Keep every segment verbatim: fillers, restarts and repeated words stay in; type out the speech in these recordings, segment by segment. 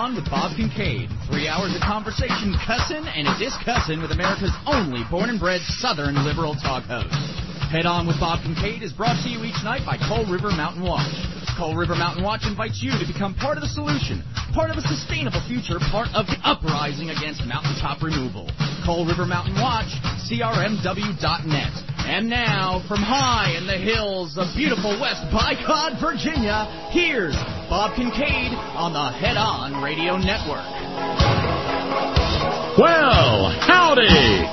On with Bob Kincaid. Three hours of conversation, cussin' and a discussin' with America's only born and bred Southern liberal talk host. Head On with Bob Kincaid is brought to you each night by Coal River Mountain Watch. Coal River Mountain Watch invites you to become part of the solution, part of a sustainable future, part of the uprising against mountaintop removal. Coal River Mountain Watch, C R M W dot net. And now, from high in the hills of beautiful West Bycott, Virginia, here's Bob Kincaid on the Head On Radio Network. Well, howdy!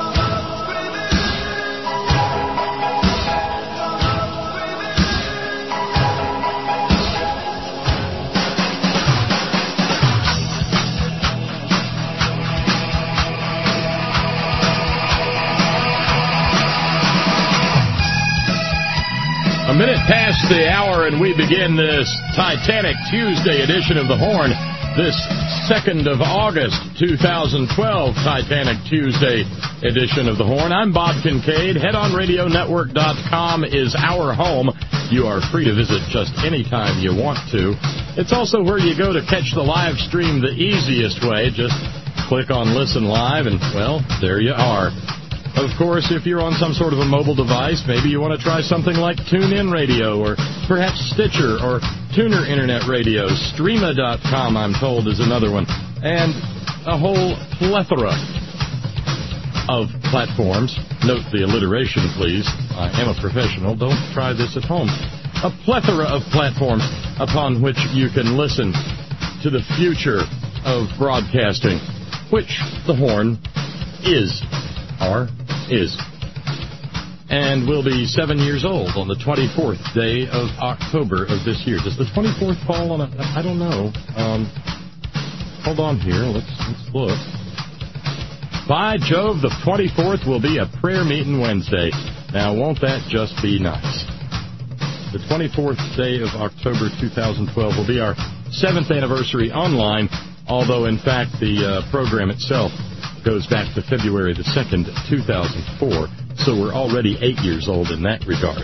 A minute past the hour, and we begin this Titanic Tuesday edition of The Horn. This second of August, two thousand twelve Titanic Tuesday edition of The Horn. I'm Bob Kincaid. head on radio network dot com is our home. You are free to visit just any time you want to. It's also where you go to catch the live stream the easiest way. Just click on Listen Live, and, well, there you are. Of course, if you're on some sort of a mobile device, maybe you want to try something like TuneIn Radio or perhaps Stitcher or Tuner Internet Radio. Streama dot com, I'm told, is another one. And a whole plethora of platforms. Note the alliteration, please. I am a professional. Don't try this at home. A plethora of platforms upon which you can listen to the future of broadcasting, which the Horn is. Or is. And will be seven years old on the twenty-fourth day of October of this year. Does the twenty-fourth fall on a... I don't know. Um, hold on here. Let's, let's look. By Jove, the twenty-fourth will be a prayer meeting Wednesday. Now, won't that just be nice? The twenty-fourth day of October two thousand twelve will be our seventh anniversary online, although, in fact, the uh, program itself goes back to February the second, two thousand four, so we're already eight years old in that regard.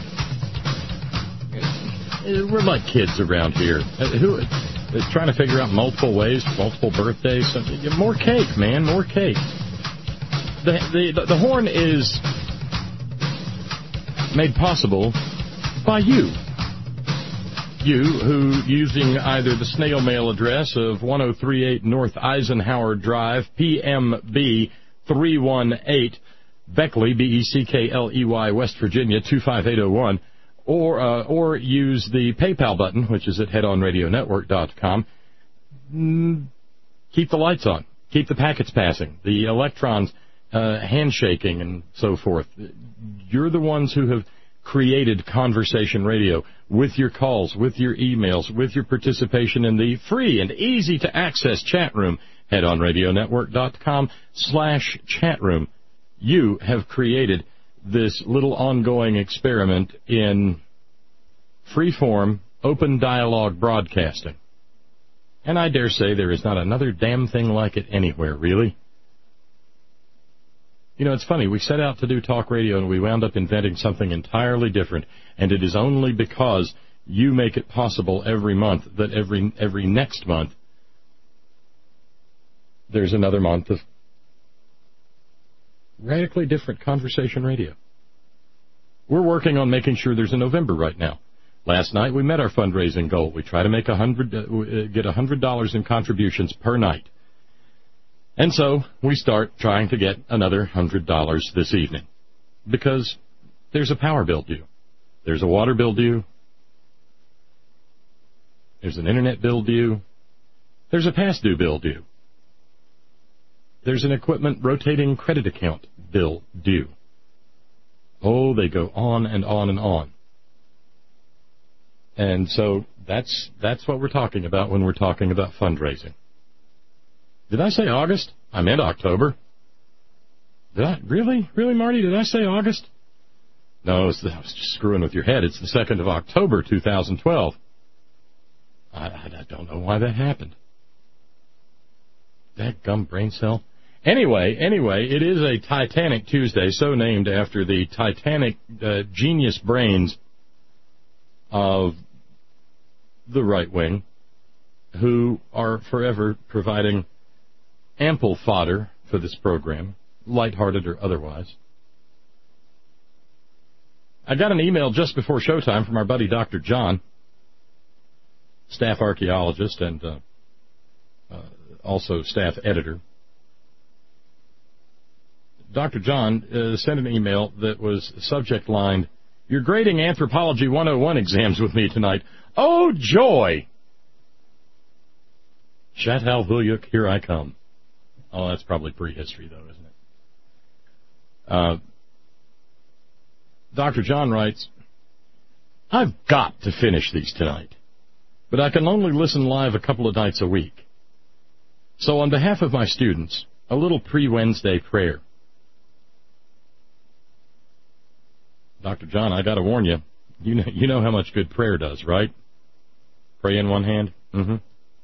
We're like kids around here. Uh, who uh, trying to figure out multiple ways, multiple birthdays. More cake, man, more cake. The, the, the Horn is made possible by you. You who, using either the snail mail address of ten thirty-eight North Eisenhower Drive, P M B three one eight, Beckley, B E C K L E Y, West Virginia, two five eight oh one, or uh, or use the PayPal button, which is at head on radio network dot com. Mm, keep the lights on. Keep the packets passing. The electrons uh, handshaking and so forth. You're the ones who have created conversation radio with your calls, with your emails, with your participation in the free and easy to access chat room, head on radio network dot com slash chat room. You have created this little ongoing experiment in free-form, open dialogue broadcasting. And I dare say there is not another damn thing like it anywhere, really. You know, it's funny, we set out to do talk radio and we wound up inventing something entirely different, and it is only because you make it possible every month that every every next month there's another month of radically different conversation radio. We're working on making sure there's a November right now. Last night we met our fundraising goal. We try to make a hundred, uh, get one hundred dollars in contributions per night. And so we start trying to get another one hundred dollars this evening because there's a power bill due. There's a water bill due. There's an internet bill due. There's a past due bill due. There's an equipment rotating credit account bill due. Oh, they go on and on and on. And so that's that's what we're talking about when we're talking about fundraising. Did I say August? I meant October. Did I? Really? Really, Marty? Did I say August? No, it's the, I was just screwing with your head. It's the second of October, two thousand twelve. I, I don't know why that happened. That gum brain cell. Anyway, anyway, it is a Titanic Tuesday, so named after the Titanic uh, genius brains of the right wing. who are forever providing ample fodder for this program, lighthearted or otherwise. I got an email just before showtime from our buddy Doctor John, staff archaeologist and uh, uh, also staff editor. Doctor John uh, sent an email that was subject lined, "You're grading Anthropology one oh one exams with me tonight. Oh, joy!" Shat Hal Huyuk, here I come. Oh, that's probably prehistory, though, isn't it? Uh, Doctor John writes, "I've got to finish these tonight, but I can only listen live a couple of nights a week. So on behalf of my students, a little pre-Wednesday prayer." Doctor John, I got to warn you, you know, you know how much good prayer does, right? Pray in one hand? Mm-hmm.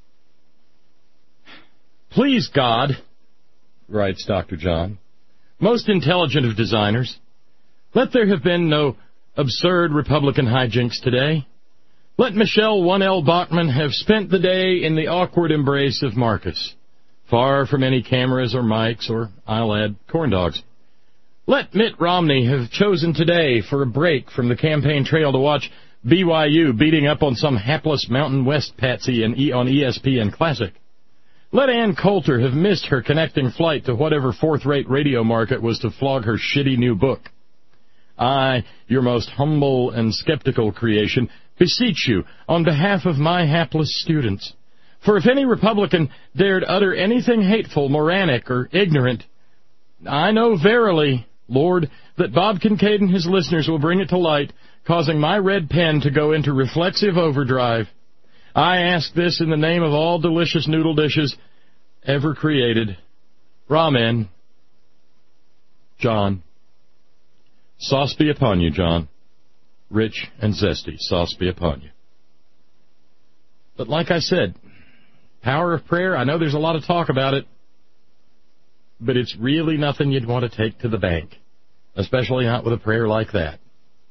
"Please, God," writes Doctor John, "most intelligent of designers, let there have been no absurd Republican hijinks today. Let Michelle one L. Bachmann have spent the day in the awkward embrace of Marcus, far from any cameras or mics or, I'll add, corn dogs. Let Mitt Romney have chosen today for a break from the campaign trail to watch B Y U beating up on some hapless Mountain West patsy in e- on E S P N Classic. Let Ann Coulter have missed her connecting flight to whatever fourth-rate radio market was to flog her shitty new book. I, your most humble and skeptical creation, beseech you on behalf of my hapless students. For if any Republican dared utter anything hateful, moronic, or ignorant, I know verily, Lord, that Bob Kincaid and his listeners will bring it to light, causing my red pen to go into reflexive overdrive. I ask this in the name of all delicious noodle dishes ever created. Ramen. John." Sauce be upon you, John. Rich and zesty, sauce be upon you. But like I said, power of prayer, I know there's a lot of talk about it, but it's really nothing you'd want to take to the bank, especially not with a prayer like that.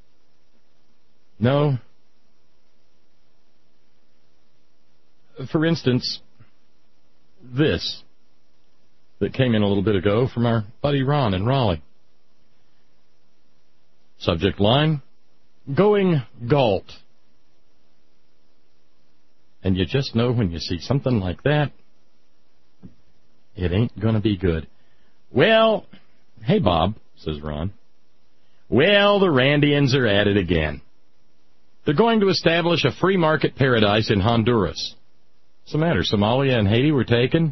No. For instance, this that came in a little bit ago from our buddy Ron in Raleigh. Subject line, "Going Galt." And you just know when you see something like that, it ain't going to be good. "Well, hey, Bob," says Ron. "Well, the Randians are at it again. They're going to establish a free market paradise in Honduras. What's the matter? Somalia and Haiti were taken?"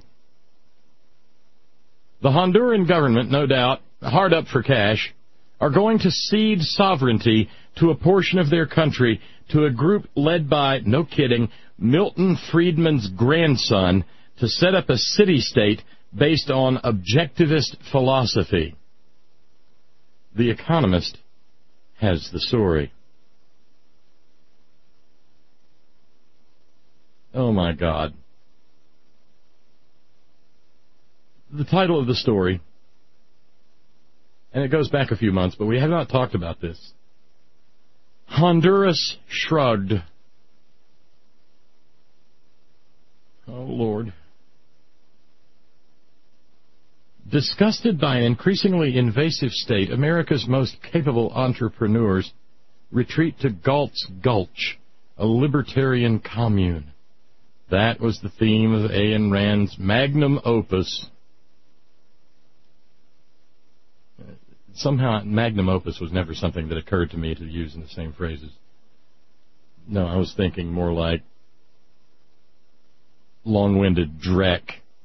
The Honduran government, no doubt, hard up for cash, are going to cede sovereignty to a portion of their country to a group led by, no kidding, Milton Friedman's grandson to set up a city-state based on objectivist philosophy. The Economist has the story. Oh, my God. The title of the story, and it goes back a few months, but we have not talked about this. Honduras shrugged. Oh, Lord. Disgusted by an increasingly invasive state, America's most capable entrepreneurs retreat to Galt's Gulch, a libertarian commune. That was the theme of Ayn Rand's magnum opus. Somehow, magnum opus was never something that occurred to me to use in the same phrases. No, I was thinking more like long-winded dreck.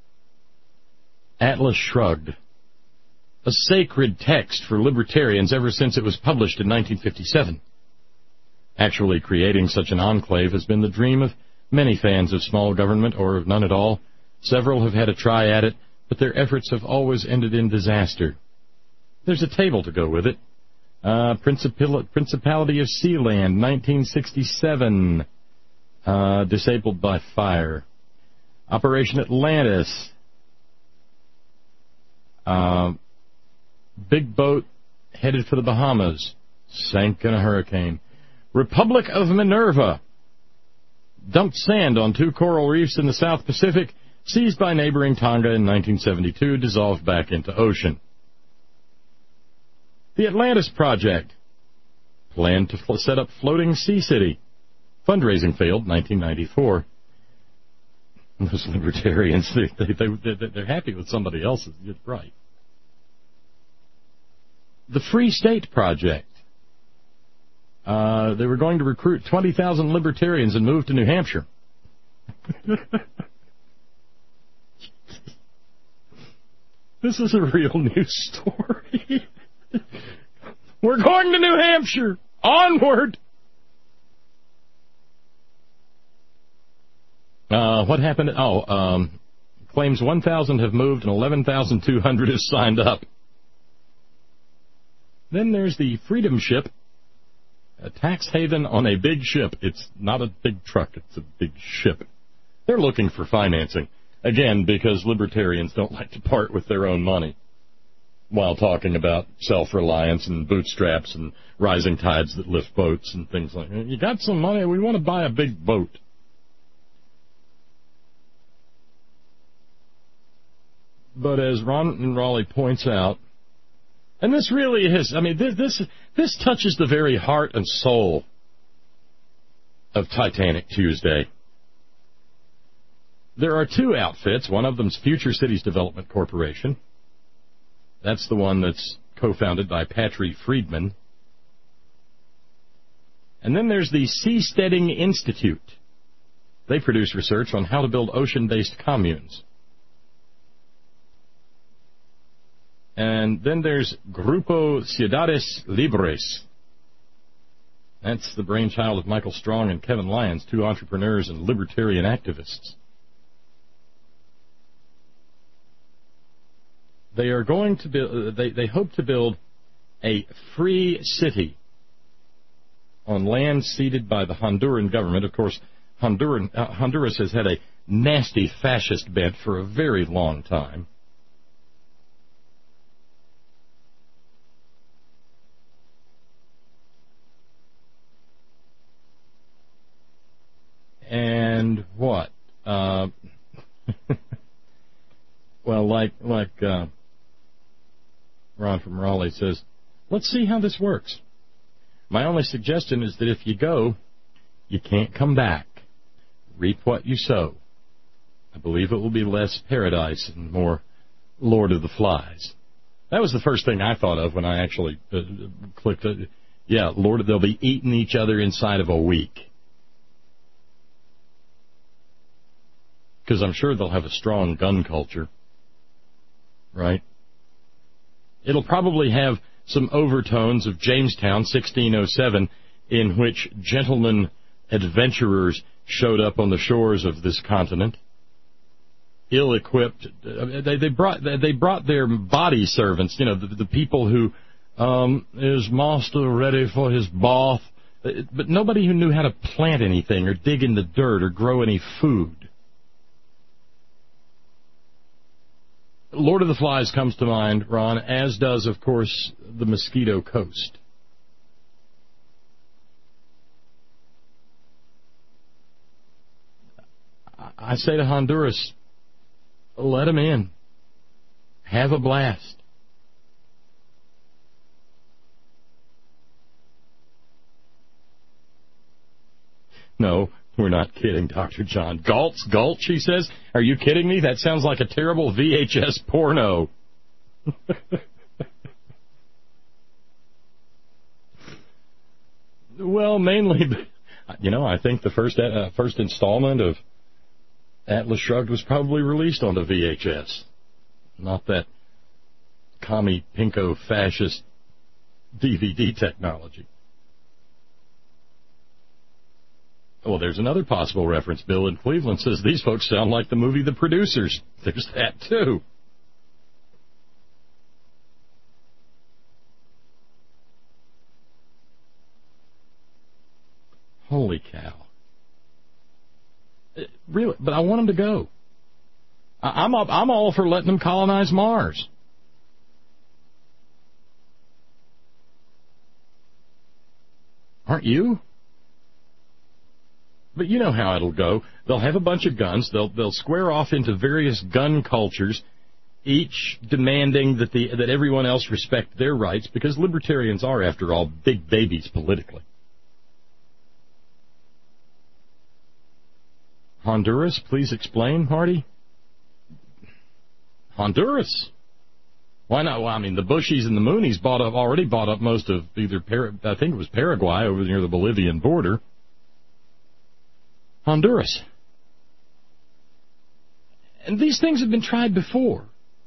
Atlas Shrugged, a sacred text for libertarians ever since it was published in nineteen fifty-seven. Actually creating such an enclave has been the dream of many fans of small government, or of none at all. Several have had a try at it, but their efforts have always ended in disaster. There's a table to go with it. Uh, Principal- Principality of Sealand, nineteen sixty-seven, uh, disabled by fire. Operation Atlantis, uh, big boat headed for the Bahamas, sank in a hurricane. Republic of Minerva, dumped sand on two coral reefs in the South Pacific, seized by neighboring Tonga in nineteen seventy-two, dissolved back into ocean. The Atlantis Project planned to fl- set up floating sea city. Fundraising failed, nineteen ninety-four. Those libertarians, they, they, they, they're happy with somebody else's. It's right. The Free State Project. Uh, they were going to recruit twenty thousand libertarians and move to New Hampshire. This is a real news story. We're going to New Hampshire. Onward. Uh, what happened? Oh, um, claims one thousand have moved and eleven thousand two hundred have signed up. Then there's the Freedom Ship, a tax haven on a big ship. It's not a big truck, it's a big ship. They're looking for financing. Again, because libertarians don't like to part with their own money while talking about self-reliance and bootstraps and rising tides that lift boats and things like that. You got some money, we want to buy a big boat. But as Ron and Raleigh points out, and this really is, I mean, this, this this touches the very heart and soul of Titanic Tuesday. There are two outfits. One of them's Future Cities Development Corporation. That's the one that's co-founded by Patry Friedman. And then there's the Seasteading Institute. They produce research on how to build ocean-based communes. And then there's Grupo Ciudades Libres. That's the brainchild of Michael Strong and Kevin Lyons, two entrepreneurs and libertarian activists. They are going to build, they, they hope to build a free city on land ceded by the Honduran government. Of course, Honduran, uh, Honduras has had a nasty fascist bent for a very long time. And what? Uh, well, like like uh, Ron from Raleigh says, let's see how this works. My only suggestion is that if you go, you can't come back. Reap what you sow. I believe it will be less paradise and more Lord of the Flies. That was the first thing I thought of when I actually uh, clicked it. Yeah, Lord, they'll be eating each other inside of a week. Because I'm sure they'll have a strong gun culture, right? It'll probably have some overtones of Jamestown, sixteen oh seven, in which gentlemen adventurers showed up on the shores of this continent, ill-equipped. They, they brought they brought their body servants, you know, the, the people who um, is master ready for his bath, but nobody who knew how to plant anything or dig in the dirt or grow any food. Lord of the Flies comes to mind, Ron, as does, of course, the Mosquito Coast. I say to Honduras, let them in. Have a blast. No, we're not kidding, Doctor John. Galtz, Gulch, he says. Are you kidding me? That sounds like a terrible V H S porno. Well, mainly, you know, I think the first uh, first installment of Atlas Shrugged was probably released on the V H S. Not that commie, pinko, fascist D V D technology. Well, there's another possible reference. Bill in Cleveland says these folks sound like the movie The Producers. There's that, too. Holy cow. It, really, but I want them to go. I, I'm, up, I'm all for letting them colonize Mars. Aren't you? But you know how it'll go. They'll have a bunch of guns. They'll they'll square off into various gun cultures, each demanding that the that everyone else respect their rights, because libertarians are, after all, big babies politically. Honduras, please explain, Hardy. Honduras. Why not? Well, I mean, the Bushies and the Moonies bought up already bought up most of either Par- I think it was Paraguay over near the Bolivian border. Honduras. And these things have been tried before.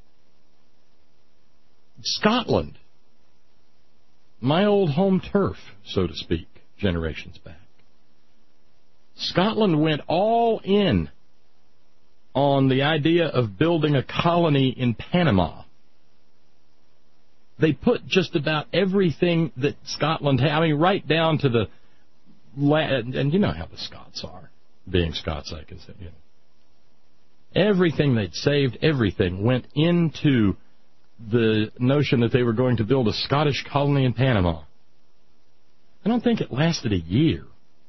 Scotland. My old home turf, so to speak, generations back. Scotland went all in on the idea of building a colony in Panama. They put just about everything that Scotland had, I mean, right down to the, and you know how the Scots are, being Scots, I can say, you know. Everything they'd saved, everything went into the notion that they were going to build a Scottish colony in Panama. I don't think it lasted a year.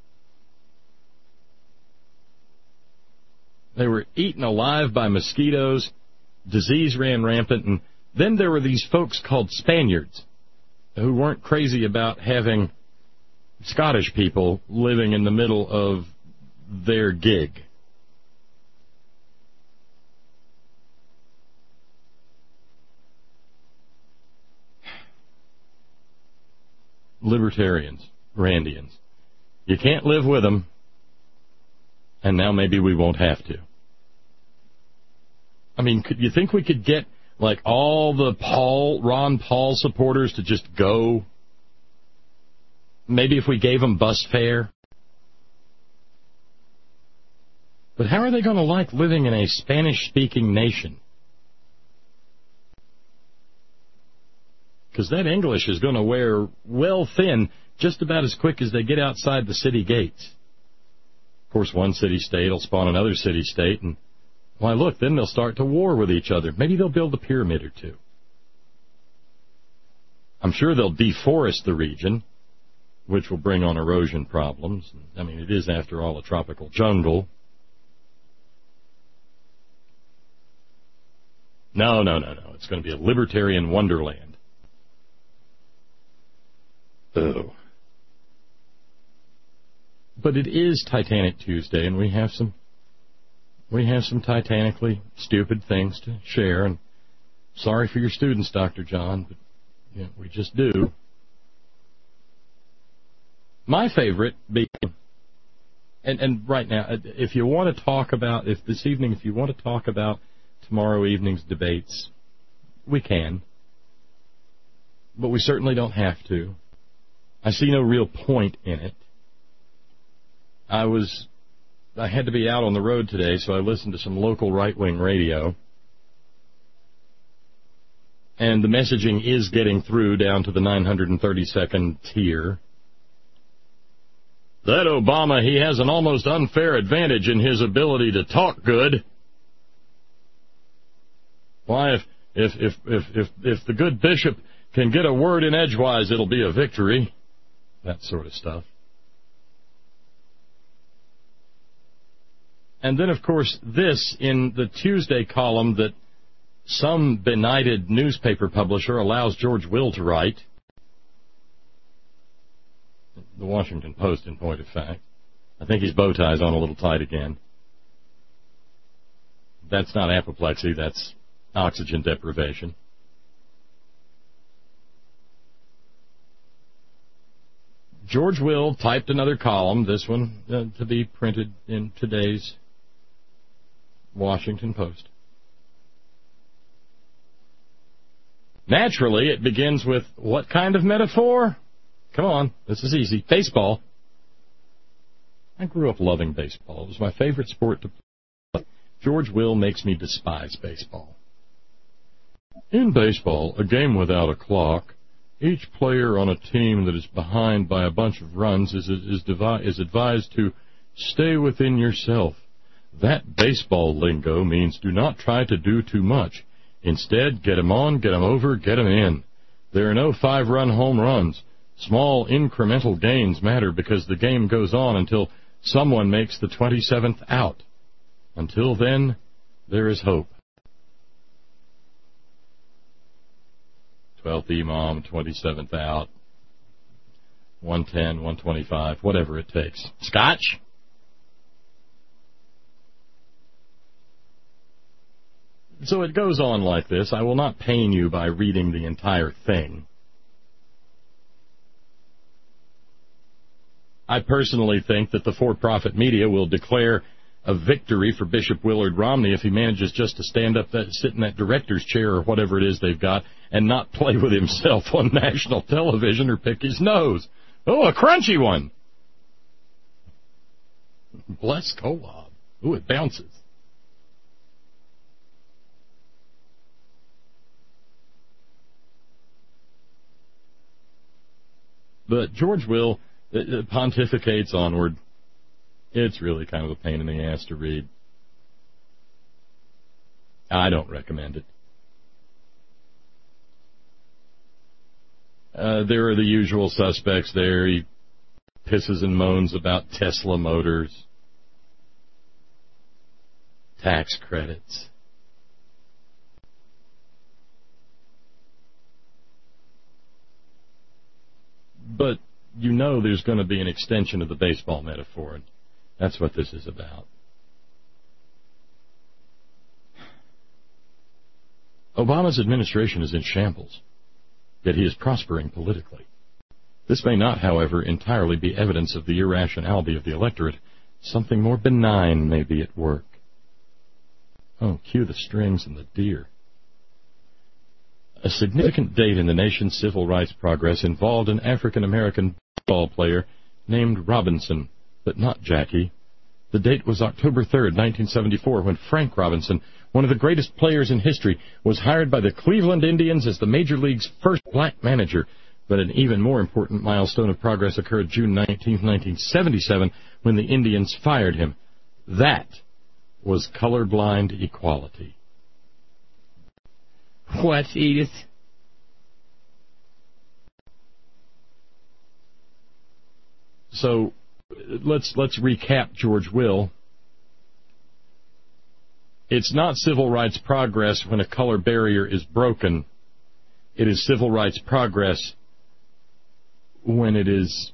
They were eaten alive by mosquitoes, disease ran rampant, and then there were these folks called Spaniards who weren't crazy about having Scottish people living in the middle of their gig. Libertarians, Randians. You can't live with them, and now maybe we won't have to. I mean, could you think we could get, like, all the Paul, Ron Paul supporters to just go? Maybe if we gave them bus fare? But how are they going to like living in a Spanish-speaking nation? Because that English is going to wear well thin just about as quick as they get outside the city gates. Of course, one city-state will spawn another city-state, and, why, look, then they'll start to war with each other. Maybe they'll build a pyramid or two. I'm sure they'll deforest the region, which will bring on erosion problems. I mean, it is, after all, a tropical jungle. No, no, no, no. It's going to be a libertarian wonderland. Oh. But it is Titanic Tuesday, and we have some we have some titanically stupid things to share. And sorry for your students, Doctor John, but you know, we just do. My favorite being, and, and right now, if you want to talk about, if this evening, if you want to talk about tomorrow evening's debates, we can. But we certainly don't have to. I see no real point in it. I was, I had to be out on the road today, so I listened to some local right-wing radio. And the messaging is getting through down to the nine hundred thirty-second tier. That Obama, he has an almost unfair advantage in his ability to talk good. Why, if, if, if, if, if, if the good bishop can get a word in edgewise, it'll be a victory. That sort of stuff. And then, of course, this in the Tuesday column that some benighted newspaper publisher allows George Will to write. The Washington Post, in point of fact. I think his bow tie's on a little tight again. That's not apoplexy, that's oxygen deprivation. George Will typed another column, this one uh, to be printed in today's Washington Post. Naturally, it begins with what kind of metaphor? Come on, this is easy. Baseball. I grew up loving baseball. It was my favorite sport to play. George Will makes me despise baseball. In baseball, a game without a clock, each player on a team that is behind by a bunch of runs is, is, devi- is advised to stay within yourself. That baseball lingo means do not try to do too much. Instead, get 'em on, get 'em over, get 'em in. There are no five-run home runs. Small incremental gains matter because the game goes on until someone makes the twenty-seventh out. Until then, there is hope. twelfth Imam, twenty-seventh out, one ten, one twenty-five, whatever it takes. Scotch? So it goes on like this. I will not pain you by reading the entire thing. I personally think that the for-profit media will declare a victory for Bishop Willard Romney if he manages just to stand up, that, sit in that director's chair or whatever it is they've got and not play with himself on national television or pick his nose. Oh, a crunchy one. Bless Kolob. Ooh, it bounces. But George Will uh, pontificates onward. It's really kind of a pain in the ass to read. I don't recommend it. Uh, there are the usual suspects there. He pisses and moans about Tesla Motors, tax credits. But you know there's going to be an extension of the baseball metaphor. That's what this is about. Obama's administration is in shambles, yet he is prospering politically. This may not, however, entirely be evidence of the irrationality of the electorate. Something more benign may be at work. Oh, cue the strings and the deer. A significant date in the nation's civil rights progress involved an African-American baseball player named Robinson, but not Jackie. The date was October third, nineteen seventy-four, when Frank Robinson, one of the greatest players in history, was hired by the Cleveland Indians as the Major League's first black manager. But an even more important milestone of progress occurred June nineteenth, nineteen seventy-seven, when the Indians fired him. That was colorblind equality. What, Edith? So let's let's recap George Will. It's not civil rights progress when a color barrier is broken. It is civil rights progress when it is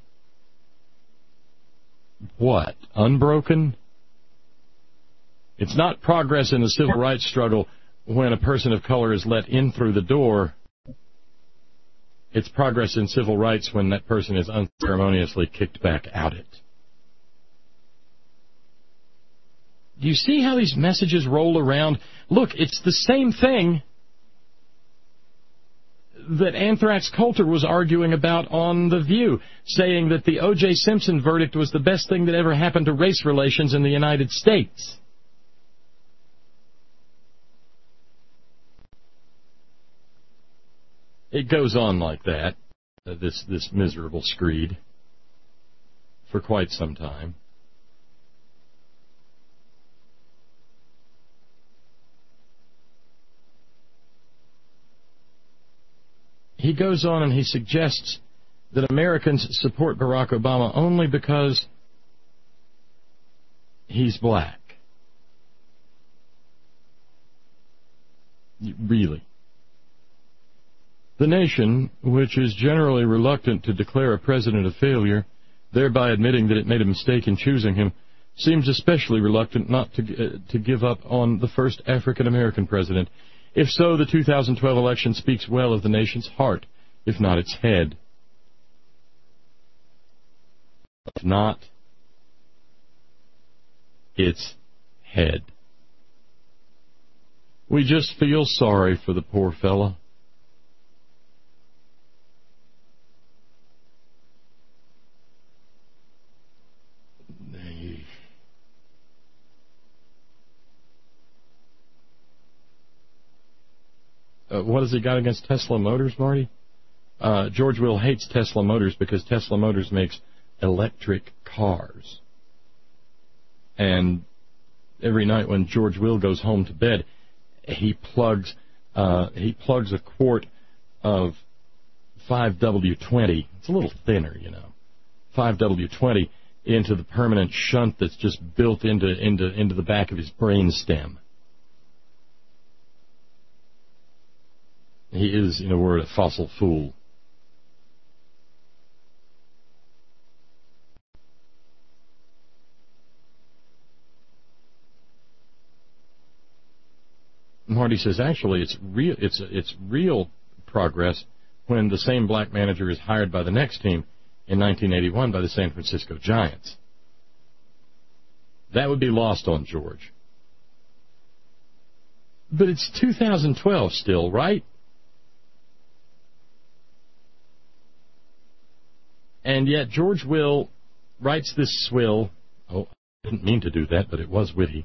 what? Unbroken? It's not progress in the civil rights struggle when a person of color is let in through the door. It's progress in civil rights when that person is unceremoniously kicked back out it. Do you see how these messages roll around? Look, it's the same thing that Anthrax Coulter was arguing about on The View, saying that the O J Simpson verdict was the best thing that ever happened to race relations in the United States. It goes on like that, uh, this, this miserable screed, for quite some time. He goes on and he suggests that Americans support Barack Obama only because he's black. Really? The nation, which is generally reluctant to declare a president a failure, thereby admitting that it made a mistake in choosing him, seems especially reluctant not to, uh, to give up on the first African-American president. If so, the two thousand twelve election speaks well of the nation's heart, if not its head. If not its head. We just feel sorry for the poor fella. Uh, what has he got against Tesla Motors, Marty? Uh, George Will hates Tesla Motors because Tesla Motors makes electric cars. And every night when George Will goes home to bed, he plugs uh, he plugs a quart of five W twenty. It's a little thinner, you know. five W twenty into the permanent shunt that's just built into into into the back of his brain stem. He is, in a word, a fossil fool. Marty says, actually, it's real. It's it's real progress when the same black manager is hired by the next team in nineteen eighty-one by the San Francisco Giants. That would be lost on George. But it's two thousand twelve still, right? And yet George Will writes this swill. Oh, I didn't mean to do that, but it was witty.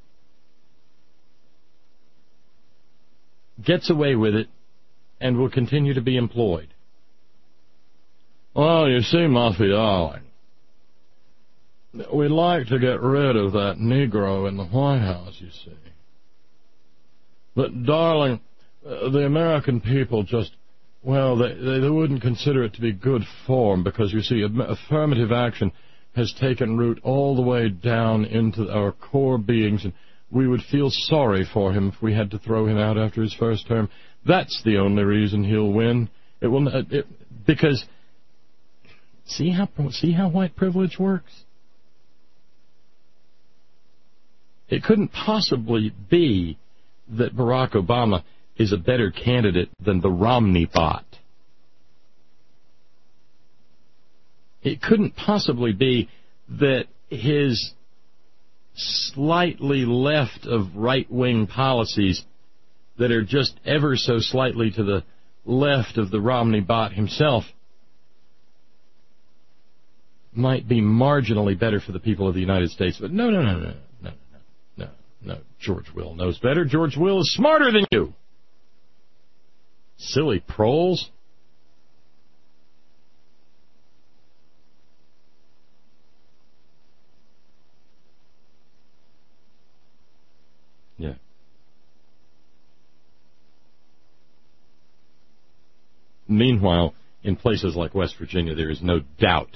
Gets away with it and will continue to be employed. Well, you see, Muffy, darling, we'd like to get rid of that Negro in the White House, you see. But, darling, uh, the American people just, well, they, they, they wouldn't consider it to be good form because, you see, affirmative action has taken root all the way down into our core beings, and we would feel sorry for him if we had to throw him out after his first term. That's the only reason he'll win. It will it, it, because see how see how white privilege works. It couldn't possibly be that Barack Obama is a better candidate than the Romney bot. It couldn't possibly be that his slightly left of right-wing policies that are just ever so slightly to the left of the Romney bot himself might be marginally better for the people of the United States. But no, no, no, no, no, no, no, no. George Will knows better. George Will is smarter than you. Silly proles. Yeah. Meanwhile, in places like West Virginia, there is no doubt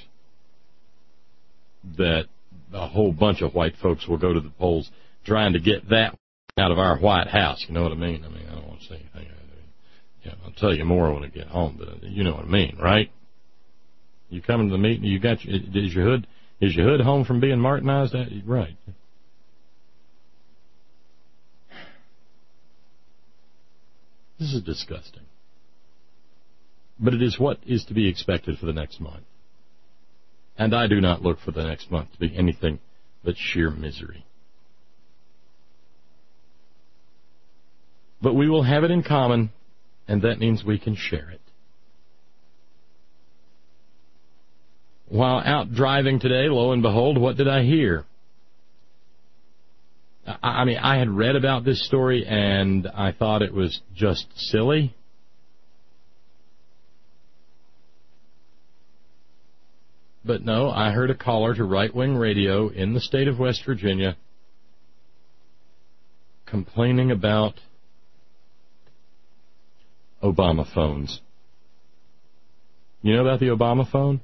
that a whole bunch of white folks will go to the polls trying to get that out of our White House. You know what I mean? I mean, I don't want to say anything. Yeah, I'll tell you more when I get home, but you know what I mean, right? You coming to the meeting? You got your, is your hood is your hood home from being Martinized? Right. This is disgusting. But it is what is to be expected for the next month. And I do not look for the next month to be anything but sheer misery. But we will have it in common, and that means we can share it. While out driving today, lo and behold, what did I hear? I mean, I had read about this story, and I thought it was just silly. But no, I heard a caller to right-wing radio in the state of West Virginia complaining about Obama phones. You know about the Obama phone?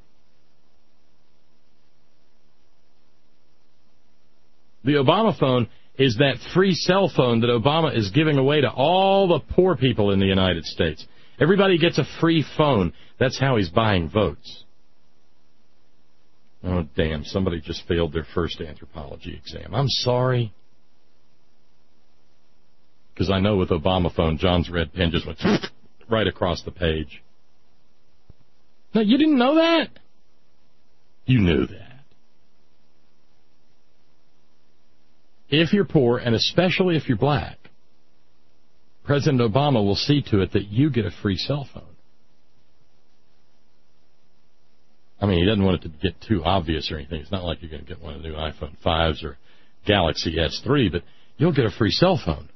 The Obama phone is that free cell phone that Obama is giving away to all the poor people in the United States. Everybody gets a free phone. That's how he's buying votes. Oh, damn, somebody just failed their first anthropology exam. I'm sorry. Because I know with Obama phone, John's red pen just went right across the page. No, you didn't know that? You knew that. If you're poor, and especially if you're black, President Obama will see to it that you get a free cell phone. I mean, he doesn't want it to get too obvious or anything. It's not like you're going to get one of the new iPhone fives or Galaxy S three, but you'll get a free cell phone.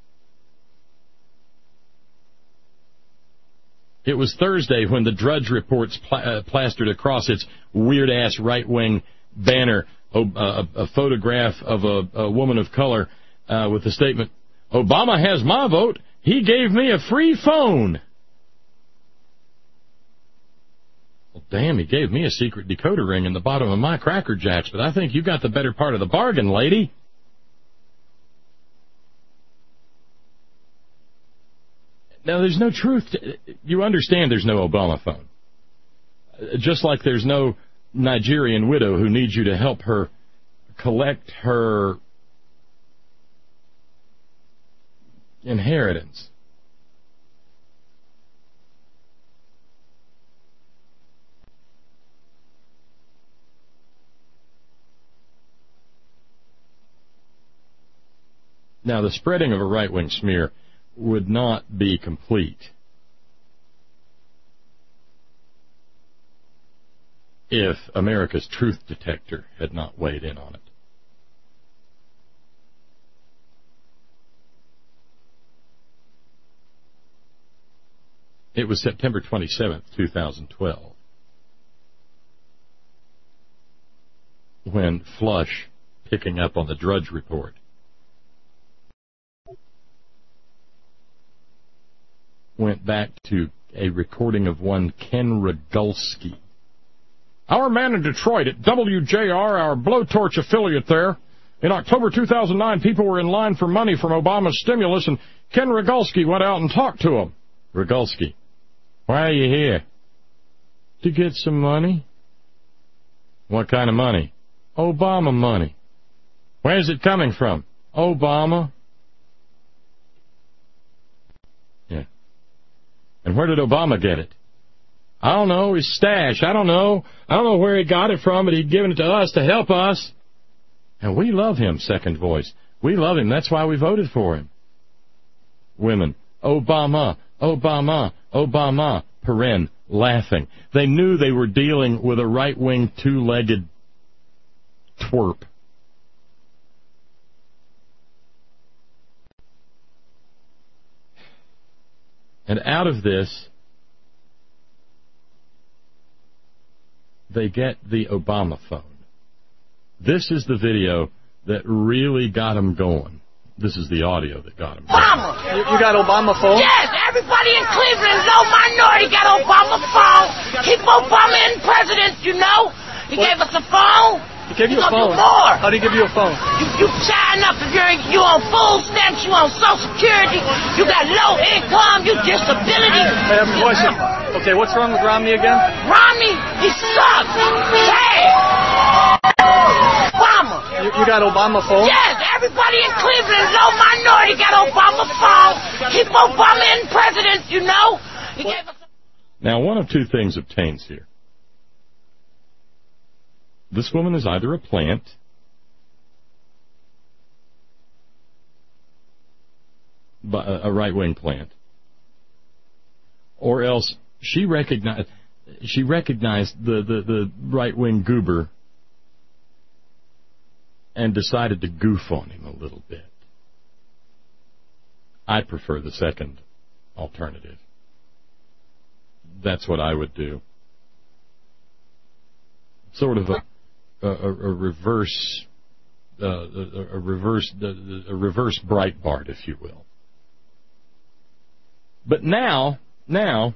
It was Thursday when the Drudge Reports pl- uh, plastered across its weird-ass right-wing banner a, a, a photograph of a, a woman of color uh, with the statement, "Obama has my vote. He gave me a free phone." Well, Damn, he gave me a secret decoder ring in the bottom of my Cracker Jacks, but I think you got the better part of the bargain, lady. Now, there's no truth to, you understand there's no Obama phone. Just like there's no Nigerian widow who needs you to help her collect her inheritance. Now, the spreading of a right-wing smear would not be complete if America's truth detector had not weighed in on it. It was September twenty-seventh, two thousand twelve, when Flush, picking up on the Drudge Report, went back to a recording of one Ken Rogulski. Our man in Detroit at W J R, our blowtorch affiliate there, in October two thousand nine, people were in line for money from Obama's stimulus, and Ken Rogulski went out and talked to them. Rogulski, why are you here? To get some money. What kind of money? Obama money. Where's it coming from? Obama. Yeah. And where did Obama get it? I don't know, his stash. I don't know. I don't know where he got it from, but he'd given it to us to help us. And we love him, second voice. We love him. That's why we voted for him. Women, Obama, Obama, Obama, paren, laughing. They knew they were dealing with a right-wing, two-legged twerp. And out of this, they get the Obama phone. This is the video that really got them going. This is the audio that got them going. Obama! You, you got Obama phone? Yes, everybody in Cleveland, low minority, got Obama phone. Keep Obama in president, you know. He what? Gave us a phone. He gave you He's a phone? More. How did he give you a phone? You, you sign up if you're you on full stamps, you on Social Security, you got low income, you disability. I have a question. Okay, what's wrong with Romney again? Romney, he sucks. Hey! Obama. You, you got Obama phone? Yes, everybody in Cleveland, low minority, got Obama phone. Keep Obama in president, you know. He gave us a... Now, one of two things obtains here. This woman is either a plant, a right-wing plant, or else she recognized she recognized the, the, the right-wing goober and decided to goof on him a little bit. I prefer the second alternative. That's what I would do. Sort of a A, a, a reverse, uh, a, a reverse, a reverse Breitbart, if you will. But now, now,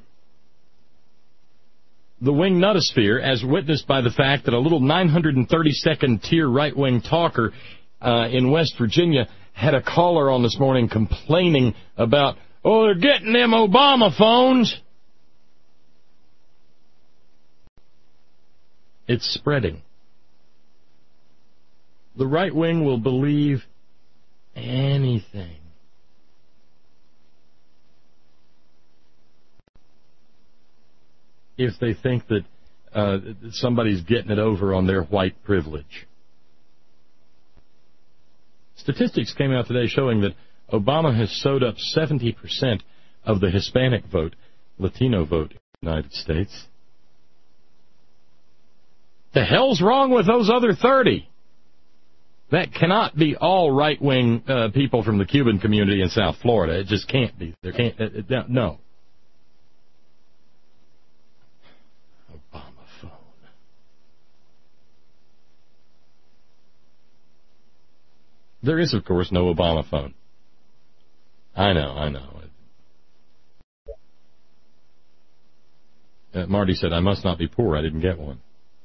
the wing nutosphere, as witnessed by the fact that a little nine hundred thirty-second tier right-wing talker uh, in West Virginia had a caller on this morning complaining about, oh, they're getting them Obama phones. It's spreading. The right wing will believe anything. If they think that uh, somebody's getting it over on their white privilege. Statistics came out today showing that Obama has sewed up seventy percent of the Hispanic vote, Latino vote in the United States. The hell's wrong with those other thirty? That cannot be all right-wing uh, people from the Cuban community in South Florida. It just can't be. There can't. It, it, no. Obama phone. There is, of course, no Obama phone. I know. I know. Uh, Marty said, I must not be poor. I didn't get one.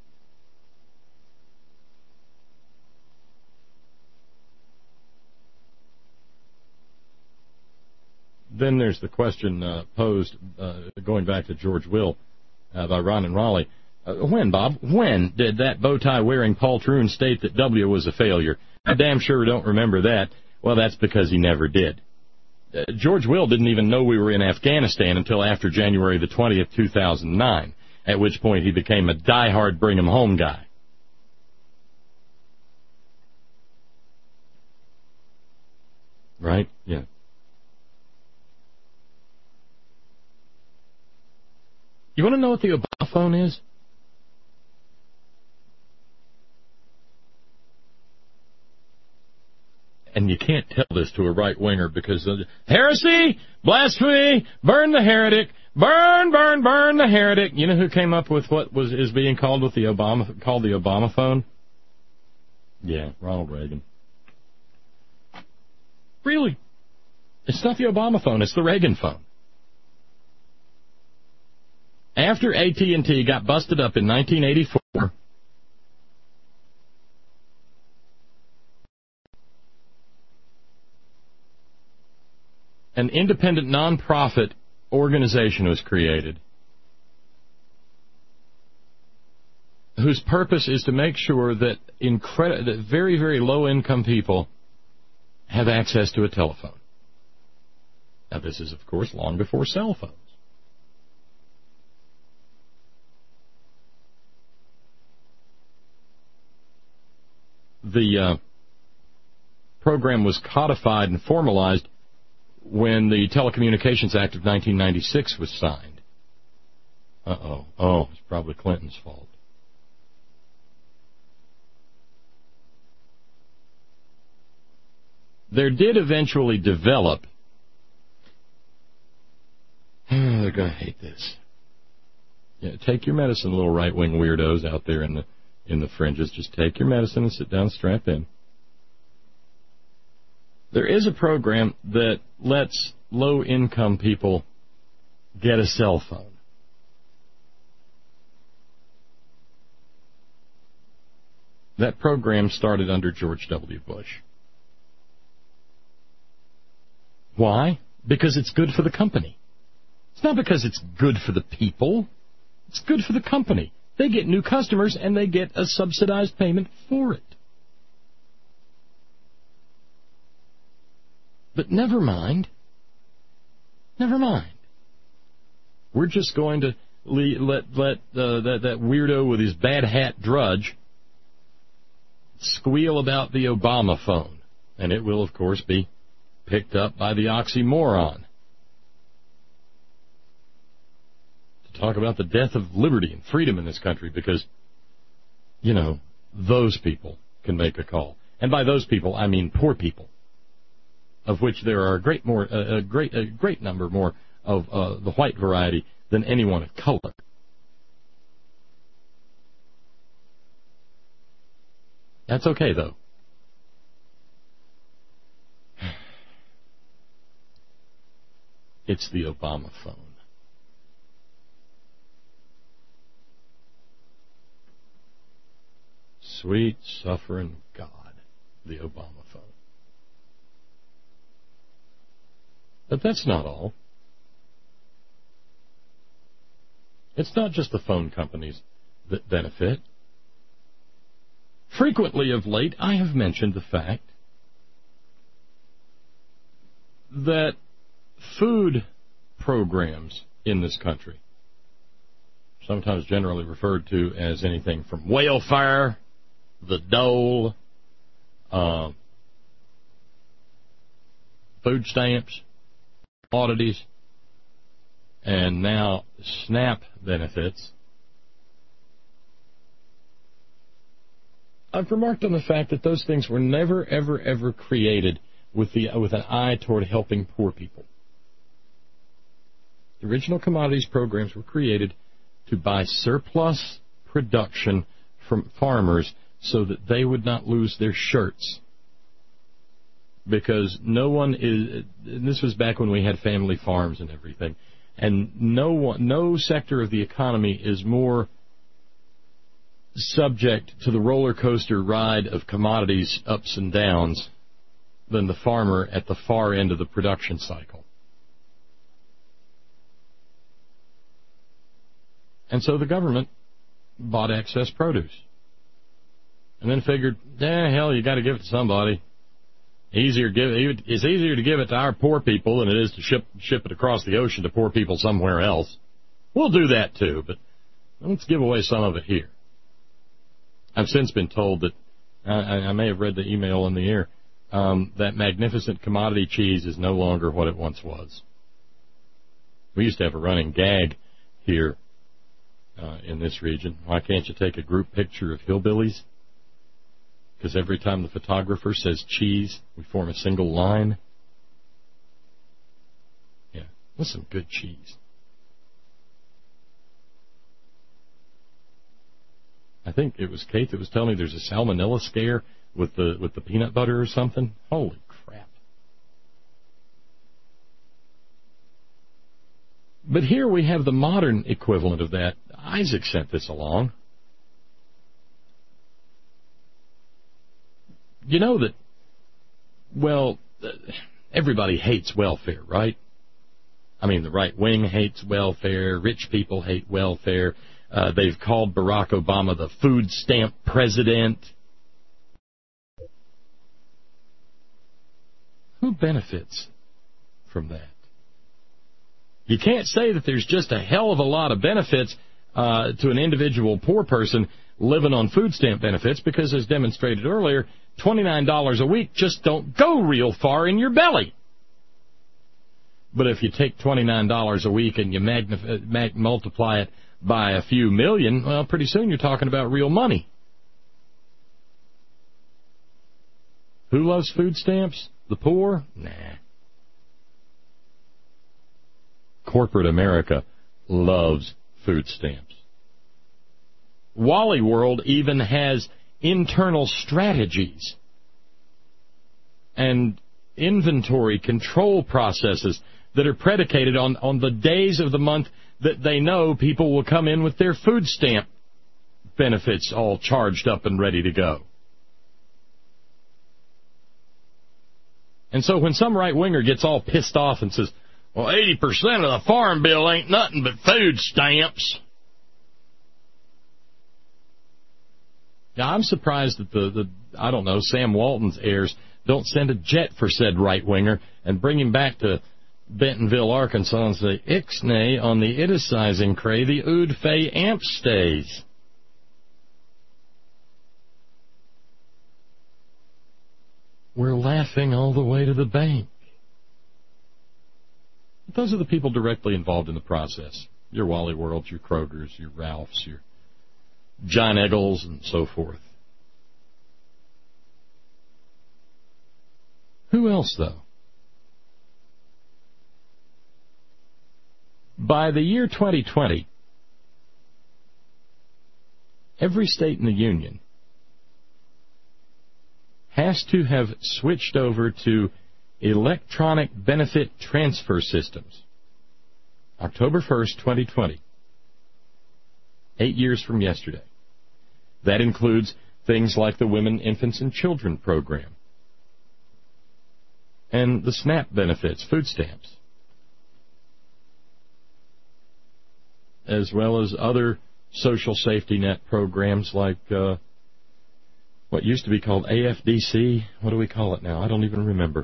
Then there's the question uh, posed, uh, going back to George Will, uh, by Ron and Raleigh. Uh, when, Bob, when did that bow-tie-wearing poltroon state that W was a failure? I damn sure don't remember that. Well, that's because he never did. Uh, George Will didn't even know we were in Afghanistan until after January the twentieth, two thousand nine, at which point he became a die-hard bring-him-home guy. Right? Yeah. You want to know what the Obama phone is? And you can't tell this to a right-winger because of heresy, blasphemy, burn the heretic, burn, burn, burn the heretic. You know who came up with what was is being called with the Obama called the Obama phone? Yeah, Ronald Reagan. Really? It's not the Obama phone, it's the Reagan phone. After A T and T got busted up in nineteen eighty-four, an independent nonprofit organization was created whose purpose is to make sure that, incredi- that very, very low-income people have access to a telephone. Now, this is, of course, long before cell phones. The uh, program was codified and formalized when the Telecommunications Act of nineteen ninety-six was signed. Uh-oh. Oh, it's probably Clinton's fault. There did eventually develop... Oh, they're going to hate this. Yeah, take your medicine, little right-wing weirdos out there in the in the fringes. Just take your medicine and sit down, strap in. There is a program that lets low-income people get a cell phone. That program started under George W. Bush. Why? Because it's good for the company. It's not because it's good for the people. It's good for the company. They get new customers, and they get a subsidized payment for it. But never mind. Never mind. We're just going to let let uh, that, that weirdo with his bad hat Drudge squeal about the Obama phone. And it will, of course, be picked up by the oxymoron. Talk about the death of liberty and freedom in this country because, you know, those people can make a call. And by those people, I mean poor people, of which there are a great more, a, a great, a great number more of uh, the white variety than anyone of color. That's okay, though. It's the Obama phone. Sweet suffering God, the Obama phone. But that's not all. It's not just the phone companies that benefit. Frequently of late, I have mentioned the fact that food programs in this country, sometimes generally referred to as anything from welfare, the dole, uh, food stamps, oddities, and now SNAP benefits. I've remarked on the fact that those things were never, ever, ever created with the with an eye toward helping poor people. The original commodities programs were created to buy surplus production from farmers so that they would not lose their shirts. Because no one is, and this was back when we had family farms and everything, And no one, no sector of the economy is more subject to the roller coaster ride of commodities ups and downs than the farmer at the far end of the production cycle. And so the government bought excess produce and then figured, eh, hell, you got to give it to somebody. Easier give it, it's easier to give it to our poor people than it is to ship ship it across the ocean to poor people somewhere else. We'll do that too, but let's give away some of it here. I've since been told that, I, I may have read the email in the air, um, that magnificent commodity cheese is no longer what it once was. We used to have a running gag here uh, in this region. Why can't you take a group picture of hillbillies? Because every time the photographer says cheese, we form a single line. Yeah, that's some good cheese. I think it was Kate that was telling me there's a salmonella scare with the with the peanut butter or something. Holy crap. But here we have the modern equivalent of that. Isaac sent this along. You know that, well, everybody hates welfare, right? I mean, the right wing hates welfare. Rich people hate welfare. Uh, they've called Barack Obama the food stamp president. Who benefits from that? You can't say that there's just a hell of a lot of benefits uh, to an individual poor person living on food stamp benefits because, as demonstrated earlier, twenty-nine dollars a week just don't go real far in your belly. But if you take twenty-nine dollars a week and you magnif- mag- multiply it by a few million, well, pretty soon you're talking about real money. Who loves food stamps? The poor? Nah. Corporate America loves food stamps. Wally World even has internal strategies and inventory control processes that are predicated on, on the days of the month that they know people will come in with their food stamp benefits all charged up and ready to go. And so when some right-winger gets all pissed off and says, well, eighty percent of the farm bill ain't nothing but food stamps. Now, I'm surprised that the, the, I don't know, Sam Walton's heirs don't send a jet for said right-winger and bring him back to Bentonville, Arkansas, and say, Ixnay on the iticizing cray, the ood fay amp stays. We're laughing all the way to the bank. But those are the people directly involved in the process. Your Wally Worlds, your Krogers, your Ralphs, your John Eggles, and so forth. Who else, though? By the year twenty twenty, every state in the Union has to have switched over to electronic benefit transfer systems. October first, twenty twenty. Eight years from yesterday. That includes things like the Women, Infants, and Children program and the SNAP benefits, food stamps, as well as other social safety net programs like uh, what used to be called A F D C. What do we call it now? I don't even remember.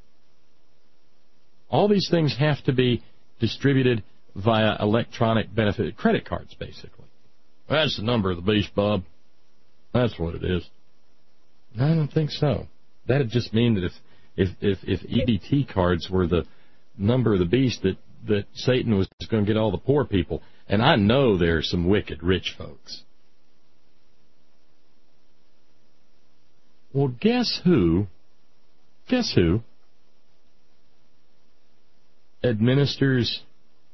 All these things have to be distributed via electronic benefit credit cards, basically. That's the number of the beast, Bob. That's what it is. I don't think so. That would just mean that if if if, if E B T cards were the number of the beast, that, that Satan was going to get all the poor people. And I know there are some wicked rich folks. Well, guess who? Guess who administers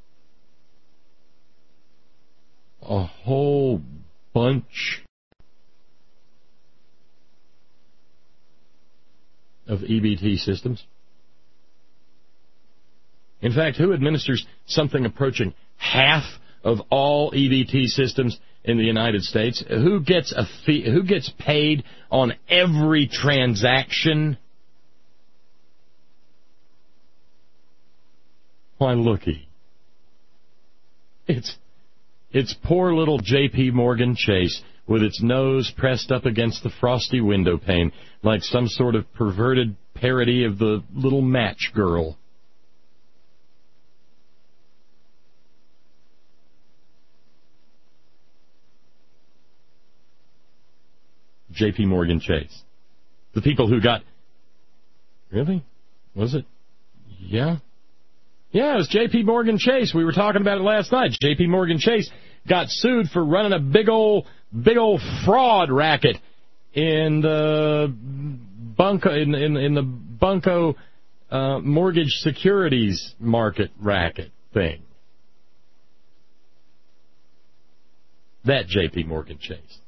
a whole bunch of E B T systems? In fact, who administers something approaching half of all E B T systems in the United States? Who gets a fee, who gets paid on every transaction? Why, looky. It's it's poor little J P. Morgan Chase with its nose pressed up against the frosty window pane like some sort of perverted parody of the little match girl. J P. Morgan Chase. The people who got... Really? Was it? Yeah? Yeah, it was J P. Morgan Chase. We were talking about it last night. J P. Morgan Chase got sued for running a big old, big old fraud racket in the bunco, in, in, in the bunco uh, mortgage securities market racket thing. That J P. Morgan Chase.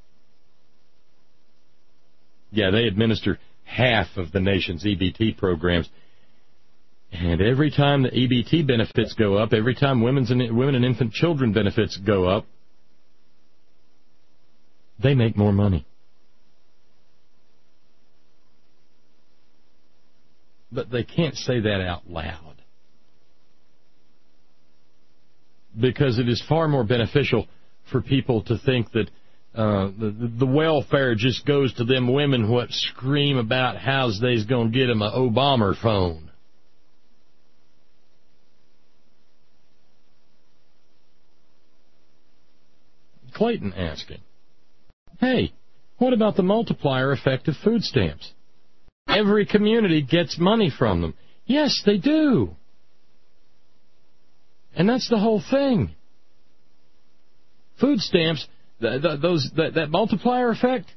Yeah, they administer half of the nation's E B T programs. And every time the E B T benefits go up, every time women's and, women and infant children benefits go up, they make more money. But they can't say that out loud. Because it is far more beneficial for people to think that uh, the, the welfare just goes to them women what scream about how's they's going to get them a Obama phone. Clayton asking, hey, what about the multiplier effect of food stamps? Every community gets money from them. Yes, they do. And that's the whole thing. Food stamps, th- th- those that, that multiplier effect,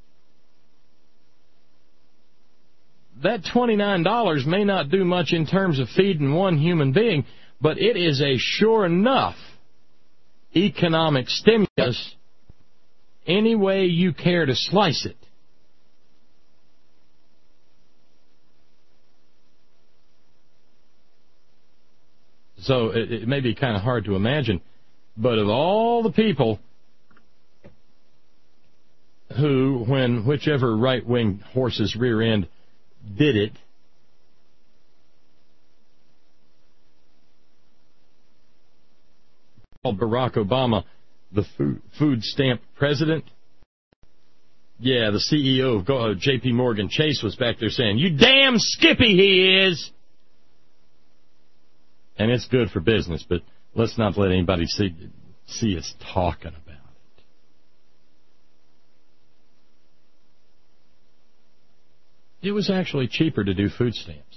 that twenty-nine dollars may not do much in terms of feeding one human being, but it is a sure enough economic stimulus any way you care to slice it. So it, it may be kind of hard to imagine, but of all the people who, when whichever right-wing horse's rear end did it, called Barack Obama the food, food stamp president. Yeah, the C E O of uh, J P. Morgan Chase was back there saying, you damn skippy he is. And it's good for business, but let's not let anybody see, see us talking about it. It was actually cheaper to do food stamps.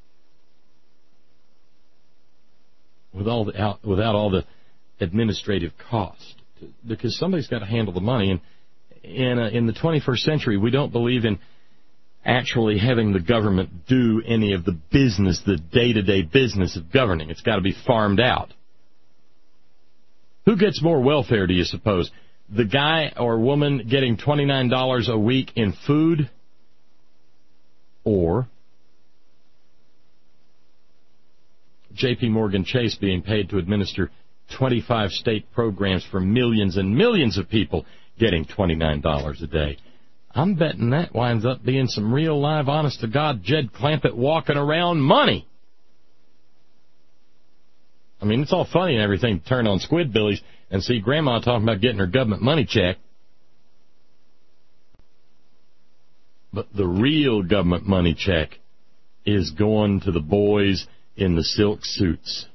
With all the, out, without all the administrative cost, because somebody's got to handle the money. And in a, in the twenty-first century, we don't believe in actually having the government do any of the business, the day-to-day business of governing. It's got to be farmed out. Who gets more welfare, do you suppose? The guy or woman getting twenty-nine dollars a week in food, or J P. Morgan Chase being paid to administer twenty-five state programs for millions and millions of people getting twenty-nine dollars a day? I'm betting that winds up being some real live, honest-to-God, Jed Clampett walking around money. I mean, it's all funny and everything to turn on Squidbillies and see Grandma talking about getting her government money check. But the real government money check is going to the boys in the silk suits.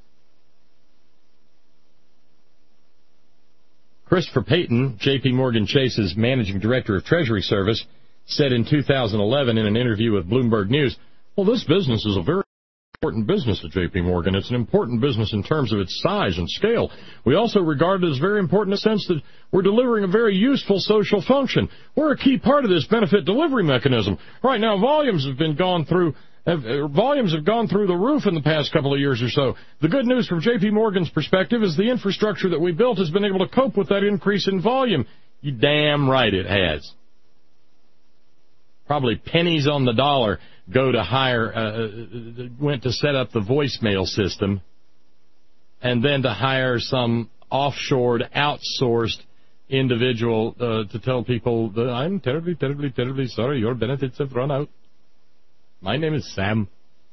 Christopher Payton, J P. Morgan Chase's managing director of Treasury Service, said in two thousand eleven in an interview with Bloomberg News, well, this business is a very important business at J P. Morgan. It's an important business in terms of its size and scale. We also regard it as very important in the sense that we're delivering a very useful social function. We're a key part of this benefit delivery mechanism. Right now, volumes have been gone through Have, uh, volumes have gone through the roof in the past couple of years or so. The good news from J P. Morgan's perspective is the infrastructure that we built has been able to cope with that increase in volume. You damn right it has. Probably pennies on the dollar go to hire, uh, went to set up the voicemail system, and then to hire some offshored, outsourced individual uh, to tell people that I'm terribly, terribly, terribly sorry, your benefits have run out. My name is Sam.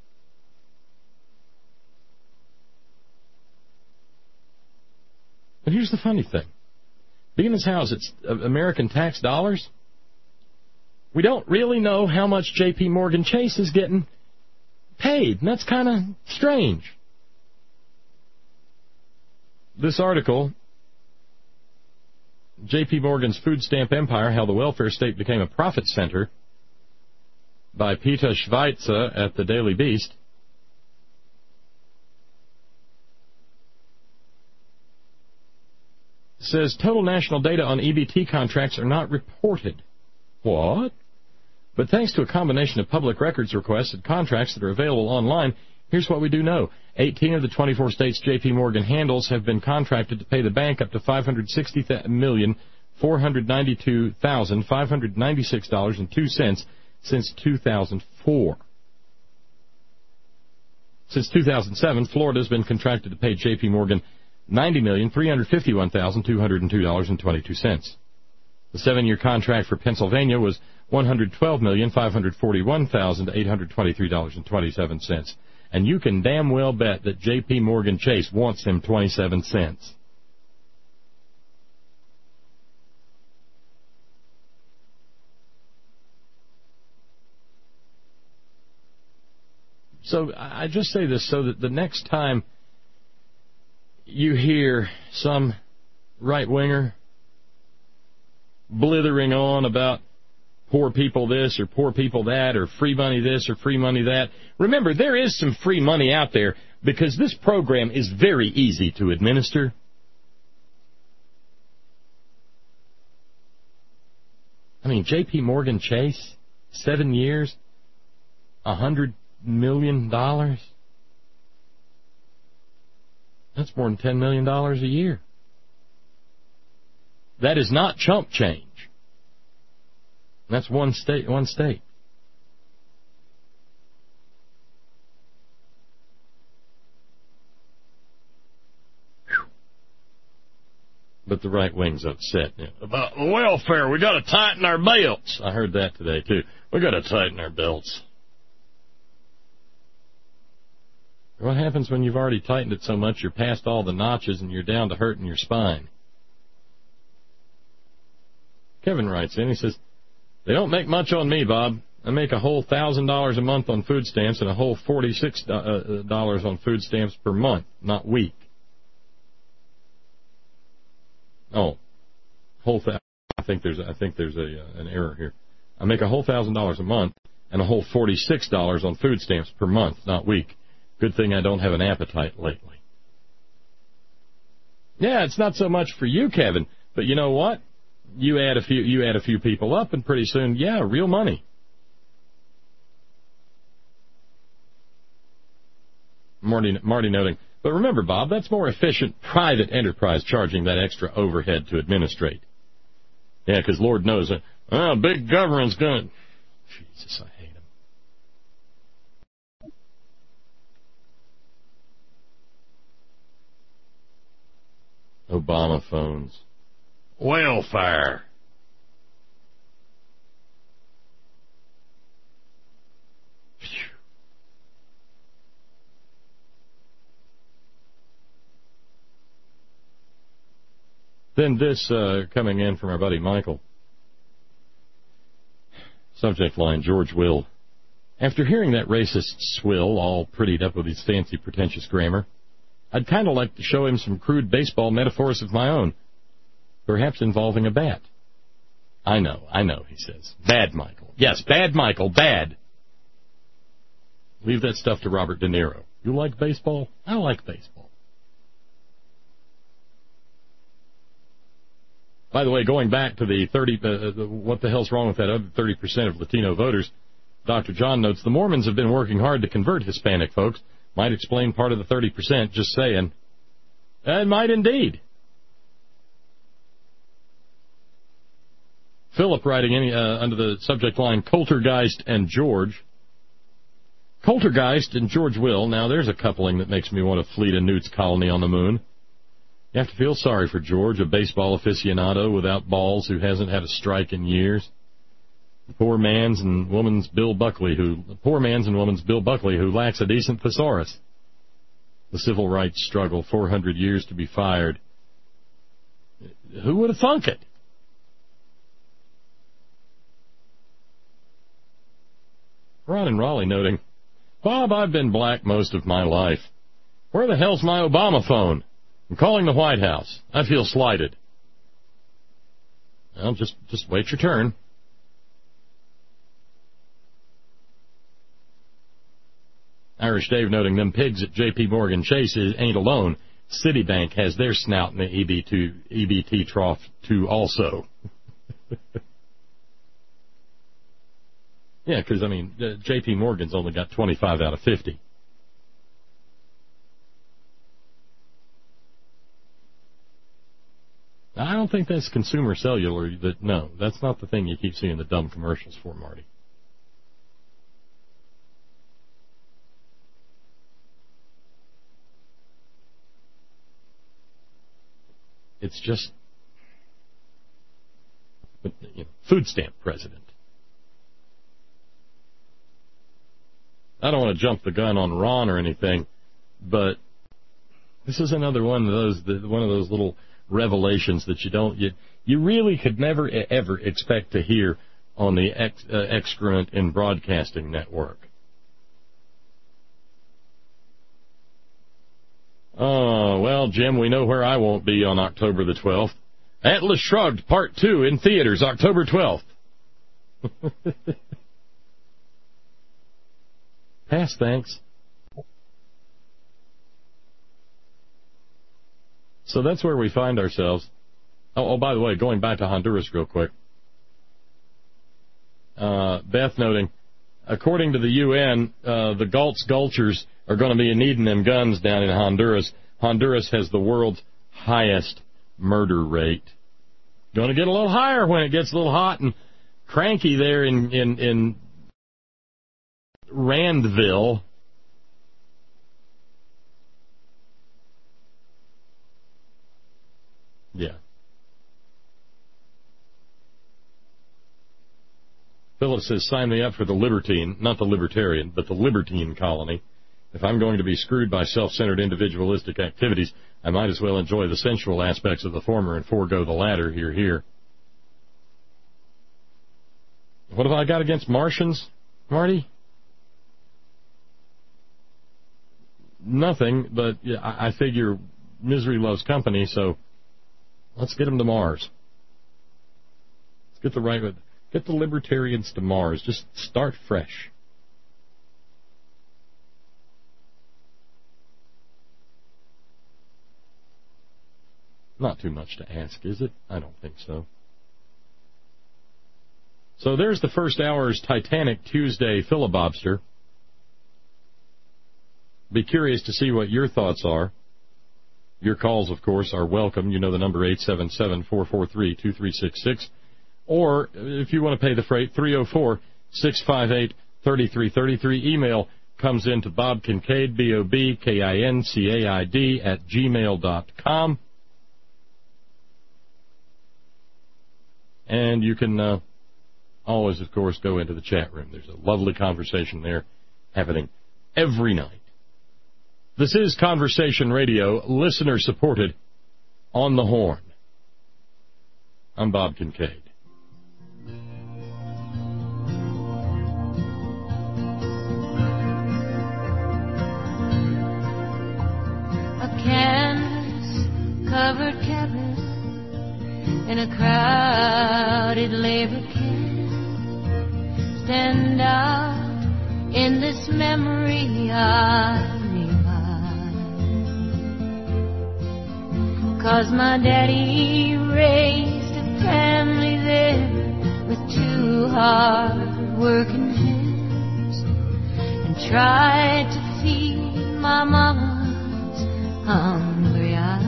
But here's the funny thing. Being as how it's American tax dollars, we don't really know how much J P. Morgan Chase is getting paid, and that's kind of strange. This article, J P. Morgan's Food Stamp Empire, How the Welfare State Became a Profit Center, by Peter Schweitzer at the Daily Beast, says total national data on E B T contracts are not reported. What? But thanks to a combination of public records requests and contracts that are available online, here's what we do know. eighteen of the twenty-four states J P. Morgan handles have been contracted to pay the bank up to five hundred sixty million, four hundred ninety-two thousand, five hundred ninety-six dollars and two cents since two thousand four. Since two thousand seven, Florida has been contracted to pay J P. Morgan ninety million, three hundred fifty-one thousand, two hundred two dollars and twenty-two cents. The seven-year contract for Pennsylvania was one hundred twelve million, five hundred forty-one thousand, eight hundred twenty-three dollars and twenty-seven cents. And you can damn well bet that J P. Morgan Chase wants them twenty-seven cents. So I just say this so that the next time you hear some right-winger blithering on about poor people this or poor people that or free money this or free money that, remember, there is some free money out there because this program is very easy to administer. I mean, J P. Morgan Chase, seven years, a hundred million dollars. That's more than ten million dollars a year. That is not chump change. That's one state, one state. Whew. But the right wing's upset now. About welfare, we got to tighten our belts. I heard that today too. We got to tighten our belts. What happens when you've already tightened it so much you're past all the notches and you're down to hurting your spine? Kevin writes in, he says, they don't make much on me, Bob. I make a whole one thousand dollars a month on food stamps and a whole forty-six dollars on food stamps per month, not week. Oh, whole th- I think there's I think there's a uh, an error here. I make a whole one thousand dollars a month and a whole forty-six dollars on food stamps per month, not week. Good thing I don't have an appetite lately. Yeah, it's not so much for you, Kevin, but you know what? You add a few, you add a few people up, and pretty soon, yeah, real money. Marty, Marty noting, but remember, Bob, that's more efficient private enterprise charging that extra overhead to administrate. Yeah, because Lord knows, uh, oh, big government's going to... Jesus, I hate him. Obama phones. Welfare. Phew. Then this uh, coming in from our buddy Michael. Subject line, George Will. After hearing that racist swill all prettied up with his fancy pretentious grammar, I'd kind of like to show him some crude baseball metaphors of my own, perhaps involving a bat. I know, I know, he says. Bad Michael. Yes, bad Michael, bad. Leave that stuff to Robert De Niro. You like baseball? I like baseball. By the way, going back to the thirty, uh, the, what the hell's wrong with that other thirty percent of Latino voters, Doctor John notes the Mormons have been working hard to convert Hispanic folks. Might explain part of the thirty percent, just saying. It might indeed. Philip writing in, uh, under the subject line, Coultergeist and George. Poltergeist and George Will. Now, there's a coupling that makes me want to flee to Newt's colony on the moon. You have to feel sorry for George, a baseball aficionado without balls who hasn't had a strike in years. The poor man's and woman's Bill Buckley, who the poor man's and woman's Bill Buckley, who lacks a decent thesaurus. The civil rights struggle, four hundred years to be fired. Who would have thunk it? Ron in Raleigh noting, Bob, I've been black most of my life. Where the hell's my Obama phone? I'm calling the White House. I feel slighted. Well, just, just wait your turn. Irish Dave noting, them pigs at J P Morgan Chase ain't alone. Citibank has their snout in the E B T trough, too, also. Yeah, because, I mean, uh, J P Morgan's only got twenty-five out of fifty. I don't think that's consumer cellular. That no, that's not the thing you keep seeing the dumb commercials for, Marty. It's just, you know, food stamp president. I don't want to jump the gun on Ron or anything, but this is another one of those one of those little revelations that you don't you you really could never ever expect to hear on the ex, uh, excrement in broadcasting network. Oh, well, Jim, we know where I won't be on October the twelfth. Atlas Shrugged, Part two, in theaters, October twelfth. Pass, thanks. So that's where we find ourselves. Oh, oh, by the way, going back to Honduras real quick. Uh, Beth noting, according to the U N, uh, the Galtz Gulchers are going to be needing them guns down in Honduras. Honduras has the world's highest murder rate. Going to get a little higher when it gets a little hot and cranky there in, in, in Randville. Yeah. Philip says, sign me up for the Libertine, not the Libertarian, but the Libertine colony. If I'm going to be screwed by self-centered individualistic activities, I might as well enjoy the sensual aspects of the former and forego the latter. Here, here. What have I got against Martians, Marty? Nothing, but yeah, I figure misery loves company, so let's get them to Mars. Let's get the right, get the libertarians to Mars. Just start fresh. Not too much to ask, is it? I don't think so. So there's the first hour's Titanic Tuesday filibuster. Be curious to see what your thoughts are. Your calls, of course, are welcome. You know the number, eight seven seven, four four three, two three six six. Or, if you want to pay the freight, three oh four, six five eight, three three three three. Email comes into Bob Kincaid, B O B K I N C A I D, at gmail dot com. And you can uh, always, of course, go into the chat room. There's a lovely conversation there happening every night. This is Conversation Radio, listener-supported, on the Horn. I'm Bob Kincaid. A canvas-covered cabin in a crowded labor camp, stand out in this memory I revive. 'Cause my daddy raised a family there with two hard-working hands and tried to feed my mama's hungry eyes.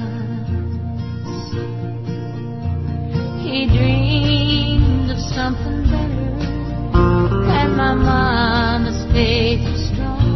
He dreamed of something better, and my mama's faith was strong.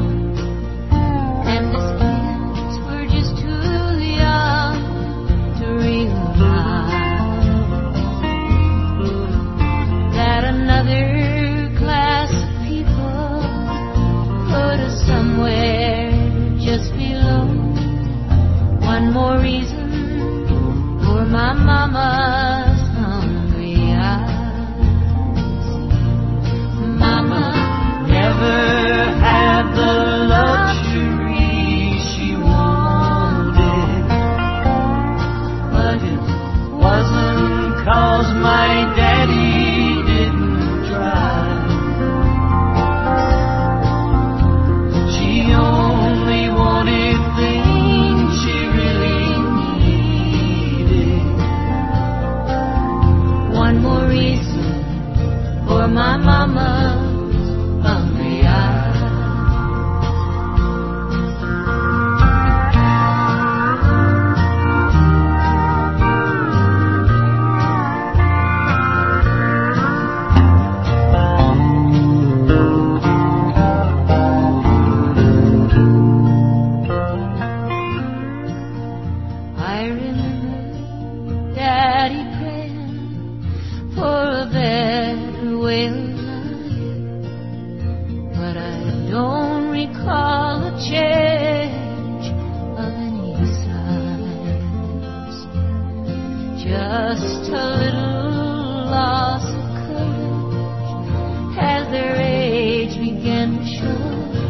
my mama's hungry eyes. I remember Daddy praying for a better way of life, but I don't recall a change of any size. Just a little loss of courage as their age began to show,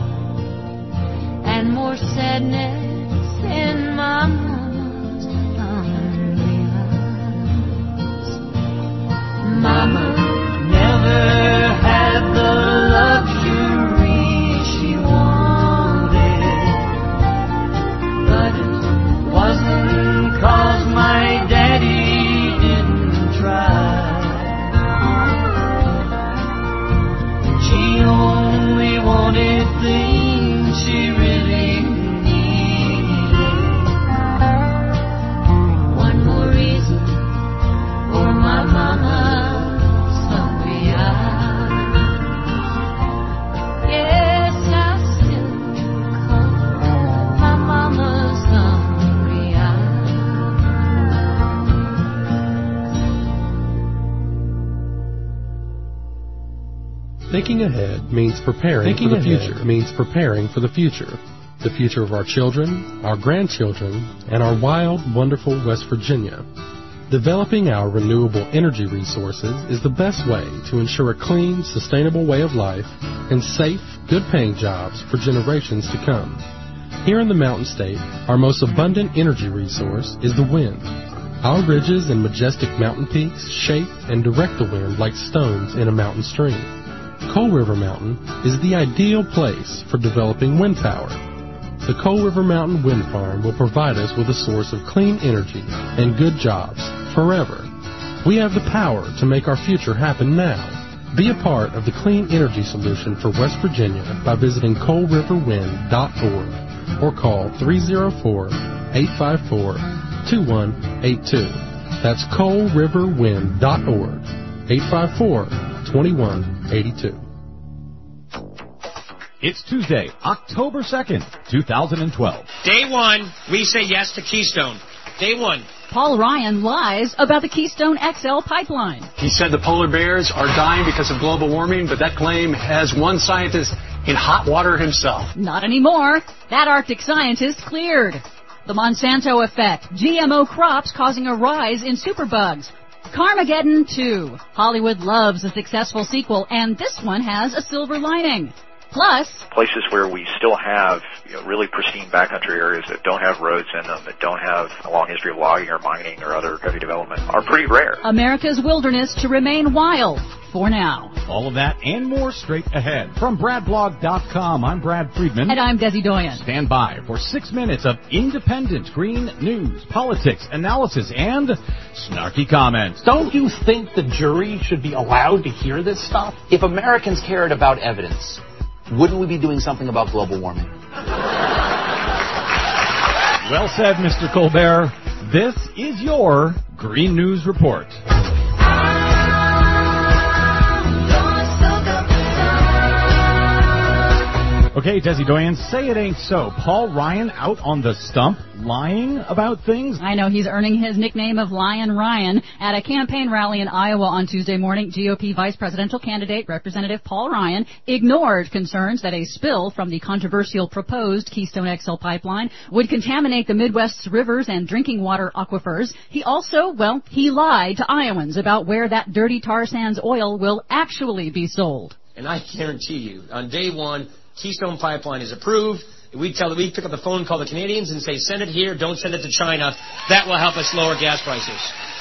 and more sadness in my mama's hungry eyes. Mama never had the luxury she wanted, but it wasn't 'cause my daddy didn't try. She only wanted things she really needed. One more reason for my mama's hungry eyes. Yes, I still call my mama's hungry eyes. Thinking ahead means preparing Thinking for the ahead. future. Means preparing for the future. The future of our children, our grandchildren, and our wild, wonderful West Virginia. Developing our renewable energy resources is the best way to ensure a clean, sustainable way of life and safe, good-paying jobs for generations to come. Here in the Mountain State, our most abundant energy resource is the wind. Our ridges and majestic mountain peaks shape and direct the wind like stones in a mountain stream. Coal River Mountain is the ideal place for developing wind power. The Coal River Mountain Wind Farm will provide us with a source of clean energy and good jobs forever. We have the power to make our future happen now. Be a part of the clean energy solution for West Virginia by visiting coal river wind dot org or call three oh four, eight five four, two one eight two. That's coal river wind dot org, eight five four, two one eight two. It's Tuesday, October second, two thousand twelve. Day one, we say yes to Keystone. Day one. Paul Ryan lies about the Keystone X L pipeline. He said the polar bears are dying because of global warming, but that claim has one scientist in hot water himself. Not anymore. That Arctic scientist cleared. The Monsanto effect. G M O crops causing a rise in superbugs. Carmageddon two. Hollywood loves a successful sequel, and this one has a silver lining. Plus, places where we still have, you know, really pristine backcountry areas that don't have roads in them, that don't have a long history of logging or mining or other heavy development, are pretty rare. America's wilderness to remain wild for now. All of that and more straight ahead. From brad blog dot com, I'm Brad Friedman. And I'm Desi Doyen. Stand by for six minutes of independent green news, politics, analysis, and snarky comments. Don't you think the jury should be allowed to hear this stuff? If Americans cared about evidence, wouldn't we be doing something about global warming? Well said, Mister Colbert. This is your Green News Report. Okay, Desi Doyen, say it ain't so. Paul Ryan out on the stump lying about things? I know he's earning his nickname of Lion Ryan. At a campaign rally in Iowa on Tuesday morning, G O P vice presidential candidate Representative Paul Ryan ignored concerns that a spill from the controversial proposed Keystone X L pipeline would contaminate the Midwest's rivers and drinking water aquifers. He also, well, he lied to Iowans about where that dirty tar sands oil will actually be sold. And I guarantee you, on day one, Keystone Pipeline is approved. We tell we pick up the phone and call the Canadians and say, send it here, don't send it to China. That will help us lower gas prices.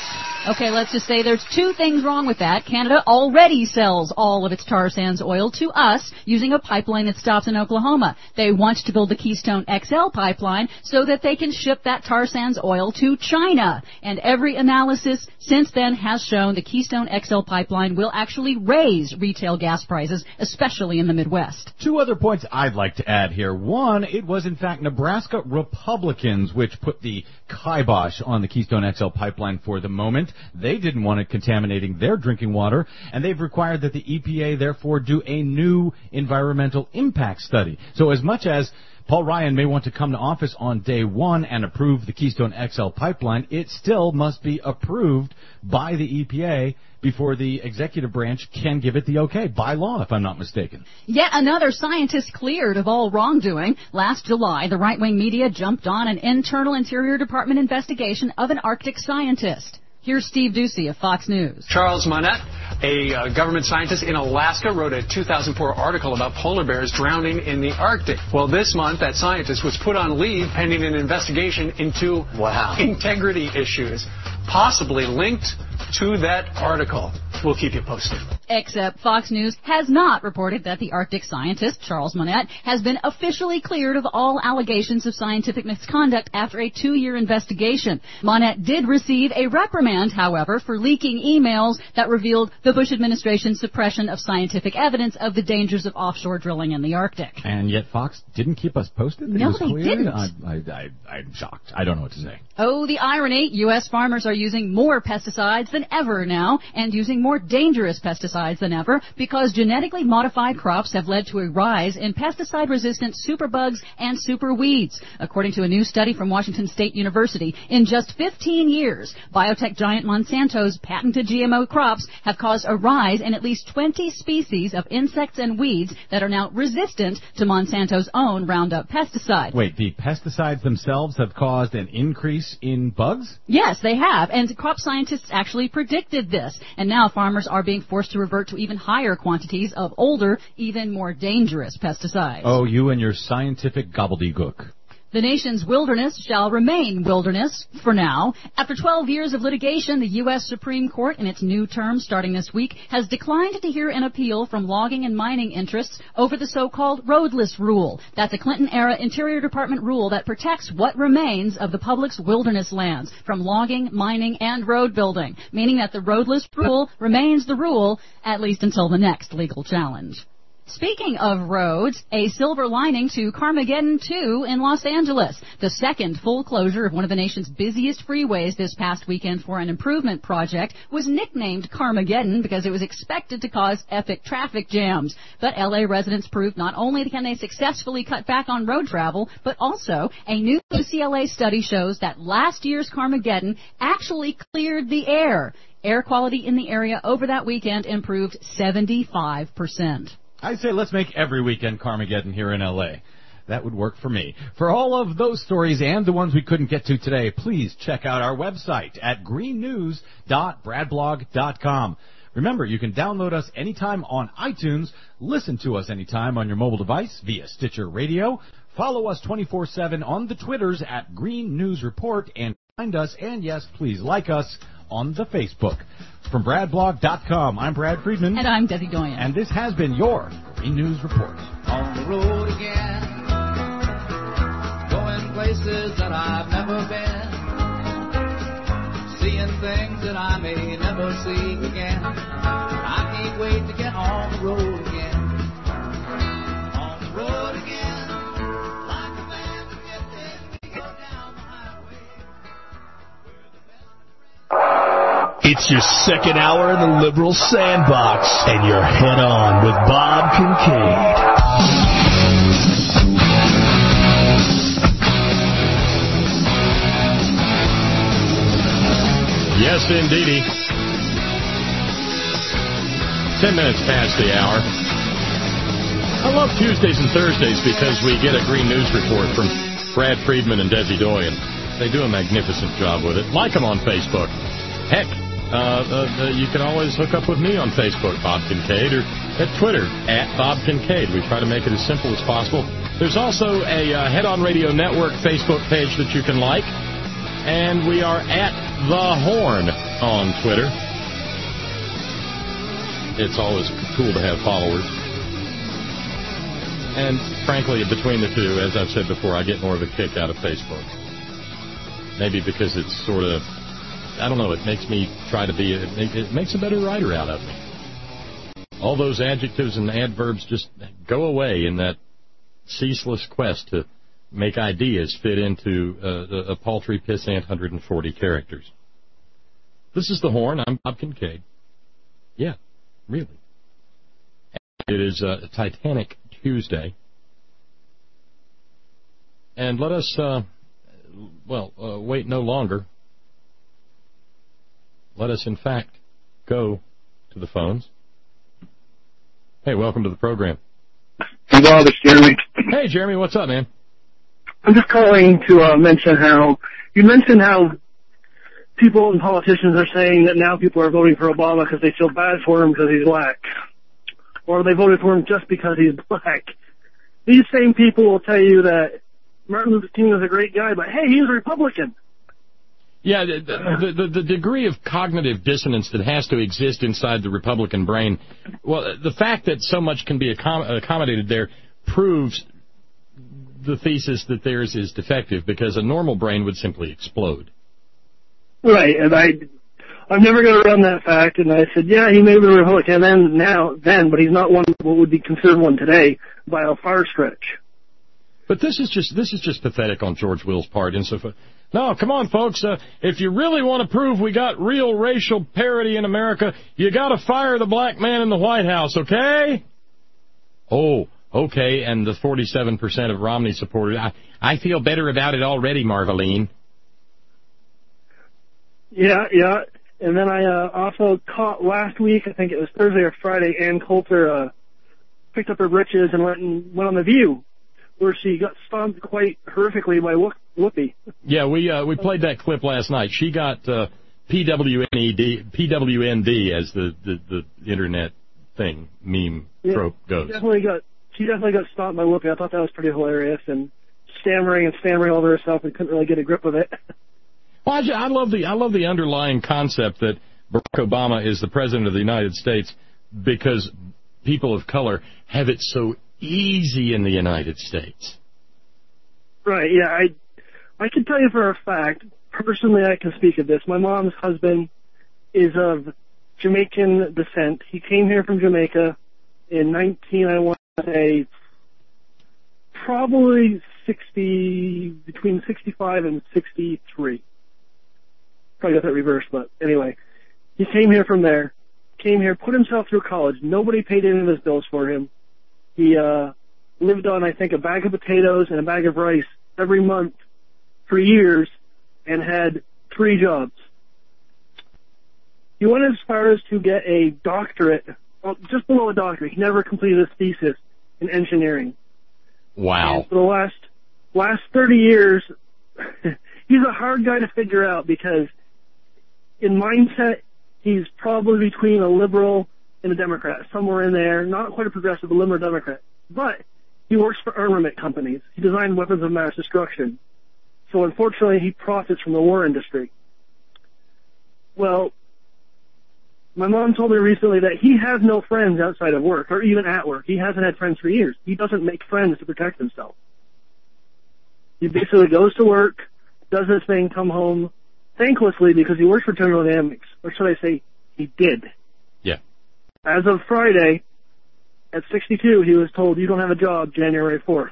Okay, let's just say there's two things wrong with that. Canada already sells all of its tar sands oil to us using a pipeline that stops in Oklahoma. They want to build the Keystone X L pipeline so that they can ship that tar sands oil to China. And every analysis since then has shown the Keystone X L pipeline will actually raise retail gas prices, especially in the Midwest. Two other points I'd like to add here. One, it was in fact Nebraska Republicans which put the kibosh on the Keystone X L pipeline for the moment. They didn't want it contaminating their drinking water, and they've required that the E P A therefore do a new environmental impact study. So as much as Paul Ryan may want to come to office on day one and approve the Keystone X L pipeline, it still must be approved by the E P A before the executive branch can give it the okay, by law, if I'm not mistaken. Yet another scientist cleared of all wrongdoing. Last July, the right-wing media jumped on an internal Interior Department investigation of an Arctic scientist. Here's Steve Ducey of Fox News. Charles Monette, a uh, government scientist in Alaska, wrote a two thousand four article about polar bears drowning in the Arctic. Well, this month, that scientist was put on leave pending an investigation into wow. integrity issues, possibly linked to that article. We'll keep you posted. Except Fox News has not reported that the Arctic scientist, Charles Monette, has been officially cleared of all allegations of scientific misconduct after a two-year investigation. Monette did receive a reprimand, however, for leaking emails that revealed the Bush administration's suppression of scientific evidence of the dangers of offshore drilling in the Arctic. And yet Fox didn't keep us posted? No, was they cleared? didn't. I, I, I, I'm shocked. I don't know what to say. Oh, the irony. U S farmers are using more pesticides than ever now, and using more dangerous pesticides than ever, because genetically modified crops have led to a rise in pesticide-resistant superbugs and superweeds. According to a new study from Washington State University, in just fifteen years, biotech giant Monsanto's patented G M O crops have caused a rise in at least twenty species of insects and weeds that are now resistant to Monsanto's own Roundup pesticide. Wait, the pesticides themselves have caused an increase in bugs? Yes, they have, and crop scientists actually predicted this, and now farmers are being forced to revert to even higher quantities of older, even more dangerous pesticides. Oh, you and your scientific gobbledygook. The nation's wilderness shall remain wilderness for now. After twelve years of litigation, the U S Supreme Court, in its new term starting this week, has declined to hear an appeal from logging and mining interests over the so-called roadless rule. That's a Clinton-era Interior Department rule that protects what remains of the public's wilderness lands from logging, mining, and road building, meaning that the roadless rule remains the rule, at least until the next legal challenge. Speaking of roads, a silver lining to Carmageddon two in Los Angeles. The second full closure of one of the nation's busiest freeways this past weekend for an improvement project was nicknamed Carmageddon because it was expected to cause epic traffic jams. But L A residents proved not only can they successfully cut back on road travel, but also a new U C L A study shows that last year's Carmageddon actually cleared the air. Air quality in the area over that weekend improved seventy-five percent. I'd say let's make every weekend Carmageddon here in L A. That would work for me. For all of those stories and the ones we couldn't get to today, please check out our website at green news dot brad blog dot com. Remember, you can download us anytime on iTunes, listen to us anytime on your mobile device via Stitcher Radio, follow us twenty-four seven on the Twitters at Green News Report, and find us, and yes, please like us on the Facebook. From brad blog dot com, I'm Brad Friedman. And I'm Desi Doyen. And this has been your Green News Report. On the road again, going places that I've never been, seeing things that I may never see again. I can't wait to get on the road again. On the road again, like a man to get there, we go down the highway. It's your second hour in the Liberal Sandbox, and you're head on with Bob Kincaid. Yes, indeedy. Ten minutes past the hour. I love Tuesdays and Thursdays because we get a Green News Report from Brad Friedman and Desi Doyen. They do a magnificent job with it. Like them on Facebook. Heck, Uh, uh, uh, you can always hook up with me on Facebook, Bob Kincaid, or at Twitter, at Bob Kincaid. We try to make it as simple as possible. There's also a uh, Head On Radio Network Facebook page that you can like, and we are at The Horn on Twitter. It's always cool to have followers. And frankly, between the two, as I've said before, I get more of a kick out of Facebook. Maybe because it's sort of, I don't know, it makes me try to be, it makes a better writer out of me. All those adjectives and adverbs just go away in that ceaseless quest to make ideas fit into uh, a paltry, pissant one hundred forty characters. This is The Horn. I'm Bob Kincaid. Yeah, really. It is uh, Titanic Tuesday. And let us, uh, well, uh, wait no longer. Let us, in fact, go to the phones. Hey, welcome to the program. Hey, Bob, it's Jeremy. Hey, Jeremy, what's up, man? I'm just calling to uh, mention how, you mentioned how people and politicians are saying that now people are voting for Obama because they feel bad for him because he's black. Or they voted for him just because he's black. These same people will tell you that Martin Luther King was a great guy, but hey, he's a Republican. Yeah, the, the, the, the degree of cognitive dissonance that has to exist inside the Republican brain, well, the fact that so much can be accom- accommodated there proves the thesis that theirs is defective, because a normal brain would simply explode. Right, and I, I've never got around that fact, and I said, yeah, he may be a Republican then, now, then, but he's not one what would be considered one today by a far stretch. But this is just this is just pathetic on George Will's part. And so, no, come on, folks. Uh, if you really want to prove we got real racial parity in America, you got to fire the black man in the White House, okay? Oh, okay. And the forty-seven percent of Romney supporters. I, I feel better about it already, Marveline. Yeah, yeah. And then I uh, also caught last week, I think it was Thursday or Friday, Ann Coulter uh, picked up her britches and went and went on The View, where she got stomped quite horrifically by Whoopi. Yeah, we uh, we played that clip last night. She got uh, P W N D, P W N D as the, the, the internet thing, meme yeah, trope goes. She definitely got she definitely got stomped by Whoopi. I thought that was pretty hilarious, and stammering and stammering all over herself and couldn't really get a grip of it. Well, I, I love the I love the underlying concept that Barack Obama is the president of the United States because people of color have it so easy in the United States. Right, yeah, I I can tell you for a fact, personally I can speak of this. My mom's husband is of Jamaican descent. He came here from Jamaica in nineteen, I want to say, probably sixty, between sixty-five and sixty-three. Probably got that reversed, but anyway. He came here from there, came here, put himself through college. Nobody paid any of his bills for him. He uh lived on, I think, a bag of potatoes and a bag of rice every month for years and had three jobs. He went as far as to get a doctorate, well, just below a doctorate. He never completed his thesis in engineering. Wow. And for the last, last thirty years, he's a hard guy to figure out because in mindset, he's probably between a liberal and a Democrat, somewhere in there, not quite a progressive, but liberal Democrat. But he works for armament companies. He designed weapons of mass destruction. So unfortunately, he profits from the war industry. Well, my mom told me recently that he has no friends outside of work, or even at work. He hasn't had friends for years. He doesn't make friends to protect himself. He basically goes to work, does his thing, come home, thanklessly because he works for General Dynamics. Or should I say, he did. Yeah. As of Friday, at sixty-two, he was told, you don't have a job January fourth.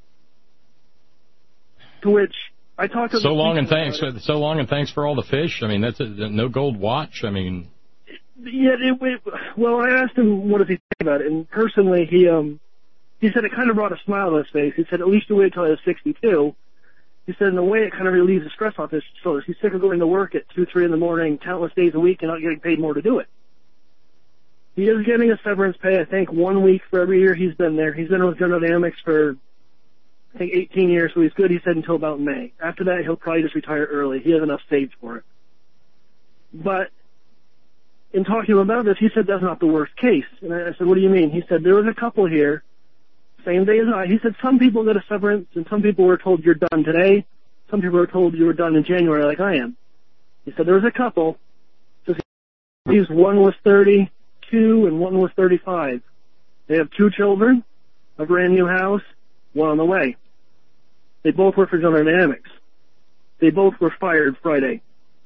To which I talked to So long and thanks. So long and thanks for all the fish. I mean, that's a, no gold watch. I mean, yeah. It, it, well, I asked him what does he think about it, and personally, he um he said it kind of brought a smile to his face. He said at least you wait till I was sixty-two. He said in a way it kind of relieves the stress off his shoulders. He's sick of going to work at two, three in the morning, countless days a week, and not getting paid more to do it. He is getting a severance pay, I think, one week for every year he's been there. He's been with General Dynamics for, I think, eighteen years, so he's good, he said, until about May. After that, he'll probably just retire early. He has enough saved for it. But in talking to him about this, he said that's not the worst case. And I said, what do you mean? He said, there was a couple here, same day as I. He said some people got a severance, and some people were told you're done today. Some people were told you were done in January like I am. He said there was a couple. These one was thirty-two and one was thirty-five. They have two children, a brand new house, one on the way. They both work for General Dynamics. They both were fired Friday.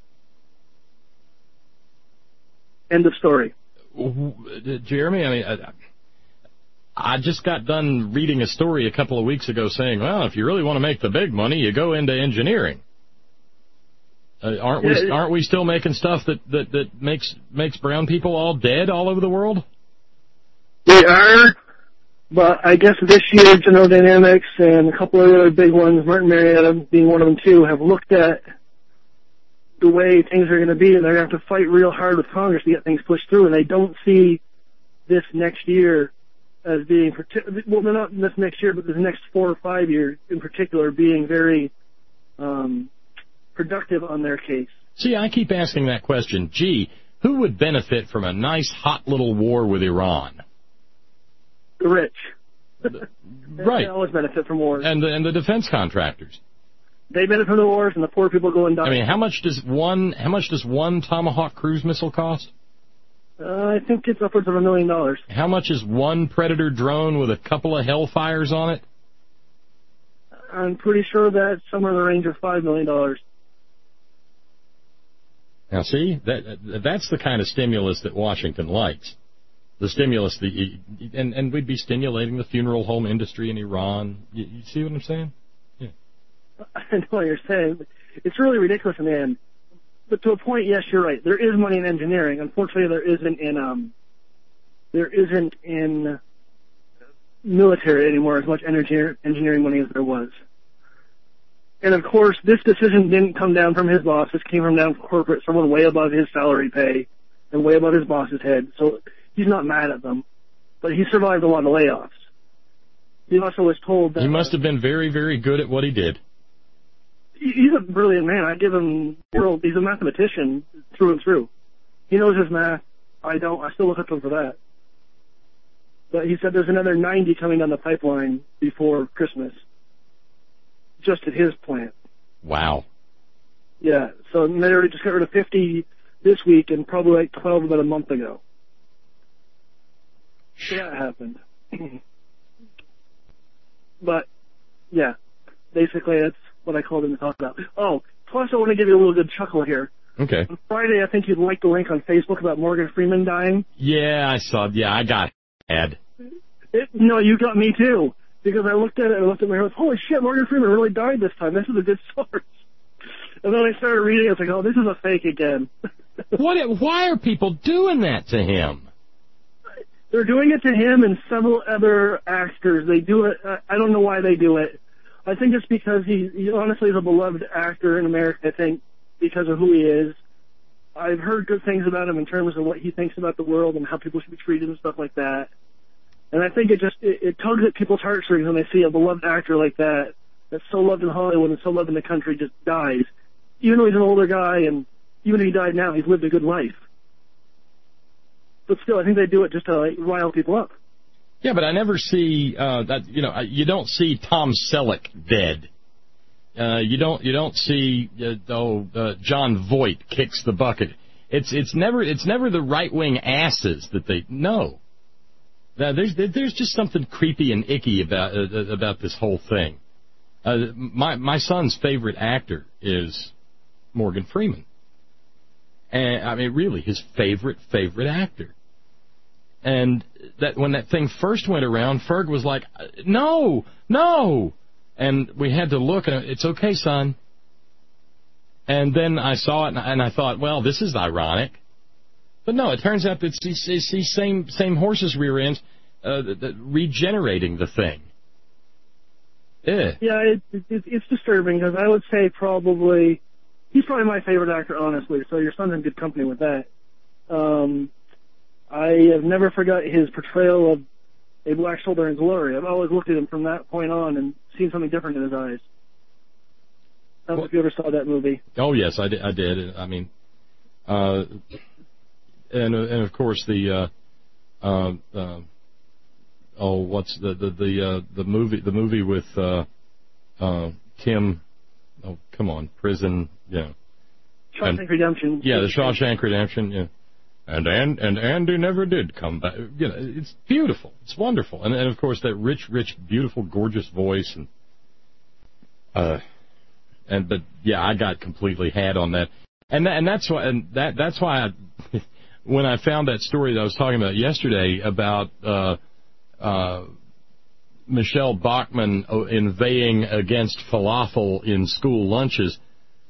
End of story. Jeremy, I mean, I, I just got done reading a story a couple of weeks ago saying, well, if you really want to make the big money, you go into engineering. Uh, aren't we Yeah, aren't we still making stuff that, that, that makes makes brown people all dead all over the world? We are, but I guess this year General Dynamics and a couple of the other big ones, Martin Marietta being one of them too, have looked at the way things are going to be, and they're going to have to fight real hard with Congress to get things pushed through, and they don't see this next year as being, well, not this next year, but this next four or five years in particular being very um, productive on their case. See, I keep asking that question. Gee, who would benefit from a nice, hot little war with Iran? The rich. Right. They always benefit from wars. And the, and the defense contractors. They benefit from the wars, and the poor people go and die. I mean, how much does one how much does one Tomahawk cruise missile cost? Uh, I think it's upwards of a million dollars. How much is one Predator drone with a couple of Hellfires on it? I'm pretty sure that's somewhere in the range of five million dollars. Now, see, that that's the kind of stimulus that Washington likes. The stimulus, the and and we'd be stimulating the funeral home industry in Iran. You, you see what I'm saying? Yeah. I know what you're saying. But it's really ridiculous in the end. But to a point, yes, you're right. There is money in engineering. Unfortunately, there isn't in um, there isn't in military anymore as much engineer, engineering money as there was. And of course, this decision didn't come down from his boss. This came from down from corporate, someone way above his salary pay and way above his boss's head. So he's not mad at them, but he survived a lot of layoffs. He also was told that he must have been very, very good at what he did. He's a brilliant man. I give him world. He's a mathematician through and through. He knows his math. I don't. I still look up to him for that. But he said there's another ninety coming down the pipeline before Christmas, just at his plant. Wow. Yeah. So they already just got rid of fifty this week and probably like twelve about a month ago. So that happened. But yeah, basically that's what I called him to talk about. Oh, plus I want to give you a little good chuckle here. Okay. On Friday, I think you'd like the link on Facebook about Morgan Freeman dying. Yeah, I saw. Yeah, I got it. It, no, you got me too. Because I looked at it and I looked at my house. Holy shit, Morgan Freeman really died this time. This is a good source. And then I started reading it. I was like, oh, this is a fake again. What? Why are people doing that to him? They're doing it to him and several other actors. They do it. I don't know why they do it. I think it's because he, he honestly is a beloved actor in America, I think, because of who he is. I've heard good things about him in terms of what he thinks about the world and how people should be treated and stuff like that. And I think it just, it, it tugs at people's heartstrings when they see a beloved actor like that, that's so loved in Hollywood and so loved in the country, just dies. Even though he's an older guy, and even if he died now, he's lived a good life. But still, I think they do it just to like, rile people up. Yeah, but I never see uh, that. You know, you don't see Tom Selleck dead. Uh, you don't. You don't see. Uh, oh, uh, John Voight kicks the bucket. It's it's never it's never the right wing asses that they know. Now, there's there's just something creepy and icky about uh, about this whole thing. Uh, my my son's favorite actor is Morgan Freeman, and I mean, really, his favorite favorite actor. And that when that thing first went around, Ferg was like, no, no. And we had to look, and it's okay, son. And then I saw it, and I thought, well, this is ironic. But no, it turns out that it's these same, same horse's rear ends uh, regenerating the thing. Yeah, yeah it, it, it's disturbing, because I would say probably, he's probably my favorite actor, honestly, so your son's in good company with that. Um... I have never forgot his portrayal of a black soldier in Glory. I've always looked at him from that point on and seen something different in his eyes. I don't know if you ever saw that movie. Oh, yes, I did. I, did. I mean, uh, and and of course the, uh, uh, uh, oh, what's the the the, uh, the movie the movie with uh, uh, Kim? Oh, come on, Prison, yeah. Shawshank and, Redemption. Yeah, the Shawshank Redemption, yeah. And, and and Andy never did come back. You know, it's beautiful. It's wonderful. And, and of course, that rich, rich, beautiful, gorgeous voice. And, uh, and but, yeah, I got completely had on that. And that, and that's why, and that, that's why I, when I found that story that I was talking about yesterday about, uh, uh, Michelle Bachmann inveighing against falafel in school lunches,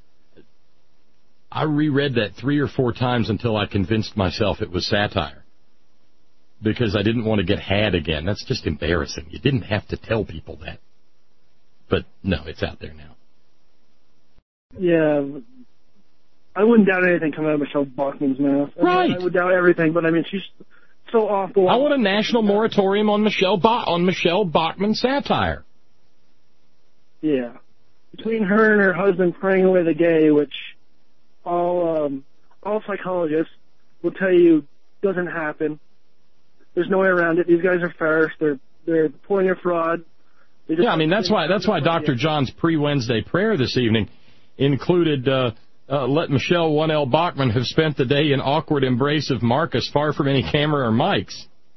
I reread that three or four times until I convinced myself it was satire. Because I didn't want to get had again. That's just embarrassing. You didn't have to tell people that. But, no, it's out there now. Yeah. I wouldn't doubt anything coming out of Michelle Bachmann's mouth. I Right. mean, I would doubt everything, but, I mean, she's so awful. I want a national moratorium on Michelle ba- on Michelle Bachmann satire. Yeah. Between her and her husband praying away the gay, which all um, all psychologists will tell you doesn't happen. There's no way around it. These guys are farce. They're they're pulling a fraud. Yeah, I mean that's why that's why Doctor John's pre-Wednesday prayer this evening included uh, uh, let Michelle one L Bachmann have spent the day in awkward embrace of Marcus, far from any camera or mics.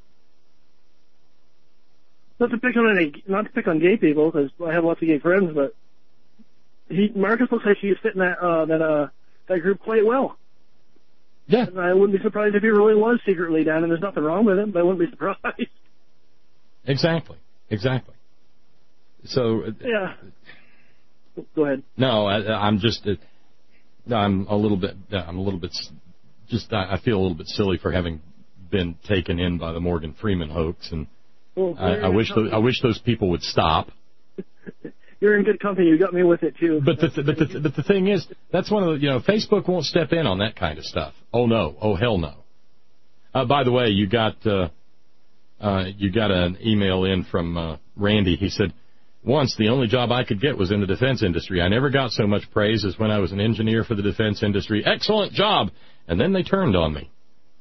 Not to pick on any, not to pick on gay people, because I have lots of gay friends, but he Marcus looks like he's fitting that uh, that uh, that group quite well. Yeah, and I wouldn't be surprised if he really was secretly down, and there's nothing wrong with him, but I wouldn't be surprised. Exactly, exactly. So yeah, go ahead. No, I, I'm just uh, I'm a little bit I'm a little bit just I, I feel a little bit silly for having been taken in by the Morgan Freeman hoax, and well, I, I wish those, I wish those people would stop. You're in good company. You got me with it too. But the, but the but the thing is, that's one of the you know Facebook won't step in on that kind of stuff. Oh no, oh hell no. Uh, by the way, you got uh, uh, you got an email in from uh, Randy. He said, once the only job I could get was in the defense industry. I never got so much praise as when I was an engineer for the defense industry. Excellent job, and then they turned on me.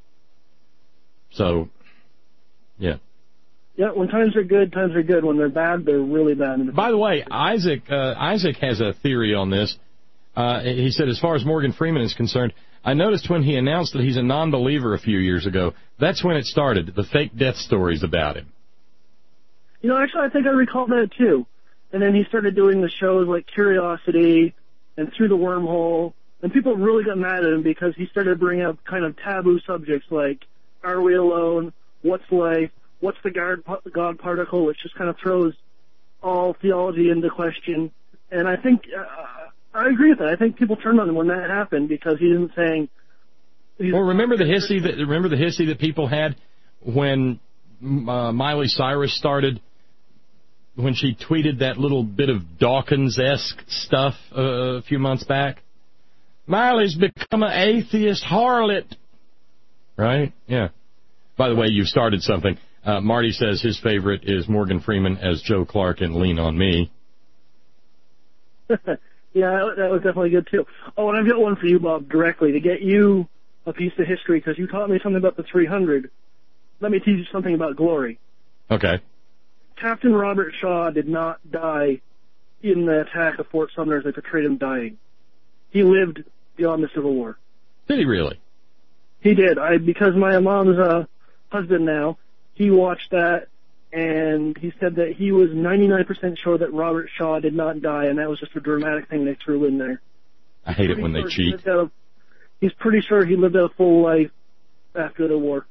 So, yeah. Yeah, when times are good, times are good. When they're bad, they're really bad. By the way, Isaac uh, Isaac has a theory on this. Uh, he said, as far as Morgan Freeman is concerned, I noticed when he announced that he's a non-believer a few years ago, that's when it started, the fake death stories about him. You know, actually, I think I recall that too. And then he started doing the shows like Curiosity and Through the Wormhole, and people really got mad at him because he started bringing up kind of taboo subjects like, are we alone? What's life? What's the God, God particle, which just kind of throws all theology into question. And I think, uh, I agree with that. I think people turned on him when that happened because he isn't saying... Well, remember the hissy that remember the hissy that people had when uh, Miley Cyrus started, when she tweeted that little bit of Dawkins-esque stuff uh, a few months back? Miley's become an atheist harlot. Right? Yeah. By the way, you've started something. Uh, Marty says his favorite is Morgan Freeman as Joe Clark in Lean on Me. Yeah, that was definitely good, too. Oh, and I've got one for you, Bob, directly, to get you a piece of history, because you taught me something about the three hundred. Let me teach you something about glory. Okay. Captain Robert Shaw did not die in the attack of Fort Sumner as they portrayed him dying. He lived beyond the Civil War. Did he really? He did. I because my mom's uh, husband now, he watched that, and he said that he was ninety-nine percent sure that Robert Shaw did not die, and that was just a dramatic thing they threw in there. I hate it when they cheat. He a, he's pretty sure he lived a full life after the war.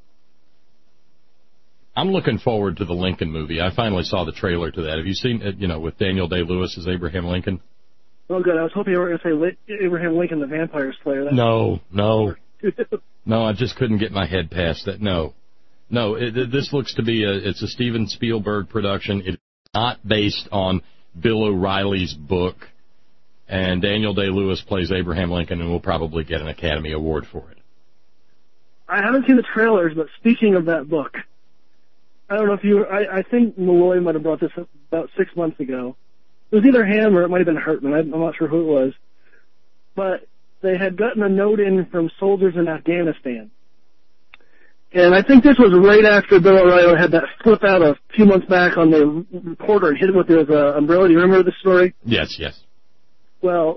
I'm looking forward to the Lincoln movie. I finally saw the trailer to that. Have you seen it, you know, with Daniel Day-Lewis as Abraham Lincoln? Oh, good. I was hoping you were going to say Abraham Lincoln, the Vampire Slayer. That's no, no. No, I just couldn't get my head past that. No. No, it, this looks to be a, it's a Steven Spielberg production. It's not based on Bill O'Reilly's book. And Daniel Day-Lewis plays Abraham Lincoln and will probably get an Academy Award for it. I haven't seen the trailers, but speaking of that book, I don't know if you, I, I think Malloy might have brought this up about six months ago. It was either him or it might have been Hartman. I'm not sure who it was. But they had gotten a note in from soldiers in Afghanistan. And I think this was right after Bill O'Reilly had that flip out a few months back on the reporter and hit him with his uh, umbrella. Do you remember the story? Yes, yes. Well,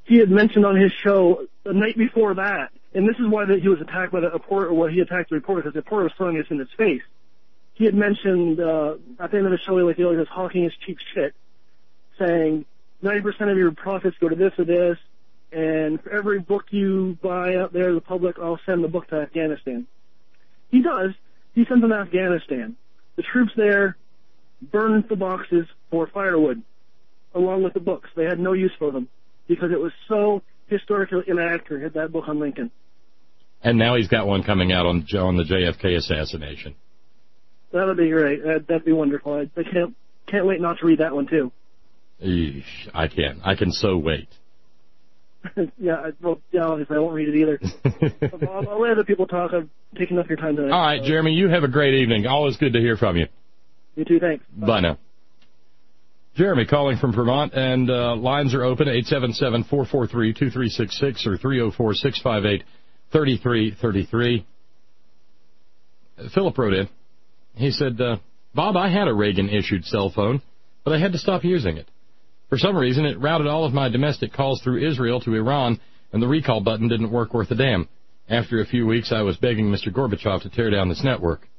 he had mentioned on his show the night before that, and this is why that he was attacked by the reporter, or what he attacked the reporter, because the reporter was throwing this in his face. He had mentioned uh, at the end of the show, like, he was hawking his cheap shit, saying ninety percent of your profits go to this or this, and for every book you buy out there, the public, I'll send the book to Afghanistan. He does. He sends them to Afghanistan. The troops there burned the boxes for firewood, along with the books. They had no use for them, because it was so historically inaccurate, that book on Lincoln. And now he's got one coming out on, on the J F K assassination. That would be great. That'd, that'd be wonderful. I, I can't can't wait not to read that one, too. Eesh, I can. I can so wait. yeah, I, well, yeah, obviously I won't read it either. I'll, I'll let other people talk. I've taken up your time tonight. All right, so. Jeremy, you have a great evening. Always good to hear from you. You too, thanks. Bye, Bye now. Jeremy calling from Vermont, and uh, lines are open, eight seven seven, four four three, two three six six or three oh four, six five eight, three three three three. Philip wrote in. He said, uh, Bob, I had a Reagan-issued cell phone, but I had to stop using it. For some reason, it routed all of my domestic calls through Israel to Iran, and the recall button didn't work worth a damn. After a few weeks, I was begging Mister Gorbachev to tear down this network.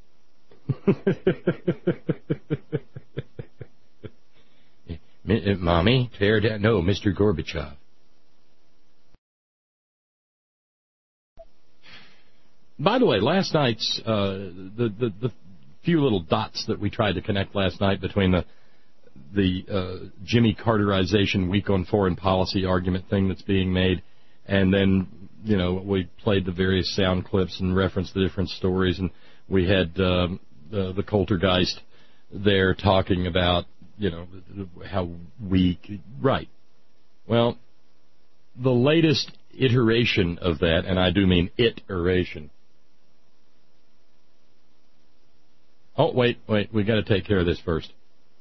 Mommy, tear down. No, Mister Gorbachev. By the way, last night's, uh, the, the, the few little dots that we tried to connect last night between the the uh, Jimmy Carterization week on foreign policy argument thing that's being made, and then, you know, we played the various sound clips and referenced the different stories, and we had um, the, the Coultergeist there talking about, you know, how weak, right. Well, the latest iteration of that, and I do mean iteration. Oh, wait, wait, we got to take care of this first.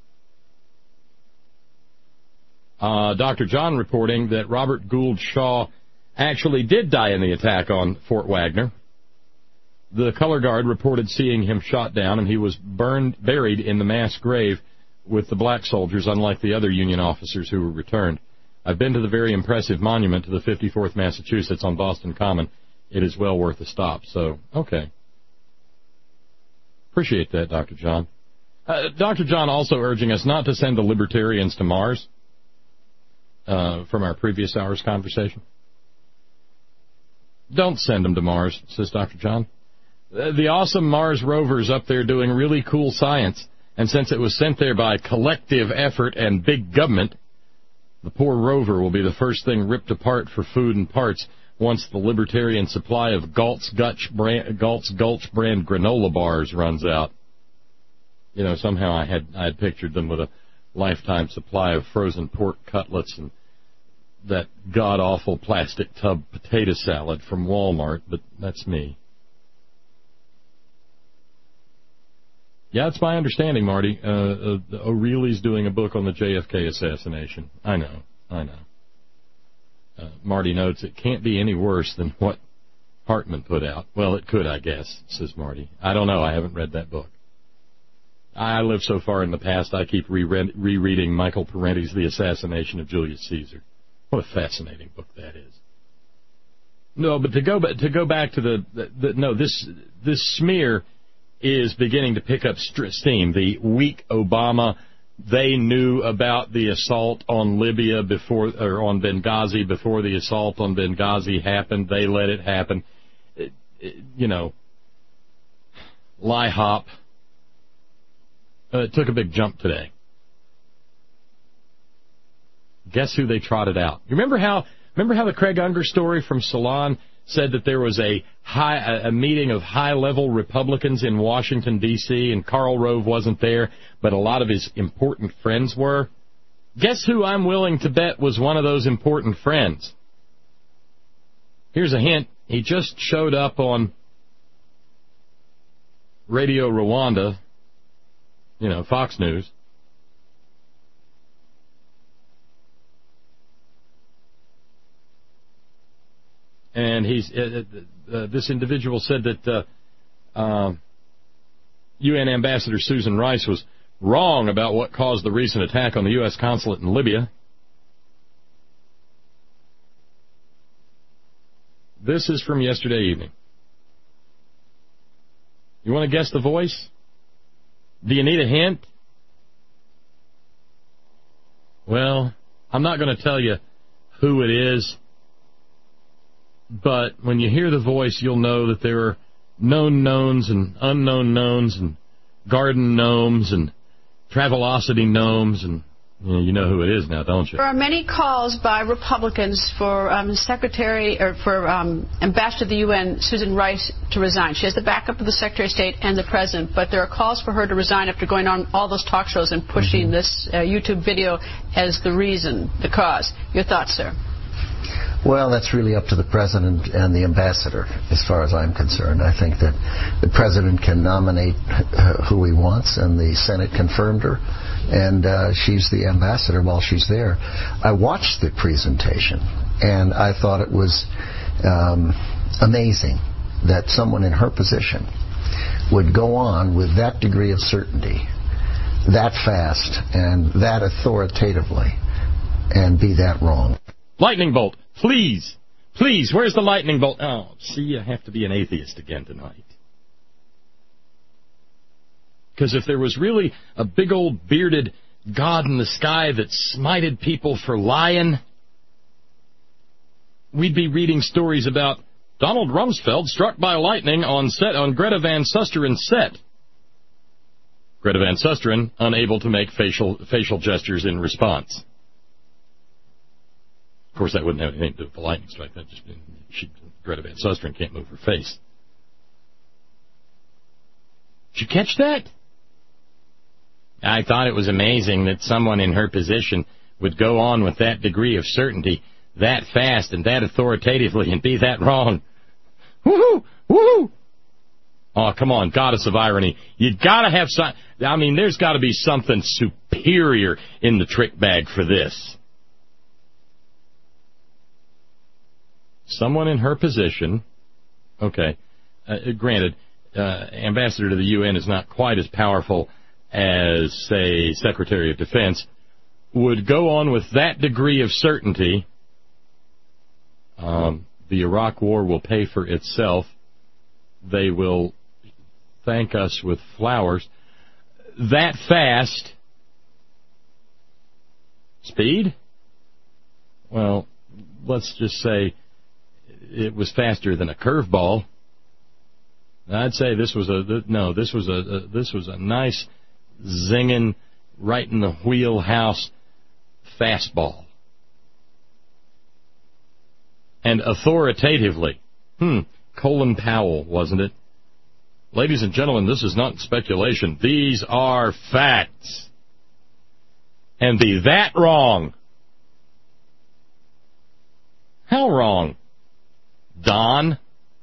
Uh, Doctor John reporting that Robert Gould Shaw actually did die in the attack on Fort Wagner. The color guard reported seeing him shot down, and he was burned, buried in the mass grave with the black soldiers, unlike the other Union officers who were returned. I've been to the very impressive monument to the fifty-fourth Massachusetts on Boston Common. It is well worth a stop. So, okay. Appreciate that, Doctor John. Uh, Doctor John also urging us not to send the libertarians to Mars uh, from our previous hour's conversation. Don't send them to Mars, says Doctor John. Uh, the awesome Mars rover's up there doing really cool science, and since it was sent there by collective effort and big government, the poor rover will be the first thing ripped apart for food and parts once the libertarian supply of Galt's Gulch brand, Galt's Gulch brand granola bars runs out. You know, somehow I had I had pictured them with a lifetime supply of frozen pork cutlets and that god-awful plastic tub potato salad from Walmart, but that's me. Yeah, it's my understanding, Marty. Uh, uh, O'Reilly's doing a book on the J F K assassination. I know, I know. Uh, Marty notes it can't be any worse than what Hartman put out. Well, it could, I guess, says Marty. I don't know. I haven't read that book. I live so far in the past, I keep re- rereading Michael Parenti's The Assassination of Julius Caesar. What a fascinating book that is. No, but to go, to go back to the, the, the no, this this smear is beginning to pick up steam. The weak Obama, they knew about the assault on Libya before, or on Benghazi before the assault on Benghazi happened. They let it happen. It, it, you know, lie hop. Uh, it took a big jump today. Guess who they trotted out? You remember how, remember how the Craig Unger story from Salon said that there was a high a meeting of high-level Republicans in Washington, D C, and Karl Rove wasn't there, but a lot of his important friends were? Guess who I'm willing to bet was one of those important friends? Here's a hint. He just showed up on Radio Rwanda, you know, Fox News. And he's uh, uh, this individual said that uh, uh, U N Ambassador Susan Rice was wrong about what caused the recent attack on the U S consulate in Libya. This is from yesterday evening. You want to guess the voice? Do you need a hint? Well, I'm not going to tell you who it is, but when you hear the voice, you'll know that there are known knowns and unknown knowns and garden gnomes and Travelocity gnomes, and you know, you know who it is now, don't you? There are many calls by Republicans for um, Secretary or for um, Ambassador to the U N, Susan Rice, to resign. She has the backup of the Secretary of State and the President, but there are calls for her to resign after going on all those talk shows and pushing mm-hmm. this uh, YouTube video as the reason, the cause. Your thoughts, sir? Well, that's really up to the President and the Ambassador, as far as I'm concerned. I think that the President can nominate who he wants, and the Senate confirmed her, and uh, she's the Ambassador while she's there. I watched the presentation, and I thought it was um, amazing that someone in her position would go on with that degree of certainty, that fast, and that authoritatively, and be that wrong. Lightning bolt, please, please, where's the lightning bolt? Oh, see, you have to be an atheist again tonight. Because if there was really a big old bearded God in the sky that smited people for lying, we'd be reading stories about Donald Rumsfeld struck by lightning on set on Greta Van Susteren's set. Greta Van Susteren unable to make facial facial gestures in response. Of course, that wouldn't have anything to do with the lightning strike. That just she, Greta Van Susteren can't move her face. Did you catch that? I thought it was amazing that someone in her position would go on with that degree of certainty, that fast and that authoritatively, and be that wrong. Woohoo! Woohoo! Oh, come on, goddess of irony. You gotta have some. I mean, there's got to be something superior in the trick bag for this. Someone in her position, okay, uh, granted, uh, Ambassador to the U N is not quite as powerful as, say, Secretary of Defense, would go on with that degree of certainty. Um, the Iraq War will pay for itself. They will thank us with flowers. That fast. Speed? Well, let's just say it was faster than a curveball. I'd say this was a no. This was a, a this was a nice, zinging, right in the wheelhouse fastball. And authoritatively, hmm, Colin Powell, wasn't it? Ladies and gentlemen, this is not speculation. These are facts. And be that wrong. How wrong? Don?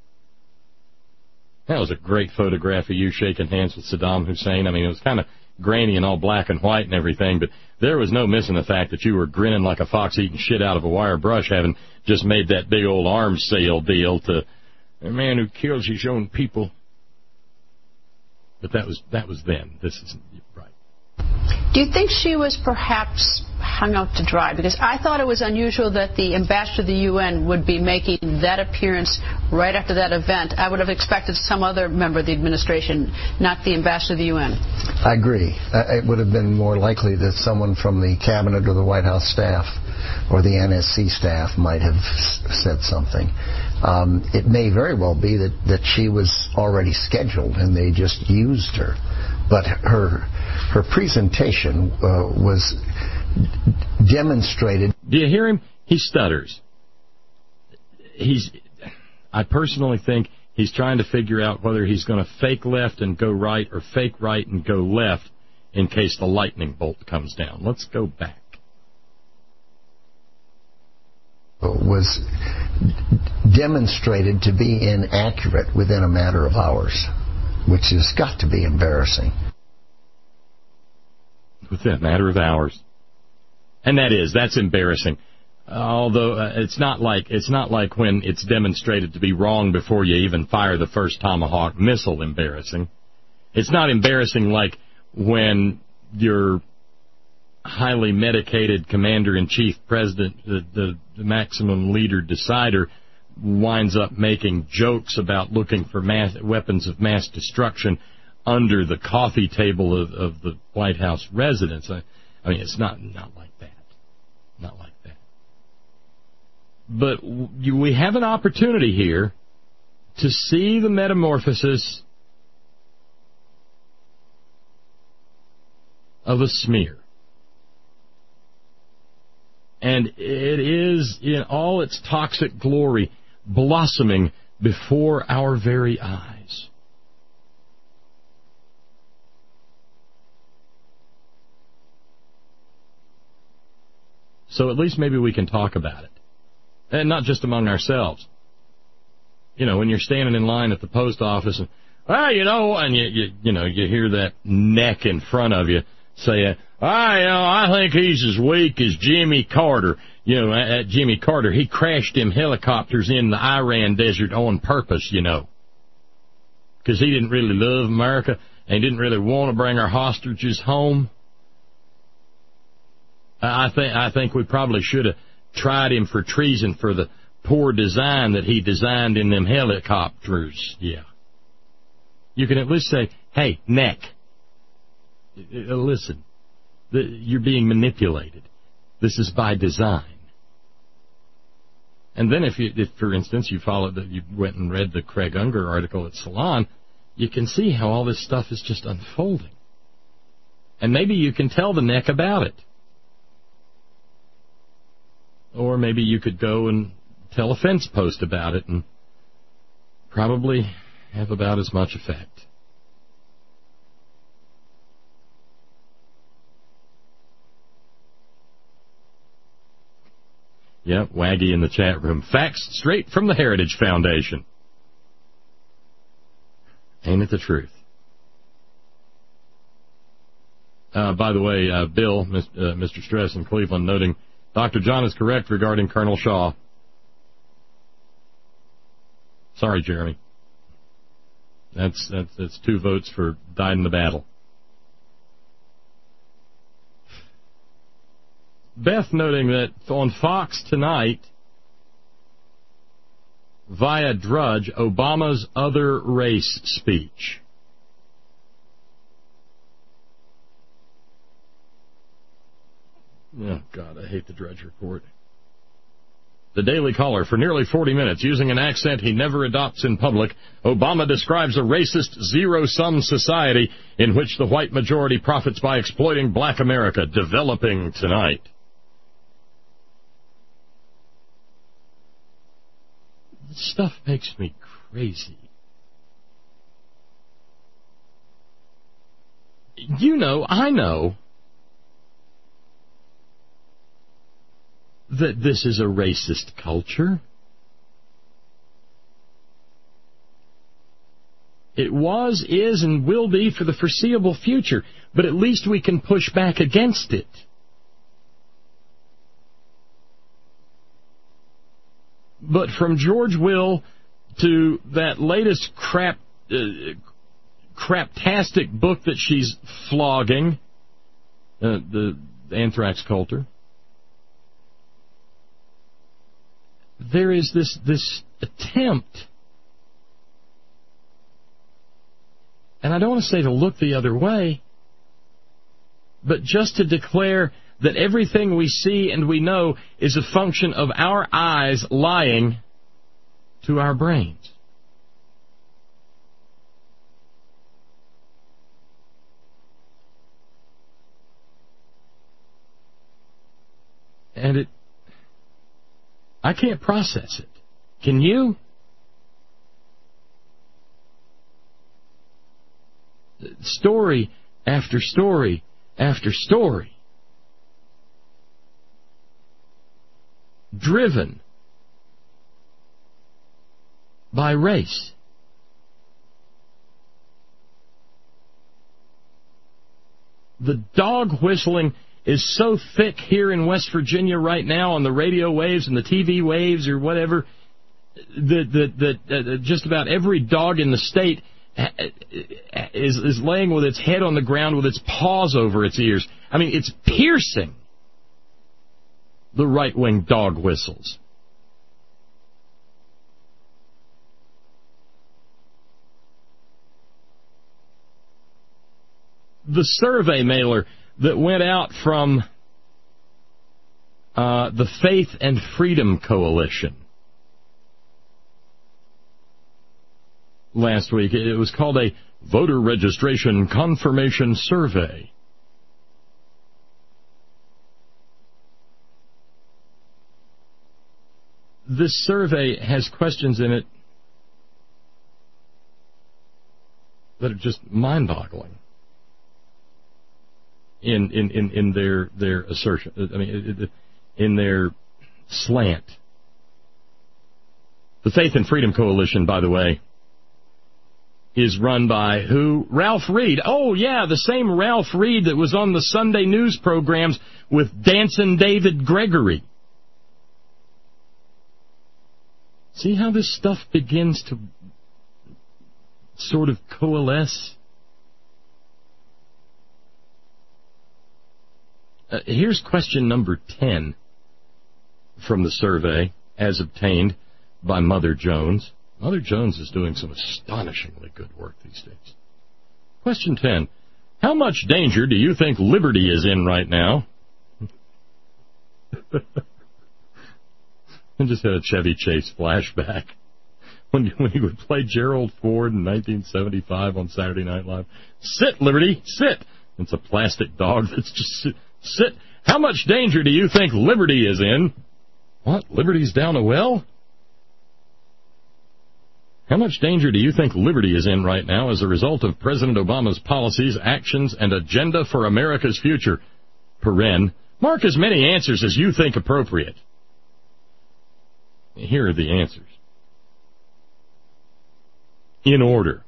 That was a great photograph of you shaking hands with Saddam Hussein. I mean, it was kind of grainy and all black and white and everything, but there was no missing the fact that you were grinning like a fox eating shit out of a wire brush, having just made that big old arms sale deal to a man who kills his own people. But that was that was then. This isn't right. Do you think she was perhaps hung out to dry? Because I thought it was unusual that the ambassador to the U N would be making that appearance right after that event. I would have expected some other member of the administration, not the ambassador to the U N. I agree. Uh, it would have been more likely that someone from the cabinet or the White House staff or the N S C staff might have s- said something. Um, it may very well be that, that she was already scheduled and they just used her. But her her presentation uh, was demonstrated. Do you hear him? He stutters. He's. I personally think he's trying to figure out whether he's going to fake left and go right or fake right and go left in case the lightning bolt comes down. Let's go back. Was demonstrated to be inaccurate within a matter of hours, which has got to be embarrassing. Within a matter of hours. And that is, that's embarrassing. Although uh, it's not like it's not like when it's demonstrated to be wrong before you even fire the first Tomahawk missile embarrassing. It's not embarrassing like when your highly medicated commander-in-chief president, the, the, the maximum leader decider, winds up making jokes about looking for mass, weapons of mass destruction under the coffee table of, of the White House residence. I, I mean, it's not not like that. Not like that. But you, we have an opportunity here to see the metamorphosis of a smear. And it is, in all its toxic glory, blossoming before our very eyes. So at least maybe we can talk about it. And not just among ourselves. You know, when you're standing in line at the post office and, well, you know, and you, you, you know, you hear that neck in front of you saying, ah, you know, I think he's as weak as Jimmy Carter. You know, at Jimmy Carter, he crashed them helicopters in the Iran desert on purpose, you know. Because he didn't really love America and didn't really want to bring our hostages home. I think I think we probably should have tried him for treason for the poor design that he designed in them helicopters. Yeah. You can at least say, hey, neck, listen, you're being manipulated. This is by design. And then if, you, if for instance, you followed that, you went and read the Craig Unger article at Salon, you can see how all this stuff is just unfolding. And maybe you can tell the neck about it. Or maybe you could go and tell a fence post about it and probably have about as much effect. Yep, Waggy in the chat room. Facts straight from the Heritage Foundation. Ain't it the truth? Uh, by the way, uh, Bill, Mister Stress in Cleveland, noting Doctor John is correct regarding Colonel Shaw. Sorry, Jeremy. That's, that's, that's two votes for died in the battle. Beth noting that on Fox tonight, via Drudge, Obama's other race speech. Oh, God, I hate the Drudge Report. The Daily Caller, for nearly forty minutes, using an accent he never adopts in public, Obama describes a racist, zero-sum society in which the white majority profits by exploiting black America, developing tonight. This stuff makes me crazy. You know, I know that this is a racist culture. It was, is, and will be for the foreseeable future, but at least we can push back against it. But from George Will to that latest crap, uh, craptastic book that she's flogging, uh, the Anthrax Culture, there is this this attempt, and I don't want to say to look the other way, but just to declare that everything we see and we know is a function of our eyes lying to our brains. And it, I can't process it. Can you? Story after story after story. Driven by race. The dog whistling is so thick here in West Virginia right now on the radio waves and the T V waves or whatever that that that uh, just about every dog in the state is is laying with its head on the ground with its paws over its ears. I mean, it's piercing. The right-wing dog whistles. the survey mailer that went out from uh, the Faith and Freedom Coalition last week. It was called a voter registration confirmation survey. This survey has questions in it that are just mind-boggling in in, in, in their their assertion. I mean, in their slant. The Faith and Freedom Coalition, by the way, is run by who? Ralph Reed. Oh, yeah, the same Ralph Reed that was on the Sunday news programs with Dancing David Gregory. See how this stuff begins to sort of coalesce? Uh, here's question number ten from the survey, as obtained by Mother Jones. Mother Jones is doing some astonishingly good work these days. Question ten. How much danger do you think liberty is in right now? I just had a Chevy Chase flashback when, when he would play Gerald Ford in nineteen seventy-five on Saturday Night Live. Sit, Liberty, sit. It's a plastic dog that's just sit. sit. How much danger do you think liberty is in? What? Liberty's down a well? How much danger do you think liberty is in right now as a result of President Obama's policies, actions, and agenda for America's future? Paren. Mark as many answers as you think appropriate. Here are the answers. In order.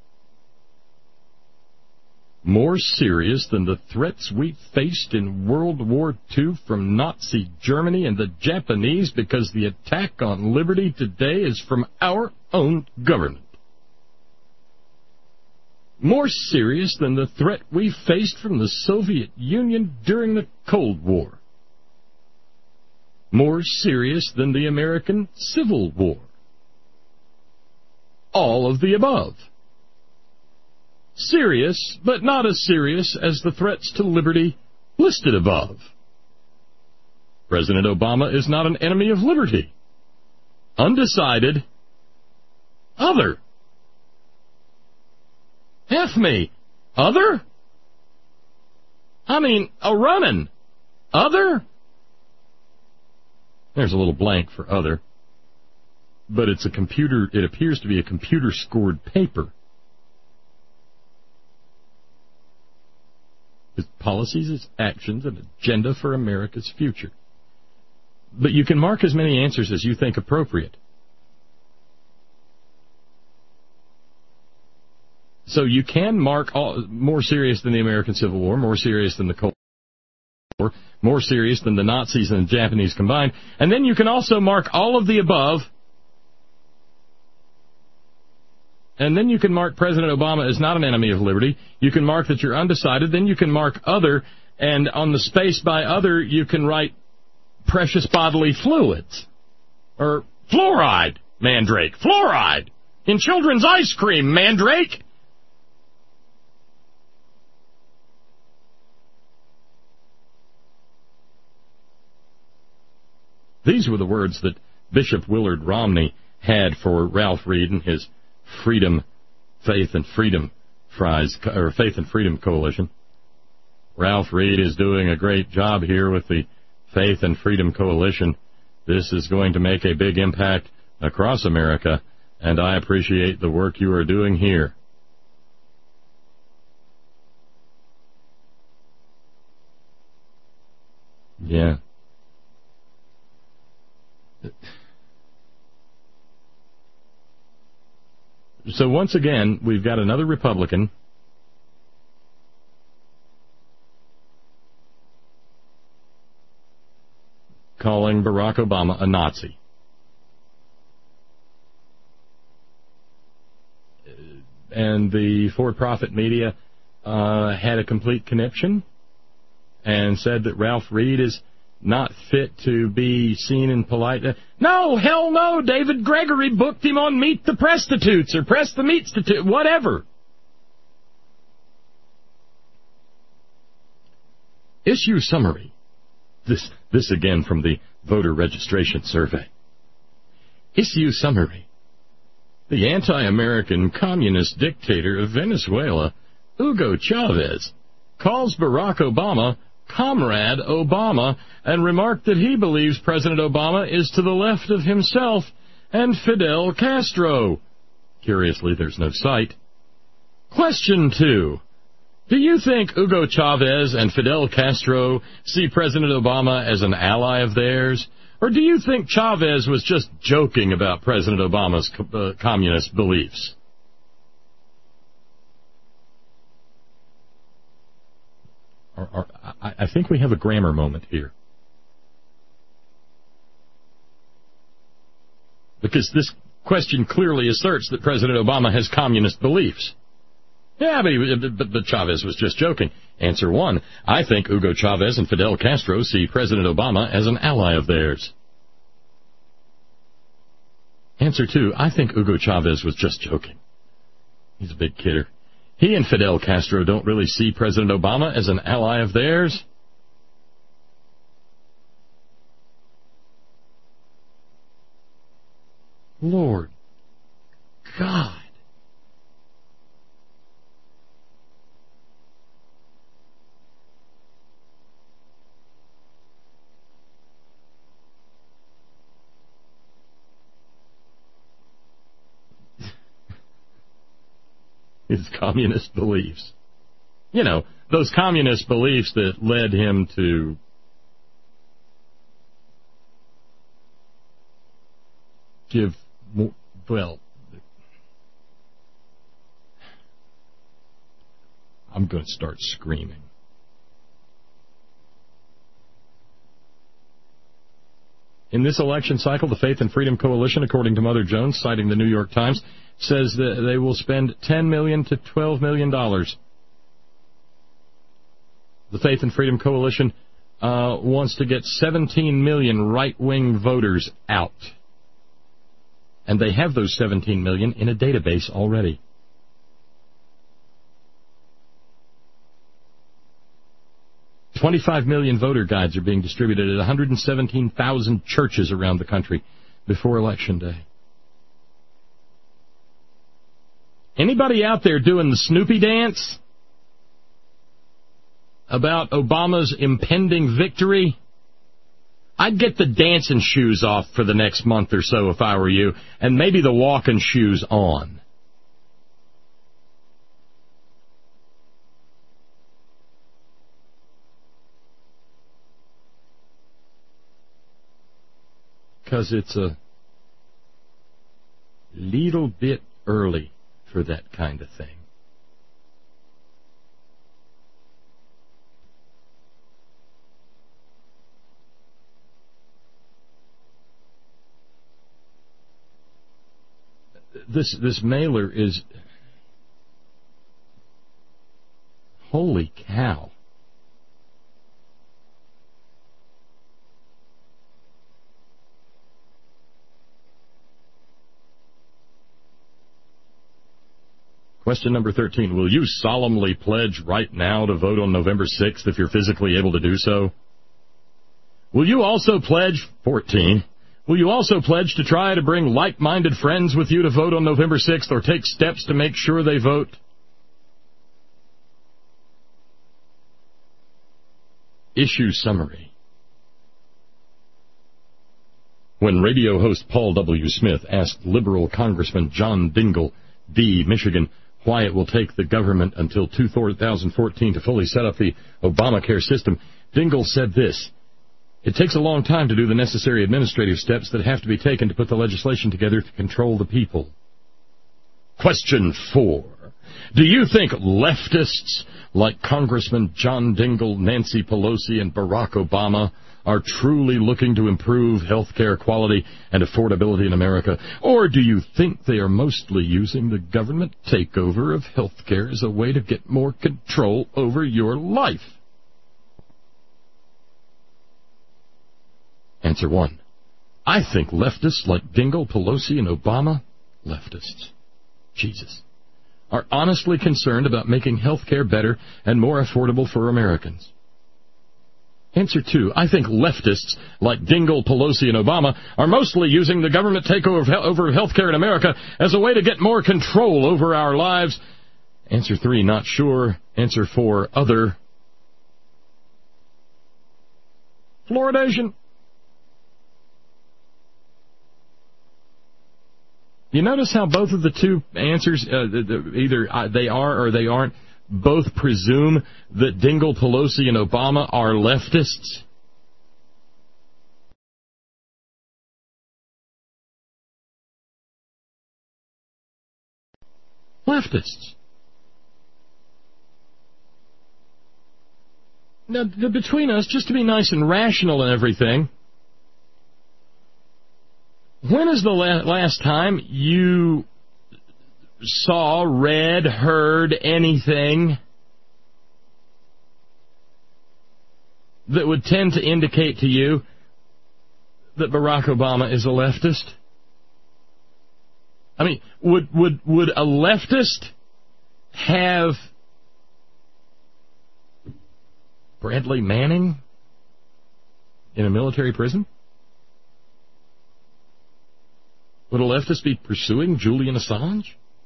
More serious than the threats we faced in World War Two from Nazi Germany and the Japanese, because the attack on liberty today is from our own government. More serious than the threat we faced from the Soviet Union during the Cold War. More serious than the American Civil War. All of the above. Serious, but not as serious as the threats to liberty listed above. President Obama is not an enemy of liberty. Undecided. Other. F me. Other? I mean, a runnin'. Other? There's a little blank for other. But it's a computer, it appears to be a computer-scored paper. His policies, his actions, and agenda for America's future. But you can mark as many answers as you think appropriate. So you can mark all, more serious than the American Civil War, more serious than the Cold War, more serious than the Nazis and the Japanese combined, and then you can also mark all of the above, and then you can mark President Obama as not an enemy of liberty. You can mark that you're undecided, then you can mark other, and on the space by other you can write precious bodily fluids, or fluoride, Mandrake, fluoride, in children's ice cream, Mandrake. These were the words that Bishop Willard Romney had for Ralph Reed and his Freedom, Faith and Freedom Fries, or Faith and Freedom Coalition. Ralph Reed is doing a great job here with the Faith and Freedom Coalition. This is going to make a big impact across America, and I appreciate the work you are doing here. Yeah. So once again, we've got another Republican calling Barack Obama a Nazi. And the for-profit media uh, had a complete conniption and said that Ralph Reed is not fit to be seen in polite... Uh, no, hell no, David Gregory booked him on Meet the Prostitutes or Press the Meat Statute, whatever. Issue summary. This, this again from the voter registration survey. Issue summary. The anti-American communist dictator of Venezuela, Hugo Chavez, calls Barack Obama Comrade Obama and remarked that he believes President Obama is to the left of himself and Fidel Castro. Curiously, there's no cite. Question two. Do you think Hugo Chavez and Fidel Castro see President Obama as an ally of theirs? Or do you think Chavez was just joking about President Obama's uh, communist beliefs? Or, or, I, I think we have a grammar moment here. Because this question clearly asserts that President Obama has communist beliefs. Yeah, but, he, but, but Chavez was just joking. Answer one, I think Hugo Chavez and Fidel Castro see President Obama as an ally of theirs. Answer two, I think Hugo Chavez was just joking. He's a big kidder. He and Fidel Castro don't really see President Obama as an ally of theirs. Lord God. His communist beliefs. You know, those communist beliefs that led him to give, more, well, I'm going to start screaming. In this election cycle, the Faith and Freedom Coalition, according to Mother Jones, citing the New York Times, says that they will spend ten million dollars to twelve million dollars. The Faith and Freedom Coalition uh, wants to get seventeen million right-wing voters out. And they have those seventeen million in a database already. twenty-five million voter guides are being distributed at one hundred seventeen thousand churches around the country before Election Day. Anybody out there doing the Snoopy dance about Obama's impending victory? I'd get the dancing shoes off for the next month or so if I were you, and maybe the walking shoes on. Because it's a little bit early for that kind of thing. This this mailer is, holy cow. Question number thirteen. Will you solemnly pledge right now to vote on November sixth if you're physically able to do so? Will you also pledge, fourteen, will you also pledge to try to bring like-minded friends with you to vote on November sixth or take steps to make sure they vote? Issue summary. When radio host Paul W. Smith asked liberal Congressman John Dingell, D., Michigan, why it will take the government until two thousand fourteen to fully set up the Obamacare system, Dingell said this: it takes a long time to do the necessary administrative steps that have to be taken to put the legislation together to control the people. Question four. Do you think leftists like Congressman John Dingell, Nancy Pelosi, and Barack Obama are truly looking to improve health care quality and affordability in America? Or do you think they are mostly using the government takeover of health care as a way to get more control over your life? Answer one. I think leftists like Dingell, Pelosi, and Obama, leftists, Jesus, are honestly concerned about making health care better and more affordable for Americans. Answer two, I think leftists like Dingell, Pelosi, and Obama are mostly using the government takeover of health care in America as a way to get more control over our lives. Answer three, not sure. Answer four, other. Fluoridation. You notice how both of the two answers, uh, either they are or they aren't, both presume that Dingell, Pelosi, and Obama are leftists? Leftists. Now, between us, just to be nice and rational and everything, when is the la- last time you saw, read, heard anything that would tend to indicate to you that Barack Obama is a leftist? I mean, would would would a leftist have Bradley Manning in a military prison? Would a leftist be pursuing Julian Assange?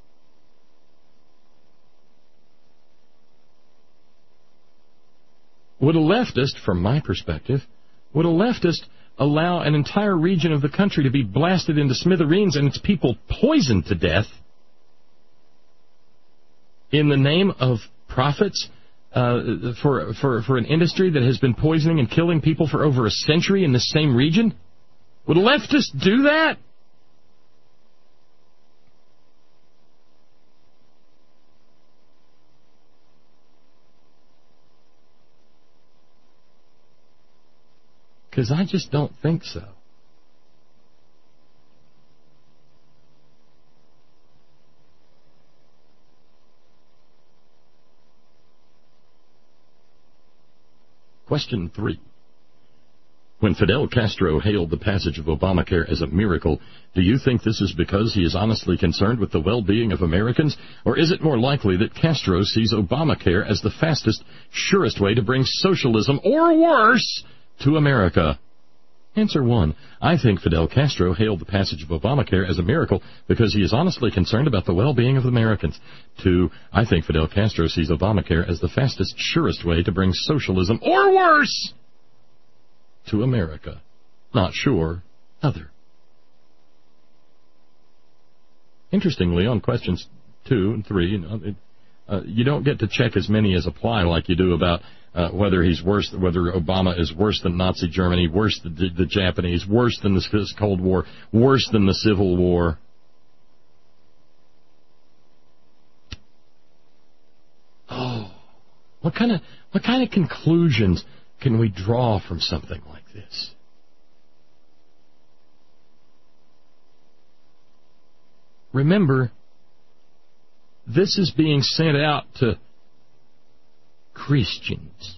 Would a leftist, from my perspective, would a leftist allow an entire region of the country to be blasted into smithereens and its people poisoned to death in the name of profits uh, for, for, for an industry that has been poisoning and killing people for over a century in the same region? Would a leftist do that? Because I just don't think so. Question three. When Fidel Castro hailed the passage of Obamacare as a miracle, do you think this is because he is honestly concerned with the well-being of Americans, or is it more likely that Castro sees Obamacare as the fastest, surest way to bring socialism, or worse, to America? Answer one. I think Fidel Castro hailed the passage of Obamacare as a miracle because he is honestly concerned about the well-being of Americans. Two. I think Fidel Castro sees Obamacare as the fastest, surest way to bring socialism, or worse, to America. Not sure. Other. Interestingly, on questions two and three, you know, it, uh, you don't get to check as many as apply like you do about Uh, whether he's worse, whether Obama is worse than Nazi Germany, worse than the, the Japanese, worse than the Cold War, worse than the Civil War. Oh, what kind of what kind of conclusions can we draw from something like this? Remember, this is being sent out to Christians.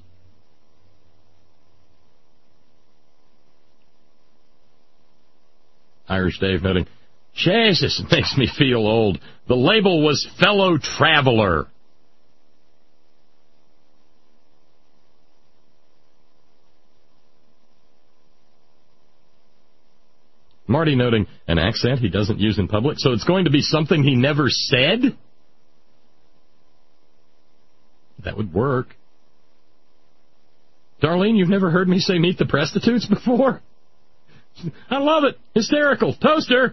Irish Dave noting, Jesus, it makes me feel old. The label was fellow traveler. Marty noting, an accent he doesn't use in public, so it's going to be something he never said? That would work. Darlene, you've never heard me say meet the prostitutes before? I love it. Hysterical. Toaster.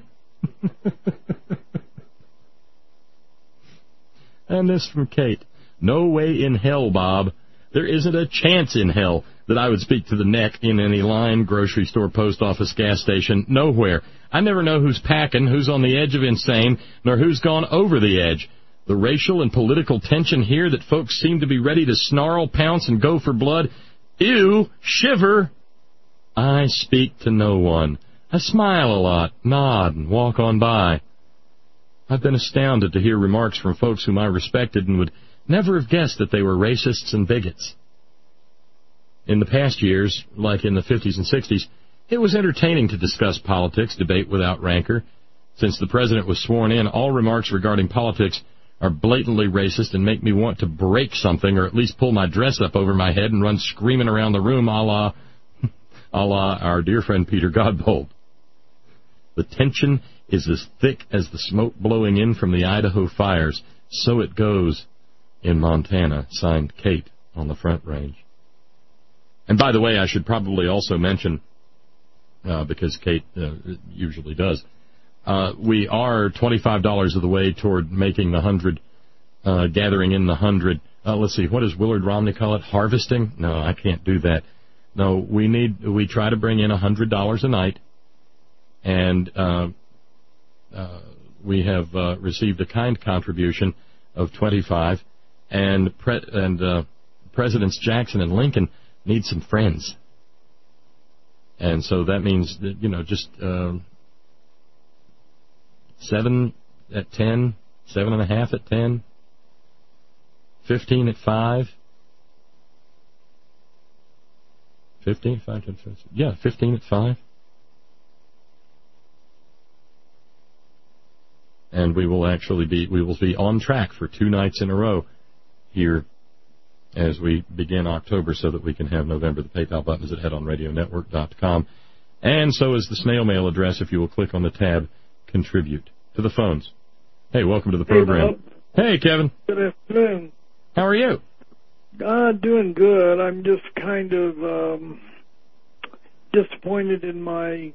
And this from Kate. No way in hell, Bob. There isn't a chance in hell that I would speak to the neck in any line, grocery store, post office, gas station, nowhere. I never know who's packing, who's on the edge of insane, nor who's gone over the edge. The racial and political tension here that folks seem to be ready to snarl, pounce, and go for blood. Ew, shiver. I speak to no one. I smile a lot, nod, and walk on by. I've been astounded to hear remarks from folks whom I respected and would never have guessed that they were racists and bigots. In the past years, like in the fifties and sixties, it was entertaining to discuss politics, debate without rancor. Since the president was sworn in, all remarks regarding politics are blatantly racist and make me want to break something or at least pull my dress up over my head and run screaming around the room a la, a la our dear friend Peter Godbold. The tension is as thick as the smoke blowing in from the Idaho fires. So it goes in Montana, signed Kate on the Front Range. And by the way, I should probably also mention, uh, because Kate uh, usually does, uh, we are twenty-five dollars of the way toward making the hundred, uh, gathering in the hundred. Uh, let's see, what does Willard Romney call it? Harvesting? No, I can't do that. No, we need, we try to bring in a hundred dollars a night, and uh, uh, we have uh, received a kind contribution of twenty-five, and pre- and uh, Presidents Jackson and Lincoln need some friends, and so that means that, you know, just uh, seven at ten, seven and a half at ten, fifteen at five, fifteen, five, ten, five, yeah, fifteen at five. And we will actually be, we will be on track for two nights in a row here as we begin October so that we can have November. The PayPal button is at head on radio network dot com. And so is the snail mail address if you will click on the tab Contribute. To the phones. Hey, welcome to the program. Hey, hey Kevin. Good afternoon. How are you? Uh, doing good. I'm just kind of um, disappointed in my...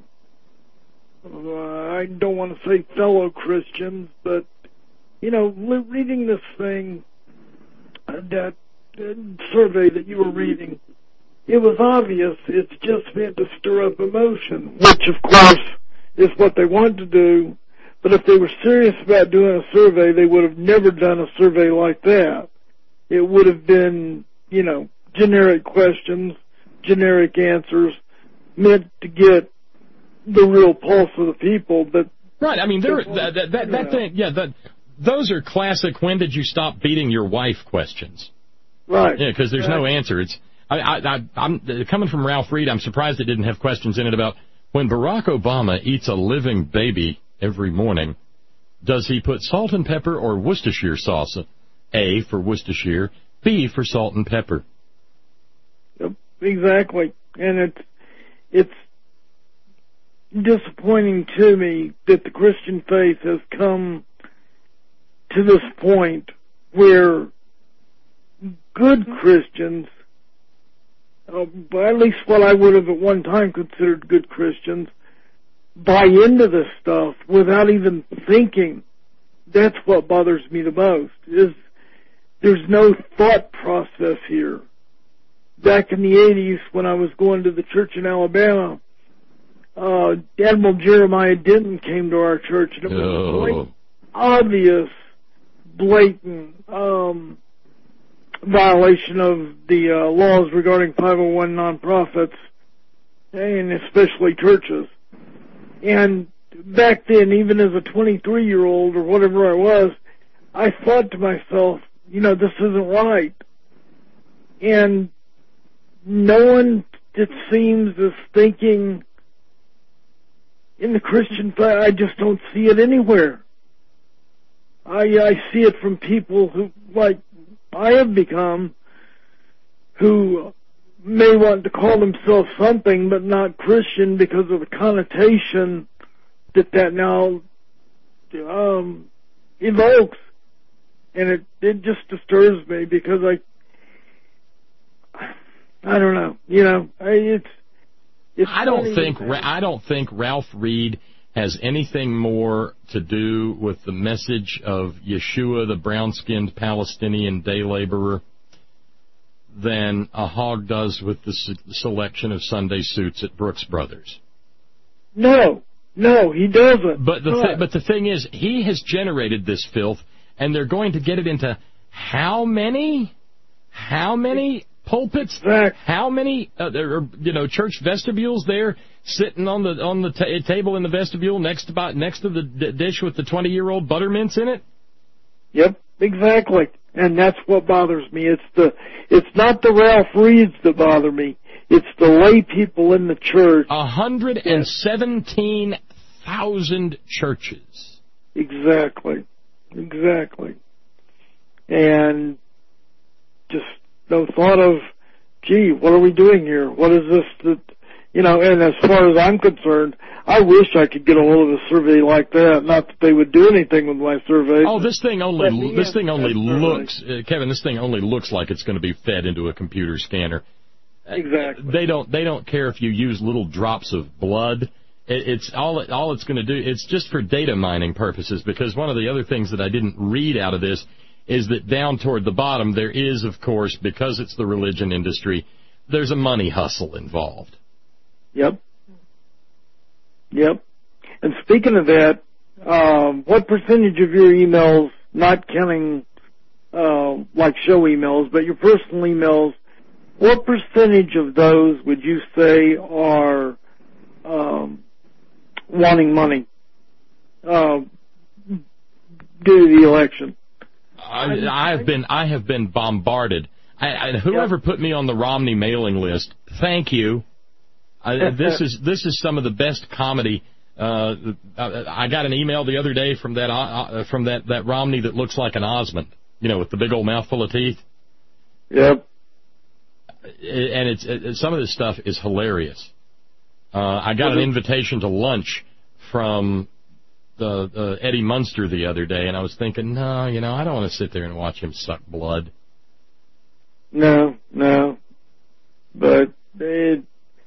Uh, I don't want to say fellow Christians, but, you know, reading this thing, uh, that uh, survey that you were reading, it was obvious it's just meant to stir up emotion, which, of course, is what they wanted to do. But if they were serious about doing a survey, they would have never done a survey like that. It would have been, you know, generic questions, generic answers, meant to get the real pulse of the people, but right. I mean, there that that, that, that thing, yeah. That those are classic. When did you stop beating your wife? Questions. Right. Yeah, because there's right. no answer. It's I, I, I I'm coming from Ralph Reed. I'm surprised it didn't have questions in it about when Barack Obama eats a living baby every morning. Does he put salt and pepper or Worcestershire sauce? A for Worcestershire, B for salt and pepper. Yep, exactly, and it's it's. disappointing to me that the Christian faith has come to this point where good Christians, uh, at least what I would have at one time considered good Christians, buy into this stuff without even thinking. That's what bothers me the most, is there's no thought process here. Back in the eighties, when I was going to the church in Alabama, Uh, Admiral Jeremiah Denton came to our church, and it was oh. a blatant, obvious, blatant um, violation of the uh, laws regarding five oh one nonprofits, and especially churches. And back then, even as a twenty-three-year-old or whatever I was, I thought to myself, you know, this isn't right. And no one, it seems, is thinking... In the Christian faith, I just don't see it anywhere. I I see it from people who, like I have become, who may want to call themselves something but not Christian because of the connotation that that now um, evokes, and it it just disturbs me because I I don't know, you know, I, it's. It's I don't think I don't think Ralph Reed has anything more to do with the message of Yeshua, the brown-skinned Palestinian day laborer, than a hog does with the selection of Sunday suits at Brooks Brothers. No, no, he doesn't. But the th- but the thing is, he has generated this filth, and they're going to get it into how many, how many. Pulpits, how many, uh, there are, you know, church vestibules there, sitting on the on the ta- table in the vestibule next to next to the d- dish with the twenty-year-old butter mints in it. Yep, exactly, and that's what bothers me. It's the it's not the Ralph Reeds that bother me. It's the lay people in the church. A hundred and seventeen thousand churches. Exactly, exactly. and just no thought of, gee, what are we doing here? What is this that, you know, and as far as I'm concerned, I wish I could get a hold of a survey like that. Not that they would do anything with my survey. Oh, this thing only, this thing only looks, uh, Kevin, this thing only looks like it's going to be fed into a computer scanner. Exactly. They don't, they don't care if you use little drops of blood. It, it's all, all it's going to do, it's just for data mining purposes, because one of the other things that I didn't read out of this is that down toward the bottom there is, of course, because it's the religion industry, there's a money hustle involved. Yep. Yep. And speaking of that, um, what percentage of your emails, not counting uh, like show emails, but your personal emails, what percentage of those would you say are um, wanting money uh, due to the election? I, I have been I have been bombarded. I, I, whoever yep. put me on the Romney mailing list, thank you. I, this is this is some of the best comedy. Uh, I got an email the other day from that uh, from that, that Romney that looks like an Osmond, you know, with the big old mouthful of teeth. Yep. And it's it, some of this stuff is hilarious. Uh, I got an invitation to lunch from the uh, Eddie Munster the other day, and I was thinking, no, you know, I don't want to sit there and watch him suck blood. No, no, but it.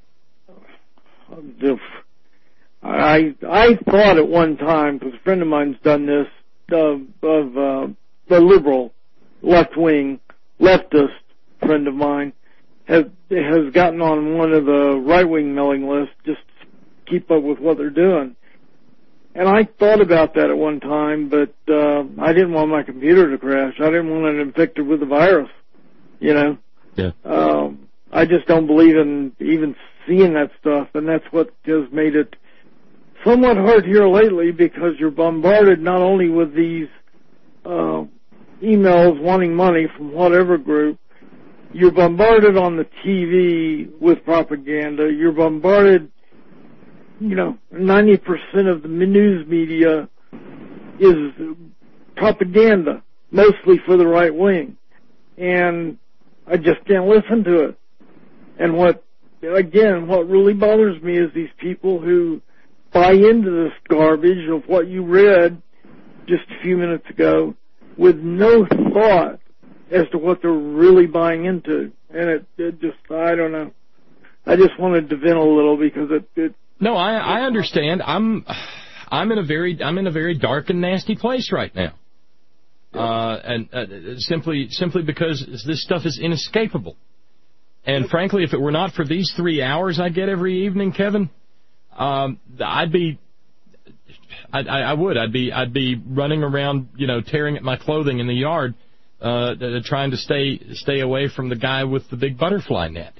I I thought at one time, because a friend of mine's done this, of, of uh, the liberal, left-wing, leftist friend of mine, has has gotten on one of the right-wing mailing lists just to keep up with what they're doing. And I thought about that at one time, but uh, I didn't want my computer to crash. I didn't want it infected with the virus, you know. Yeah. Um, I just don't believe in even seeing that stuff, and that's what has made it somewhat hard here lately, because you're bombarded not only with these uh, emails wanting money from whatever group, you're bombarded on the T V with propaganda, you're bombarded, you know, ninety percent of the news media is propaganda, mostly for the right wing, and I just can't listen to it. And what Again, what really bothers me is these people who buy into this garbage of what you read just a few minutes ago with no thought as to what they're really buying into. And it, it just, I don't know. I just wanted to vent a little because it... it no, I, I understand. I'm I'm in a very I'm in a very dark and nasty place right now. Uh, and uh, simply simply because this stuff is inescapable. And frankly, if it were not for these three hours I get every evening, Kevin, um, I'd be, I, I would, I'd be, I'd be running around, you know, tearing at my clothing in the yard, uh, trying to stay, stay away from the guy with the big butterfly net.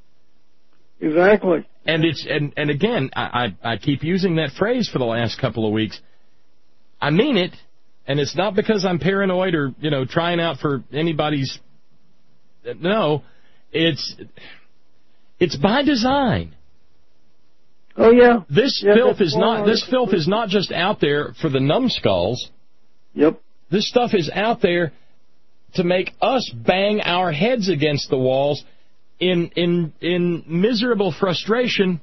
Exactly. And it's, and, and again, I, I, I keep using that phrase for the last couple of weeks. I mean it, and it's not because I'm paranoid or, you know, trying out for anybody's, no. It's it's by design. Oh yeah. This yeah, filth is not right. this filth is not just out there for the numbskulls. Yep. This stuff is out there to make us bang our heads against the walls in in in miserable frustration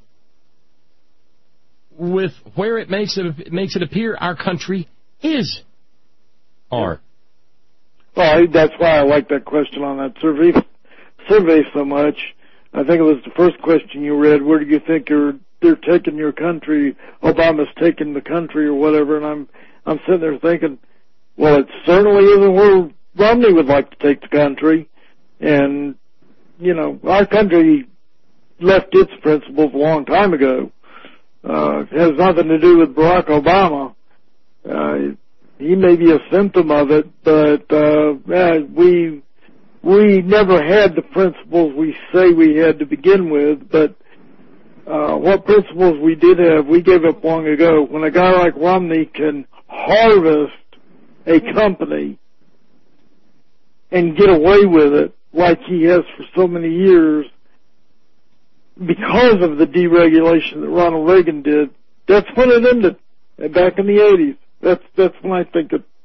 with where it makes it, it makes it appear our country is. Are. Well, that's why I like that question on that survey. survey so much. I think it was the first question you read. Where do you think you're, they're taking your country? Obama's taking the country or whatever. And I'm I'm sitting there thinking, well, it certainly isn't where Romney would like to take the country. And, you know, our country left its principles a long time ago. Uh, it has nothing to do with Barack Obama. Uh, he may be a symptom of it, but uh, uh, we... We never had the principles we say we had to begin with, but uh, what principles we did have, we gave up long ago. When a guy like Romney can harvest a company and get away with it like he has for so many years because of the deregulation that Ronald Reagan did, that's when it ended, back in the eighties. That's, that's when I think it,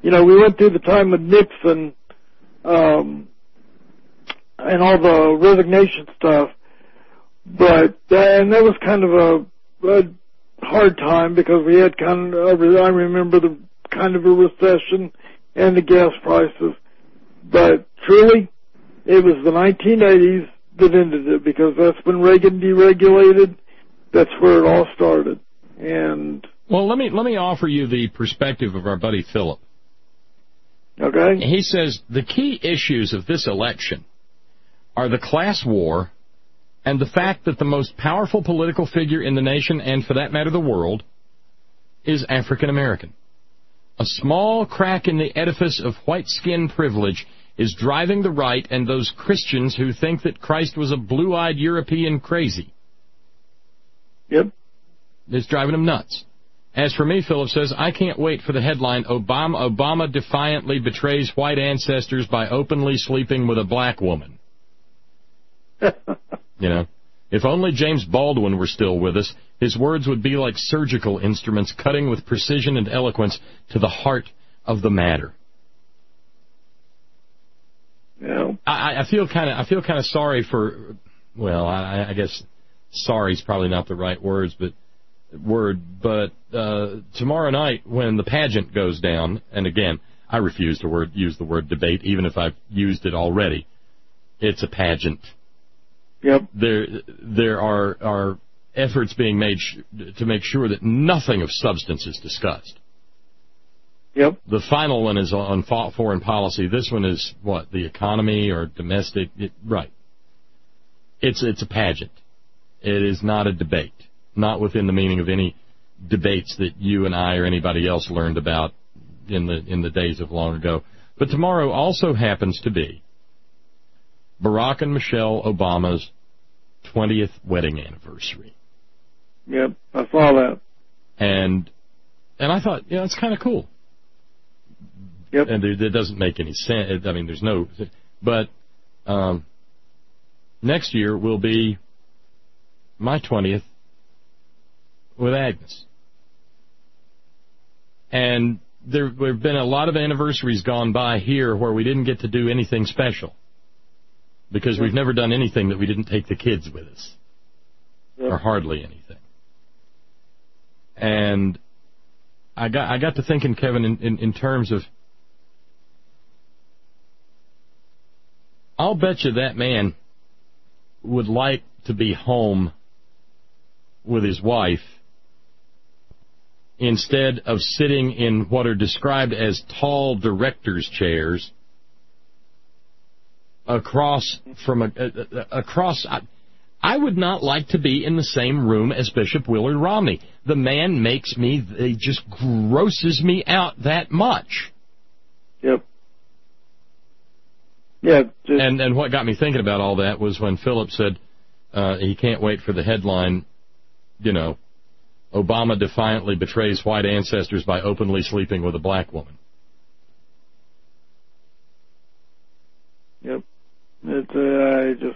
you know, we went through the time with Nixon, um, and all the resignation stuff, but, and that was kind of a, a hard time because we had kind of, I remember the kind of a recession and the gas prices, but truly, it was the nineteen eighties that ended it because that's when Reagan deregulated. That's where it all started. And well, let me let me offer you the perspective of our buddy Philip. Okay. He says the key issues of this election are the class war and the fact that the most powerful political figure in the nation, and for that matter the world, is African American. A small crack in the edifice of white skin privilege is driving the right and those Christians who think that Christ was a blue-eyed European crazy. Yep. It's driving them nuts. As for me, Philip says, I can't wait for the headline, Obama, Obama defiantly betrays white ancestors by openly sleeping with a black woman. You know, if only James Baldwin were still with us, his words would be like surgical instruments cutting with precision and eloquence to the heart of the matter. Yeah. I, I feel kind of I feel kind of sorry for, well, I, I guess sorry is probably not the right words, but word. But uh, tomorrow night when the pageant goes down, and again, I refuse to word, use the word debate, even if I've used it already. It's a pageant. Yep. There, there are are efforts being made sh- to make sure that nothing of substance is discussed. Yep. The final one is on foreign policy. This one is, what, the economy or domestic? It, right. It's it's a pageant. It is not a debate. Not within the meaning of any debates that you and I or anybody else learned about in the in the days of long ago. But tomorrow also happens to be Barack and Michelle Obama's twentieth wedding anniversary. Yep, I saw that. And and I thought, yeah, it's kind of cool. Yep. And it doesn't make any sense. I mean, there's no... But um, next year will be my twentieth with Agnes. And there have been a lot of anniversaries gone by here where we didn't get to do anything special. Because we've never done anything that we didn't take the kids with us. Yep. Or hardly anything. And I got I got to thinking, Kevin, in, in, in terms of, I'll bet you that man would like to be home with his wife instead of sitting in what are described as tall director's chairs across from a, a, across. I, I would not like to be in the same room as Bishop Willard Romney. The man makes me, he just grosses me out that much. Yep. Yeah. Just... And and what got me thinking about all that was when Philip said uh, he can't wait for the headline, you know, Obama defiantly betrays white ancestors by openly sleeping with a black woman. Yep. It's, uh, I just,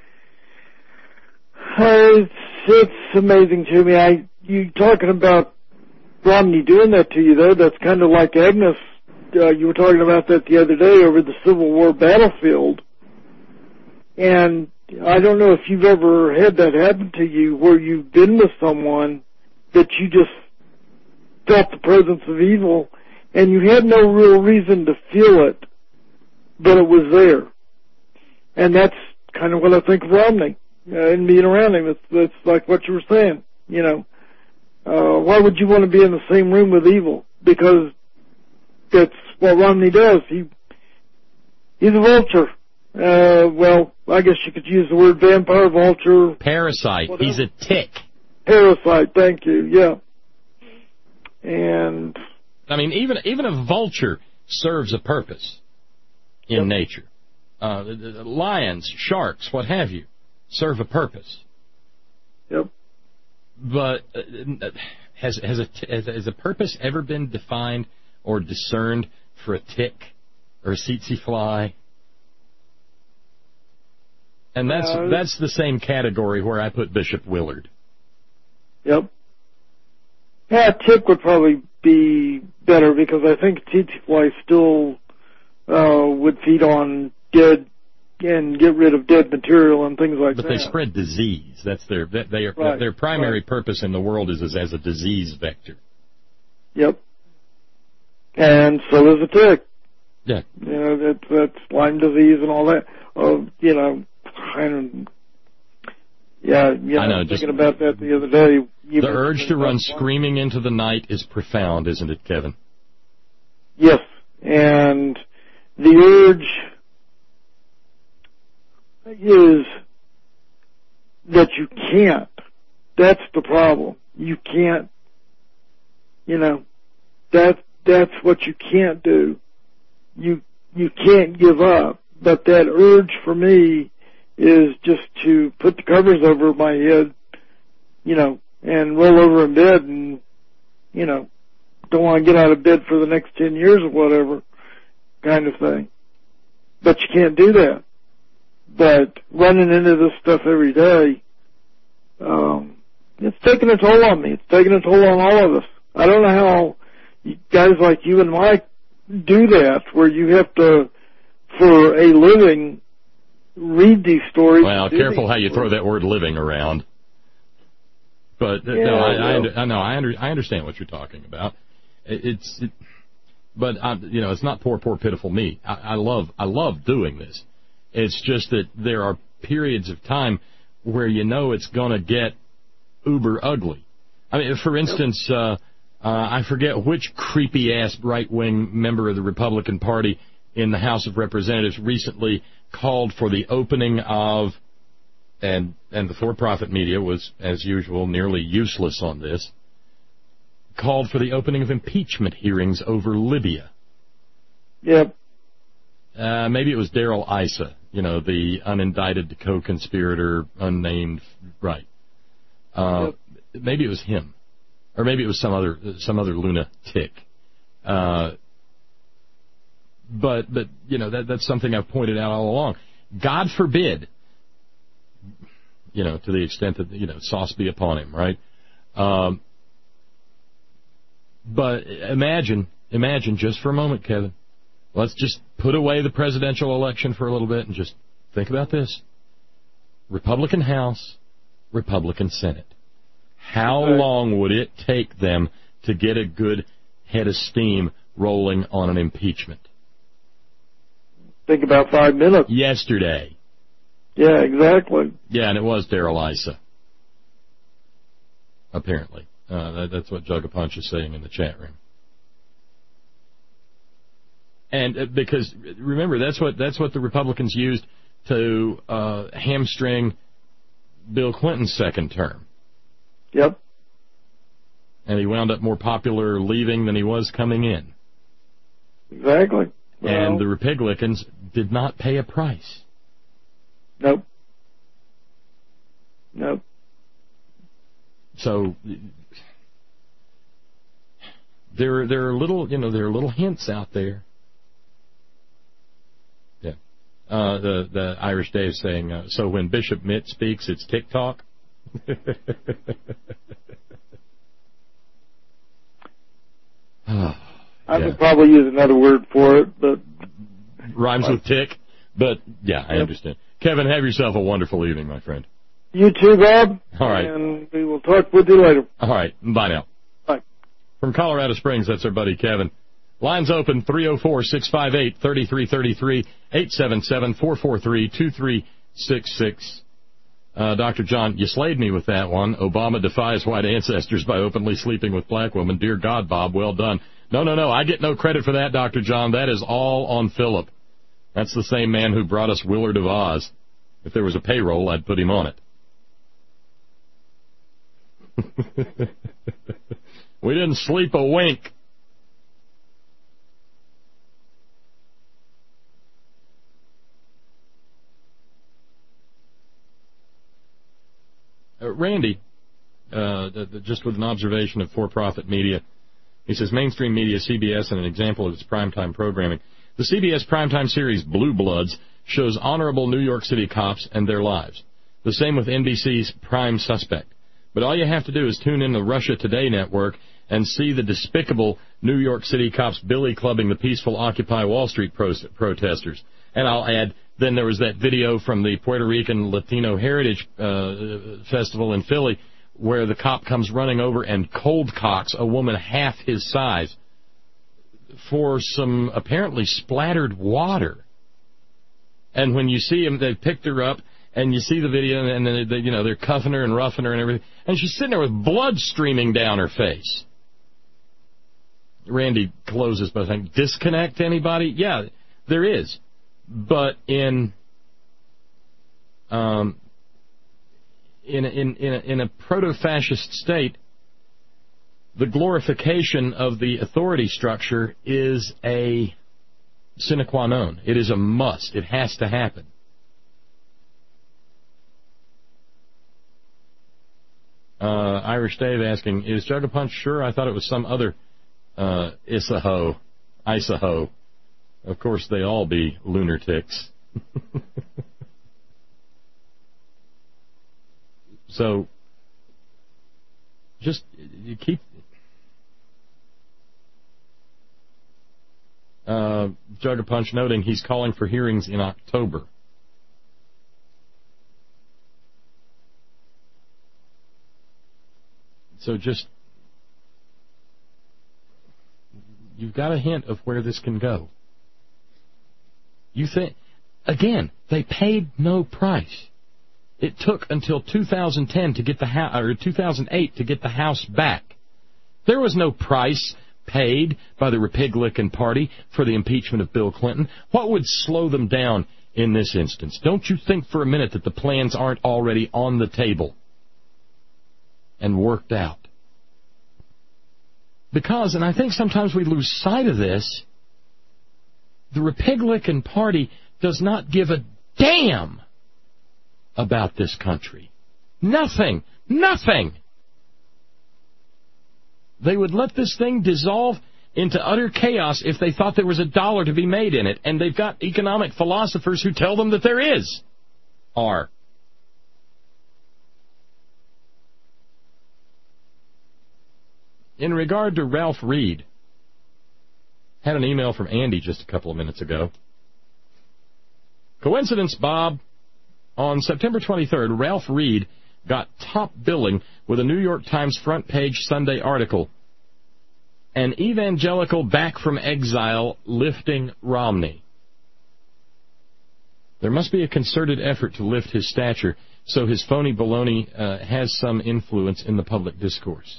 uh, it's, it's amazing to me. I, you talking about Romney doing that to you, though, that's kind of like Agnes. Uh, you were talking about that the other day over the Civil War battlefield. And I don't know if you've ever had that happen to you where you've been with someone that you just felt the presence of evil and you had no real reason to feel it, but it was there. And that's kind of what I think of Romney uh, and being around him. It's, it's like what you were saying, you know. Uh, why would you want to be in the same room with evil? Because that's what Romney does. He He's a vulture. Uh, well, I guess you could use the word vampire, vulture. Parasite. Whatever. He's a tick. Parasite, thank you, yeah. And... I mean, even even a vulture serves a purpose in yep. nature. Uh, lions, sharks, what have you, serve a purpose. Yep. But uh, has has a has, has a purpose ever been defined or discerned for a tick or a tsetse fly? And that's uh, that's the same category where I put Bishop Willard. Yep. Yeah, a tick would probably be better because I think tsetse fly still uh, would feed on dead and get rid of dead material and things like but that. But they spread disease. That's their that they are, right. their primary right. purpose in the world is as, as a disease vector. Yep. And so is a tick. Yeah. You know, that, that's Lyme disease and all that. Oh, you know, I don't, yeah, you know, I know, I was just, thinking about that the other day. You the urge to run screaming into the night is profound, isn't it, Kevin? Yes. And the urge is that you can't. That's the problem. You can't, you know, that, that's what you can't do. You, you can't give up. But that urge for me is just to put the covers over my head, you know, and roll over in bed and, you know, don't want to get out of bed for the next ten years or whatever kind of thing. But you can't do that. But running into this stuff every day, um, it's taking a toll on me. It's taking a toll on all of us. I don't know how guys like you and Mike do that, where you have to, for a living, read these stories. Well, careful how you throw that word living around. But, uh, yeah, no, I, I, well. I know, I, under, I understand what you're talking about. It, it's, it, but, I, you know, it's not poor, poor, pitiful me. I, I love, I love doing this. It's just that there are periods of time where you know it's going to get uber ugly. I mean, for instance, uh, uh, I forget which creepy-ass right-wing member of the Republican Party in the House of Representatives recently called for the opening of, and and the for-profit media was, as usual, nearly useless on this, called for the opening of impeachment hearings over Libya. Yep. Uh, maybe it was Darrell Issa, you know, the unindicted co-conspirator, unnamed, right. Uh, yep. Maybe it was him. Or maybe it was some other some other lunatic. Uh, but, but you know, that that's something I've pointed out all along. God forbid, you know, to the extent that, you know, sauce be upon him, right? Um, but imagine, imagine just for a moment, Kevin, let's just put away the presidential election for a little bit and just think about this. Republican House, Republican Senate. How long would it take them to get a good head of steam rolling on an impeachment? Think about five minutes. Yesterday. Yeah, exactly. Yeah, and it was Darrell Issa. Apparently. Uh, that, that's what Juggapunch is saying in the chat room. And uh, because, remember, that's what that's what the Republicans used to uh, hamstring Bill Clinton's second term. Yep. And he wound up more popular leaving than he was coming in. Exactly. Well, and the Republicans did not pay a price. Nope. Nope. So there, there are little, you know, there are little hints out there. Yeah. Uh, the the Irish Dave saying, uh, so when Bishop Mitt speaks, it's TikTok. I yeah. could probably use another word for it, but rhymes with tick. But yeah, I yep. understand. Kevin, have yourself a wonderful evening, my friend. You too, Bob. All right. And we will talk with you later. All right. Bye now. Bye. From Colorado Springs, that's our buddy Kevin. Lines open, three oh four, six five eight, three three three three, eight seven seven, four four three, two three six six. Uh, Doctor John, you slayed me with that one. Obama defies white ancestors by openly sleeping with black women. Dear God, Bob, well done. No, no, no, I get no credit for that, Doctor John. That is all on Philip. That's the same man who brought us Willard of Oz. If there was a payroll, I'd put him on it. We didn't sleep a wink. Uh, Randy, uh, the, the, just with an observation of for-profit media, he says, mainstream media, C B S, and an example of its primetime programming. The C B S primetime series Blue Bloods shows honorable New York City cops and their lives. The same with N B C's Prime Suspect. But all you have to do is tune in the Russia Today network and see the despicable New York City cops billy clubbing the peaceful Occupy Wall Street pro- protesters. And I'll add, then there was that video from the Puerto Rican Latino Heritage uh, Festival in Philly where the cop comes running over and cold cocks a woman half his size for some apparently splattered water. And when you see him, they picked her up, and you see the video, and then they, you know, they're cuffing her and roughing her and everything, and she's sitting there with blood streaming down her face. Randy closes by saying, disconnect anybody? Yeah, there is. But in um, in in in a, in a proto-fascist state, the glorification of the authority structure is a sine qua non. It is a must. It has to happen. Uh, Irish Dave asking, is Jug a Punch sure? I thought it was some other uh, Isaho. Isaho. Of course, they all be lunatics. So, just you keep... Uh, Jug a Punch noting he's calling for hearings in October. So just, you've got a hint of where this can go. You think, again, they paid no price. It took until two thousand ten to get the house, or two thousand eight to get the House back. There was no price paid by the Republican Party for the impeachment of Bill Clinton. What would slow them down in this instance? Don't you think for a minute that the plans aren't already on the table and worked out? Because, and I think sometimes we lose sight of this, the Republican Party does not give a damn about this country. Nothing. Nothing. They would let this thing dissolve into utter chaos if they thought there was a dollar to be made in it. And they've got economic philosophers who tell them that there is. Are. In regard to Ralph Reed, had an email from Andy just a couple of minutes ago. Coincidence, Bob? On September twenty-third, Ralph Reed got top billing with a New York Times front page Sunday article. An evangelical back from exile lifting Romney. There must be a concerted effort to lift his stature so his phony baloney uh, has some influence in the public discourse.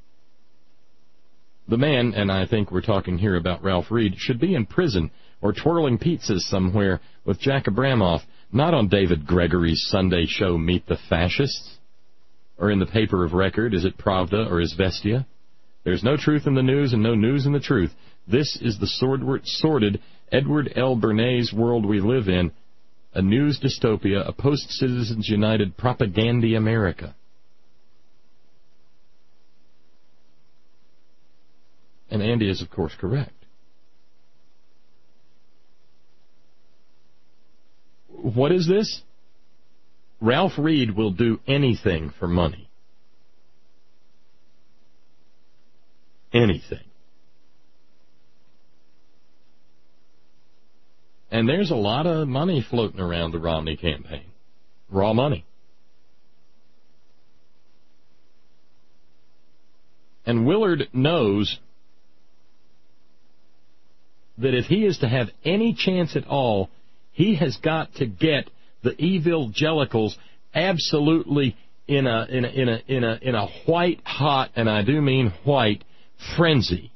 The man, and I think we're talking here about Ralph Reed, should be in prison or twirling pizzas somewhere with Jack Abramoff, not on David Gregory's Sunday show Meet the Fascists, or in the paper of record, is it Pravda or Izvestia? There's no truth in the news and no news in the truth. This is the sordid Edward L. Bernays world we live in, a news dystopia, a post-Citizens United propagandy America. And Andy is, of course, correct. What is this? Ralph Reed will do anything for money. Anything. And there's a lot of money floating around the Romney campaign. Raw money. And Willard knows that if he is to have any chance at all, he has got to get the evangelicals absolutely in a in a in a in a in a white hot, and I do mean white, frenzy.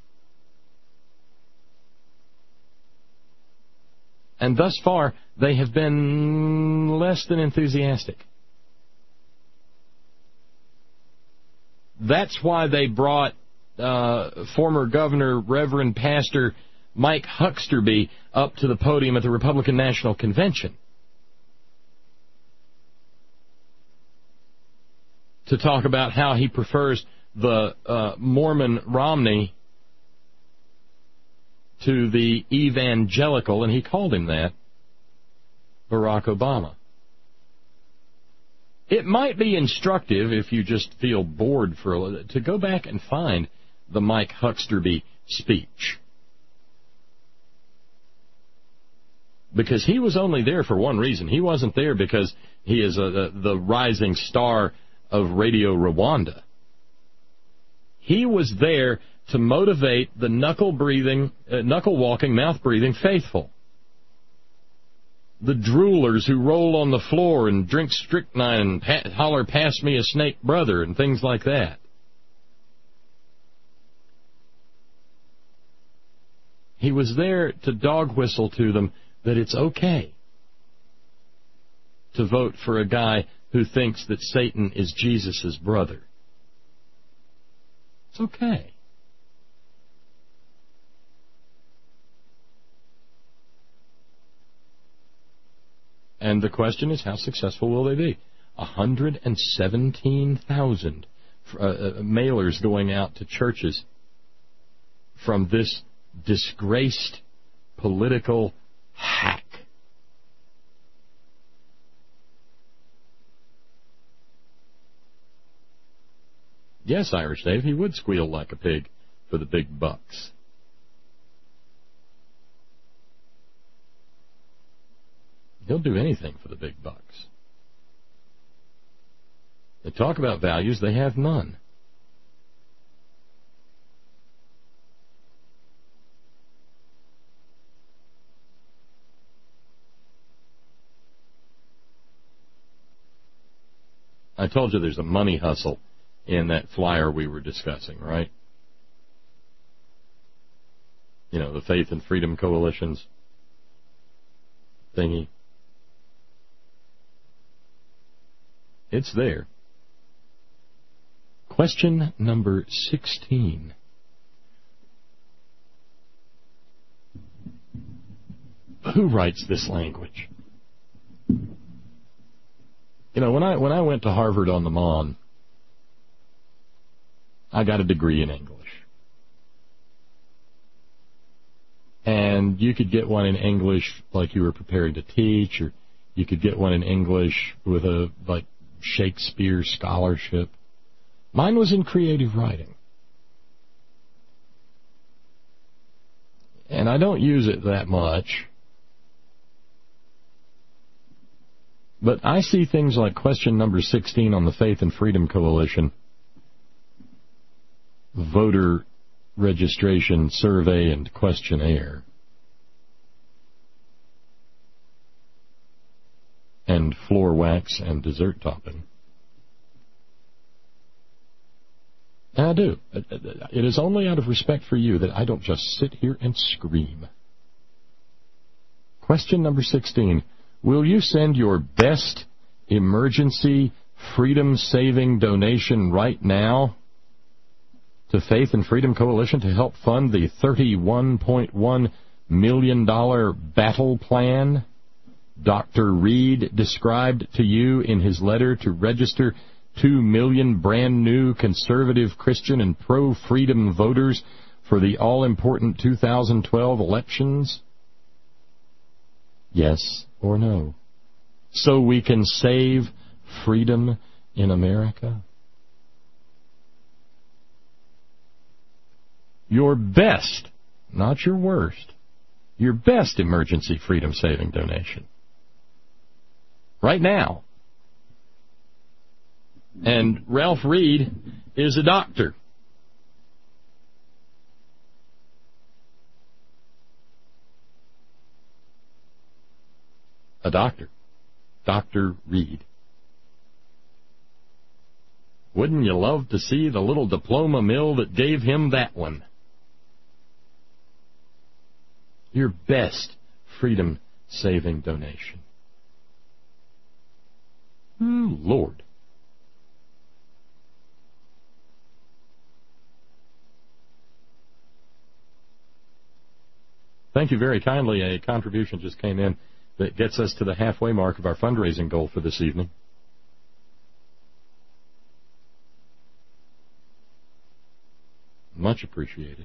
And thus far, they have been less than enthusiastic. That's why they brought uh, former Governor, Reverend Pastor Mike Hucksterby up to the podium at the Republican National Convention to talk about how he prefers the uh, Mormon Romney to the evangelical, and he called him that, Barack Obama. It might be instructive if you just feel bored for a little, to go back and find the Mike Hucksterby speech. Because he was only there for one reason. He wasn't there because he is a, a, the rising star of Radio Rwanda. He was there to motivate the knuckle-breathing, uh, knuckle-walking, mouth-breathing faithful. The droolers who roll on the floor and drink strychnine and pa- holler, "Pass me a snake, brother," and things like that. He was there to dog whistle to them that it's okay to vote for a guy who thinks that Satan is Jesus' brother. It's okay. And the question is, how successful will they be? one hundred seventeen thousand uh, uh, mailers going out to churches from this disgraced political hack. Yes, Irish Dave, he would squeal like a pig for the big bucks. He'll do anything for the big bucks. They talk about values, they have none. I told you there's a money hustle in that flyer we were discussing, right? You know, the Faith and Freedom Coalition's thingy. It's there. Question number sixteen. Who writes this language? You know, when I when I went to Harvard on the Mon, I got a degree in English. And you could get one in English like you were preparing to teach, or you could get one in English with a, like, Shakespeare scholarship. Mine was in creative writing. And I don't use it that much. But I see things like question number sixteen on the Faith and Freedom Coalition, voter registration survey and questionnaire, and floor wax and dessert topping. And I do. It is only out of respect for you that I don't just sit here and scream. Question number sixteen. Will you send your best emergency freedom-saving donation right now to Faith and Freedom Coalition to help fund the thirty-one point one million dollars battle plan Doctor Reed described to you in his letter to register two million brand new conservative Christian and pro-freedom voters for the all-important two thousand twelve elections? Yes or no? So we can save freedom in America? Your best, not your worst, your best emergency freedom-saving donation. Right now. And Ralph Reed is a doctor. A doctor. Doctor Reed. Wouldn't you love to see the little diploma mill that gave him that one? Your best freedom-saving donation. Oh, Lord. Thank you very kindly. A contribution just came in that gets us to the halfway mark of our fundraising goal for this evening. Much appreciated.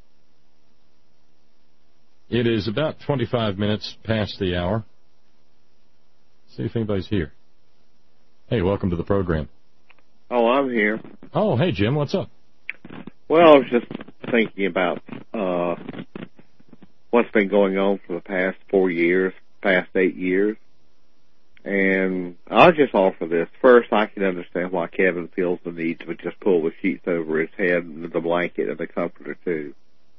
It is about twenty-five minutes past the hour. See if anybody's here. Hey, welcome to the program. Oh, I'm here. Oh, hey, Jim, what's up? Well, I was just thinking about uh, what's been going on for the past four years, past eight years. And I'll just offer this. First, I can understand why Kevin feels the need to just pull the sheets over his head and the blanket and the comforter, too.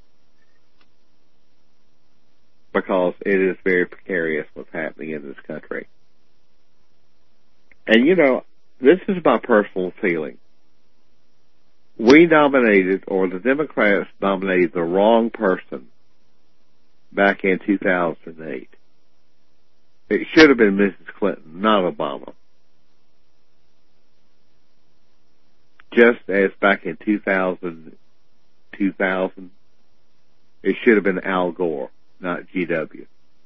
Because it is very precarious what's happening in this country. And, you know, this is my personal feeling. We nominated, or the Democrats nominated the wrong person back in two thousand eight. It should have been Missus Clinton, not Obama. Just as back in two thousand, two thousand, it should have been Al Gore, not G W.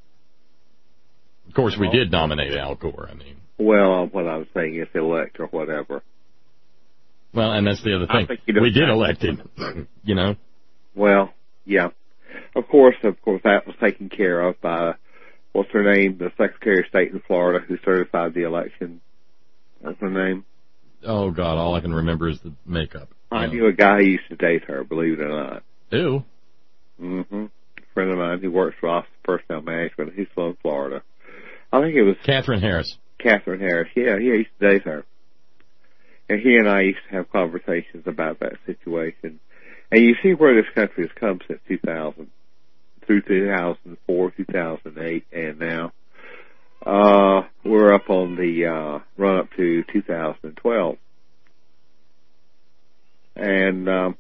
Of course, we did nominate Al Gore, I mean. Well, what I'm saying is elect or whatever. Well, and that's the other thing. We did elect him, you know. Well, yeah. Of course, of course, that was taken care of by, what's her name, the Secretary of State in Florida who certified the election. What's her name? Oh, God, all I can remember is the makeup. I Yeah. knew a guy who used to date her, believe it or not. Ew. Mm-hmm. A friend of mine who works for Office of Personnel Management. He's from Florida. I think it was... Catherine Harris. Catherine Harris. Yeah, yeah, he used to date her. And he and I used to have conversations about that situation. And you see where this country has come since two thousand, through two thousand four, two thousand eight, and now. Uh, we're up on the, uh, run up to two thousand twelve. And, um,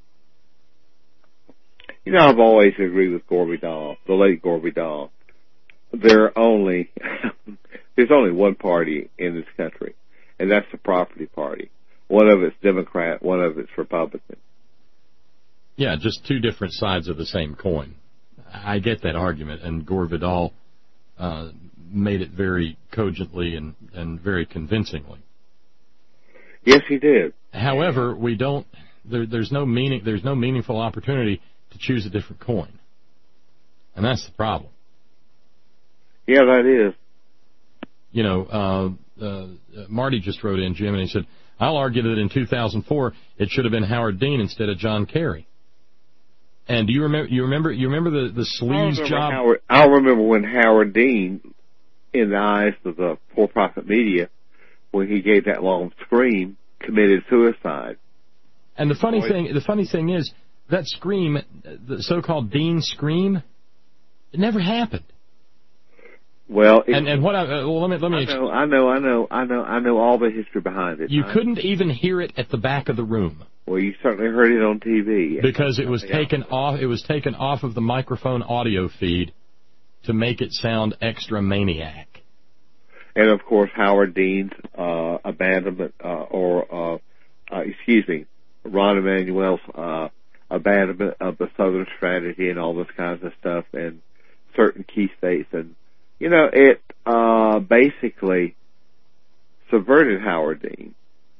you know, I've always agreed with Gore Vidal, the late Gore Vidal. There are only, there's only one party in this country, and that's the Property Party. One of it's Democrat, one of it's Republican. Yeah, just two different sides of the same coin. I get that argument, and Gore Vidal uh, made it very cogently and, and very convincingly. Yes, he did. However, we don't. There, there's no meaning. There's no meaningful opportunity to choose a different coin, and that's the problem. Yeah, that is. You know, uh, uh, Marty just wrote in, Jim, and he said, I'll argue that in two thousand four it should have been Howard Dean instead of John Kerry. And do you remember? You remember? You remember the the sleaze job? Howard, I remember when Howard Dean, in the eyes of the for-profit media, when he gave that long scream, committed suicide. And the funny thing, the funny thing is that scream, the so-called Dean scream, it never happened. Well, it, and and what I uh, well, let me let me. I know, I know, I know, I know, I know all the history behind it. You I, couldn't even hear it at the back of the room. Well, you certainly heard it on T V because it was taken off. It was taken off of the microphone audio feed to make it sound extra maniac. And of course, Howard Dean's uh, abandonment, uh, or uh, uh, excuse me, Ron Emanuel's uh, abandonment of the Southern strategy and all this kinds of stuff, and certain key states, and you know, it uh, basically subverted Howard Dean.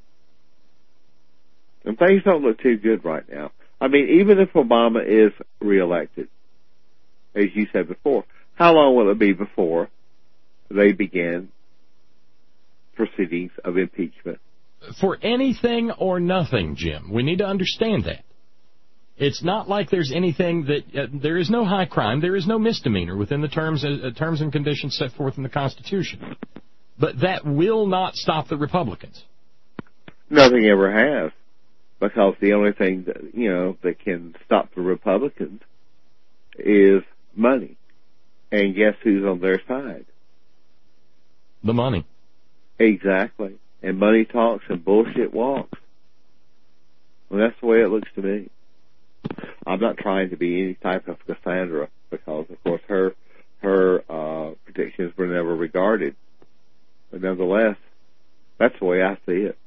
And things don't look too good right now. I mean, even if Obama is reelected, as you said before, how long will it be before they begin proceedings of impeachment? For anything or nothing, Jim. We need to understand that. It's not like there's anything that uh, there is no high crime, there is no misdemeanor within the terms uh, terms and conditions set forth in the Constitution. But that will not stop the Republicans. Nothing ever has, because the only thing that, you know, that can stop the Republicans is money. And guess who's on their side? The money. Exactly. And money talks and bullshit walks. Well, that's the way it looks to me. I'm not trying to be any type of Cassandra, because, of course, her her uh, predictions were never regarded. But nonetheless, that's the way I see it.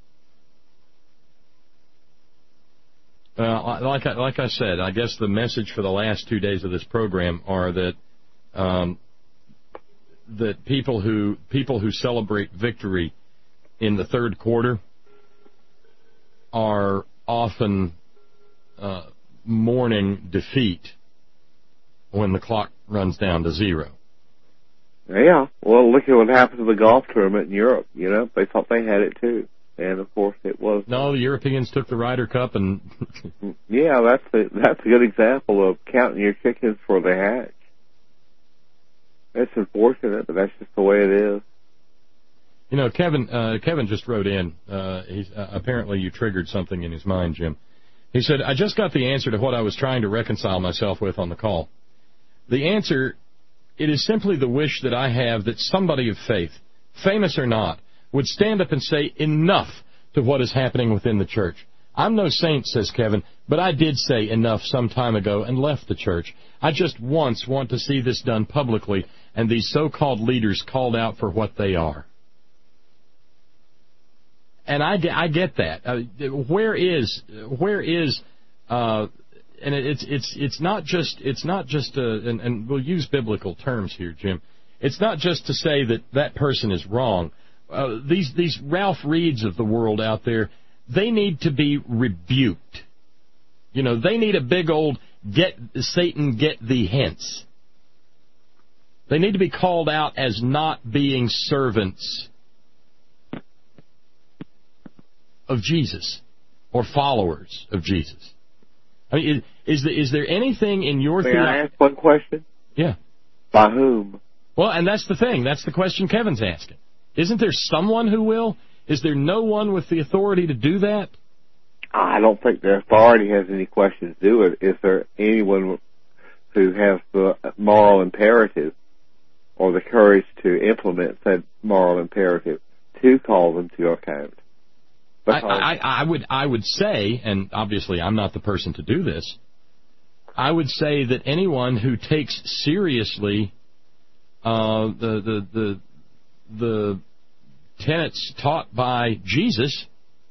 Uh, like I, like I said, I guess the message for the last two days of this program are that um, that people who people who celebrate victory in the third quarter are often uh, mourning defeat when the clock runs down to zero. Yeah, well, look at what happened to the golf tournament in Europe. You know, they thought they had it too, and of course it was. No, the Europeans took the Ryder Cup, and yeah, that's a, that's a good example of counting your chickens before they hatch. It's unfortunate, but that's just the way it is. You know, Kevin. Uh, Kevin just wrote in. Uh, he's uh, apparently you triggered something in his mind, Jim. He said, "I just got the answer to what I was trying to reconcile myself with on the call. The answer." It is simply the wish that I have that somebody of faith, famous or not, would stand up and say enough to what is happening within the church. I'm no saint, says Kevin, but I did say enough some time ago and left the church. I just once want to see this done publicly and these so-called leaders called out for what they are. And I get, I get that. Uh, where is, where is, uh, And it's it's it's not just it's not just a, and, and we'll use biblical terms here, Jim. It's not just to say that that person is wrong. Uh, these these Ralph Reeds of the world out there, they need to be rebuked. You know, they need a big old get Satan get thee hence. They need to be called out as not being servants of Jesus or followers of Jesus. I mean, is, is, there, is there anything in your May theology? I ask one question? Yeah. By whom? Well, and that's the thing. That's the question Kevin's asking. Isn't there someone who will? Is there no one with the authority to do that? I don't think the authority has any question to do it. Is there anyone who has the moral imperative or the courage to implement that moral imperative to call them to account? I, I, I would I would say, and obviously I'm not the person to do this, I would say that anyone who takes seriously uh, the, the the the tenets taught by Jesus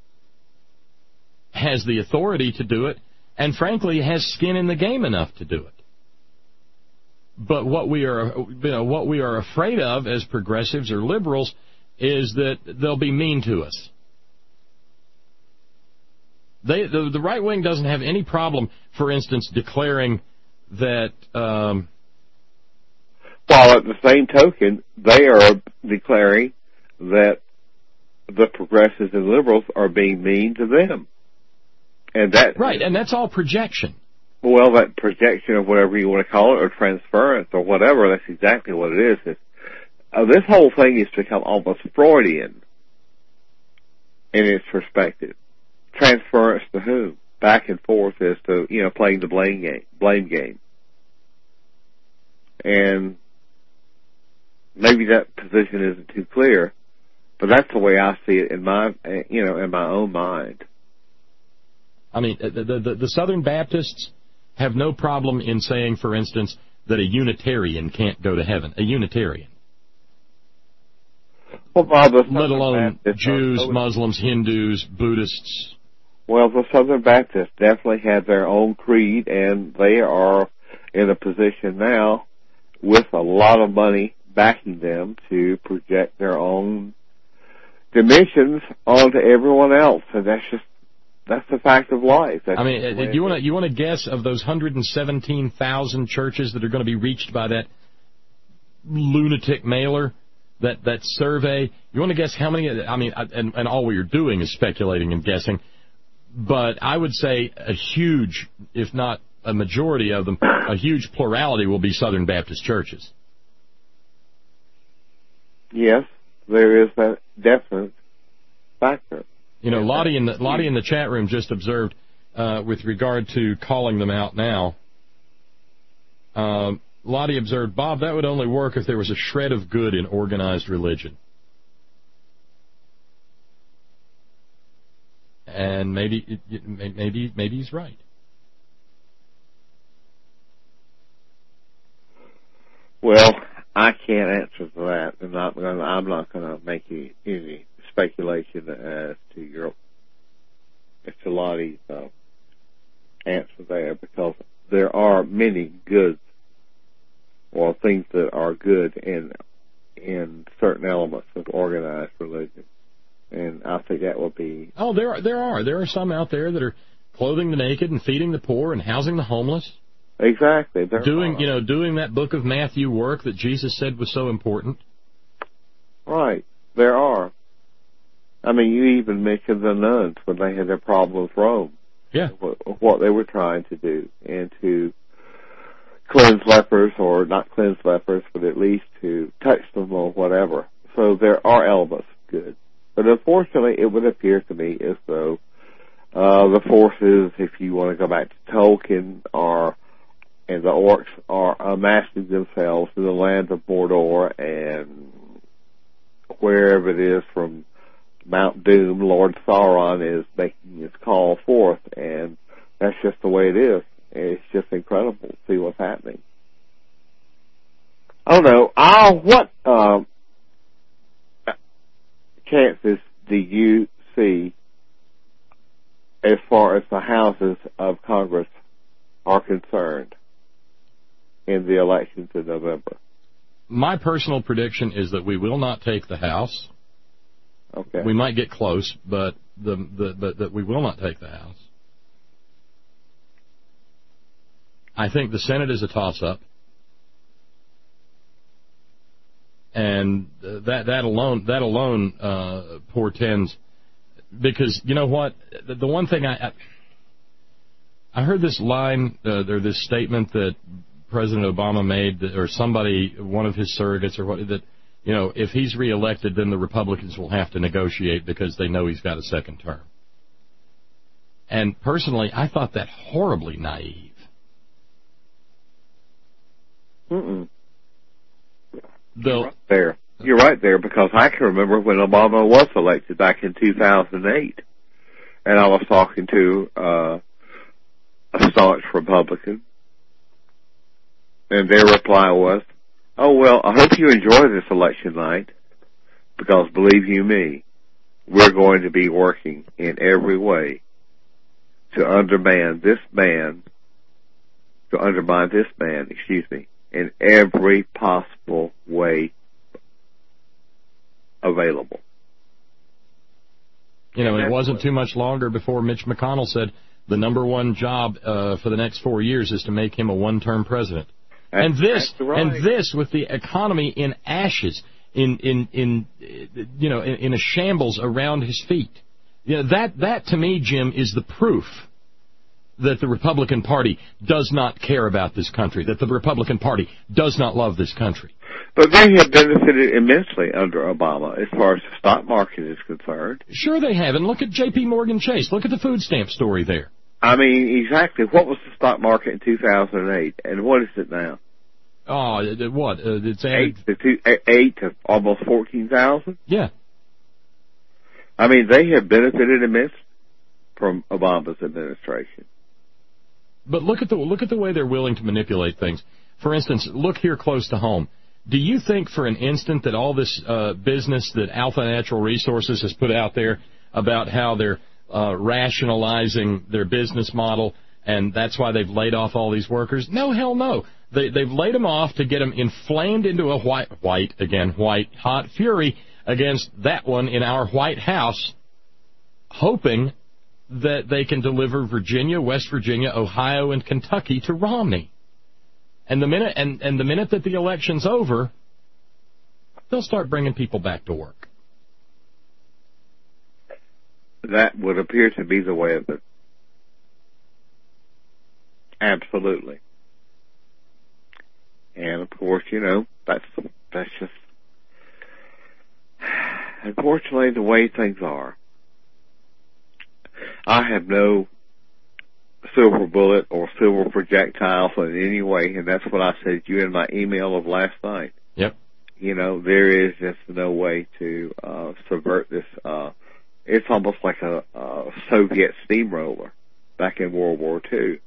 has the authority to do it, and frankly has skin in the game enough to do it. But what we are you know, what we are afraid of as progressives or liberals is that they'll be mean to us. They, the, the right wing doesn't have any problem, for instance, declaring that. Um, While at the same token, they are declaring that the progressives and liberals are being mean to them, and that right, and that's all projection. Well, that projection of whatever you want to call it, or transference, or whatever, that's exactly what it is. It's, uh, this whole thing has become almost Freudian in its perspective. Transference to whom? Back and forth as to, you know, playing the blame game, blame game. And maybe that position isn't too clear, but that's the way I see it in my, you know, in my own mind. I mean, the, the, the Southern Baptists have no problem in saying, for instance, that a Unitarian can't go to heaven. A Unitarian. Well, Bob, the let alone Baptists Jews, are, Muslims, Hindus, Buddhists. Well, the Southern Baptists definitely have their own creed, and they are in a position now with a lot of money backing them to project their own dimensions onto everyone else, and that's just that's the fact of life. That's I mean, do you want to you want to guess of those one hundred seventeen thousand churches that are going to be reached by that lunatic mailer, that that survey? You want to guess how many? I mean, and, and all we are doing is speculating and guessing. But I would say a huge, if not a majority of them, a huge plurality will be Southern Baptist churches. Yes, there is that definite factor. You know, Lottie in the Lottie in the chat room just observed, uh, with regard to calling them out now. Um, Lottie observed, Bob, that would only work if there was a shred of good in organized religion. And maybe, maybe, maybe he's right. Well, I can't answer to that, and I'm, I'm not going to make any, any speculation as to your, as to Lottie's uh, answer there, because there are many goods or things that are good in in certain elements of organized religion. And I think that will be... Oh, there are, there are. There are some out there that are clothing the naked and feeding the poor and housing the homeless. Exactly. There doing, are. you know, doing that book of Matthew work that Jesus said was so important. Right. There are. I mean, you even mentioned the nuns when they had their problem with Rome. Yeah. What they were trying to do, and to cleanse lepers, or not cleanse lepers, but at least to touch them or whatever. So there are elements of good. But unfortunately, it would appear to me as though uh, the forces, if you want to go back to Tolkien, are, and the orcs are amassing themselves in the land of Mordor, and wherever it is from Mount Doom, Lord Sauron is making his call forth, and that's just the way it is. It's just incredible to see what's happening. I don't know. Uh, what um, chances do you see as far as the houses of Congress are concerned in the elections in November? My personal prediction is that we will not take the House. Okay. We might get close, but the, the but that we will not take the House. I think the Senate is a toss-up, and that that alone that alone uh, portends, because you know what, the, the one thing I, I I heard this line uh, or this statement that President Obama made, that, or somebody, one of his surrogates or what, that, you know, if he's reelected, then the Republicans will have to negotiate because they know he's got a second term. And personally, I thought that horribly naive. Mm-mm. You're right there. You're right there, because I can remember when Obama was elected back in two thousand eight, and I was talking to uh, a staunch Republican, and their reply was, "Oh, well, I hope you enjoy this election night, because believe you me, we're going to be working in every way to undermine this man, to undermine this man, excuse me, in every possible way available." You know, it wasn't too much longer before Mitch McConnell said the number one job uh, for the next four years is to make him a one-term president. That's, and this, right. and this, with the economy in ashes, in in in you know, in, in a shambles around his feet. You know, that that to me, Jim, is the proof that the Republican Party does not care about this country, that the Republican Party does not love this country. But they have benefited immensely under Obama as far as the stock market is concerned. Sure they have, and look at J P Morgan Chase. Look at the food stamp story there. I mean, exactly. What was the stock market in two thousand eight, and what is it now? Oh, what? Uh, it's added... Eight to, two, eight to almost fourteen thousand? Yeah. I mean, they have benefited immensely from Obama's administration. But look at the look at the way they're willing to manipulate things. For instance, look here close to home. Do you think for an instant that all this uh, business that Alpha Natural Resources has put out there about how they're uh, rationalizing their business model, and that's why they've laid off all these workers? No, hell no. They, they've laid them off to get them inflamed into a white, white, again, white, hot fury against that one in our White House, hoping that they can deliver Virginia, West Virginia, Ohio, and Kentucky to Romney. And the minute and, and the minute that the election's over, they'll start bringing people back to work. That would appear to be the way of it. Absolutely. And of course, you know, that's that's just unfortunately the way things are. I have no silver bullet or silver projectiles in any way, and that's what I said to you in my email of last night. Yep. You know, there is just no way to uh, subvert this. Uh, it's almost like a, a Soviet steamroller back in World War Two.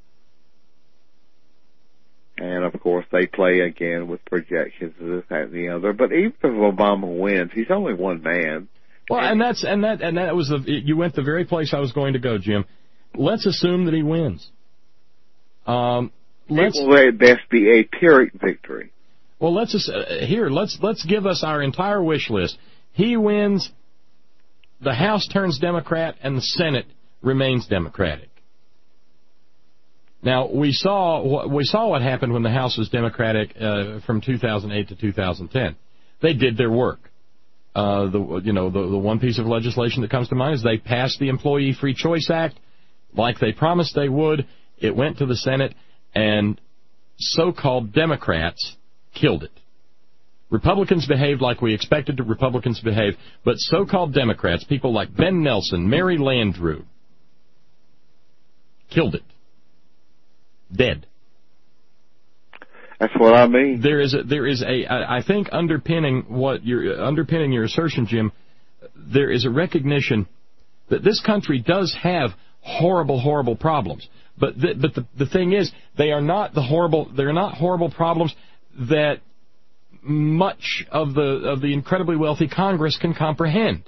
And, of course, they play again with projections of this, that, and the other. But even if Obama wins, he's only one man. Well, and that's and that and that was the you went the very place I was going to go, Jim. Let's assume that he wins. Um, let's, it will at best be a Pyrrhic victory. Well, let's uh, here. Let's let's give us our entire wish list. He wins. The House turns Democrat, and the Senate remains Democratic. Now, we saw we saw what happened when the House was Democratic uh, from two thousand eight to two thousand ten. They did their work. Uh, the you know the the one piece of legislation that comes to mind is they passed the Employee Free Choice Act, like they promised they would. It went to the Senate, and so-called Democrats killed it. Republicans behaved like we expected the Republicans to behave, but so-called Democrats, people like Ben Nelson, Mary Landrieu, killed it. Dead. That's what I mean. There is a, there is a, I think underpinning what you're, underpinning your assertion, Jim, there is a recognition that this country does have horrible, horrible problems. But the, but the, the thing is, they are not the horrible, they're not horrible problems that much of the, of the incredibly wealthy Congress can comprehend.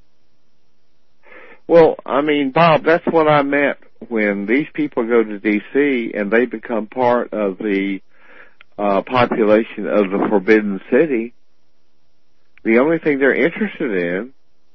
Well, I mean, Bob, that's what I meant when these people go to D C and they become part of the uh, population of the Forbidden City. The only thing they're interested in,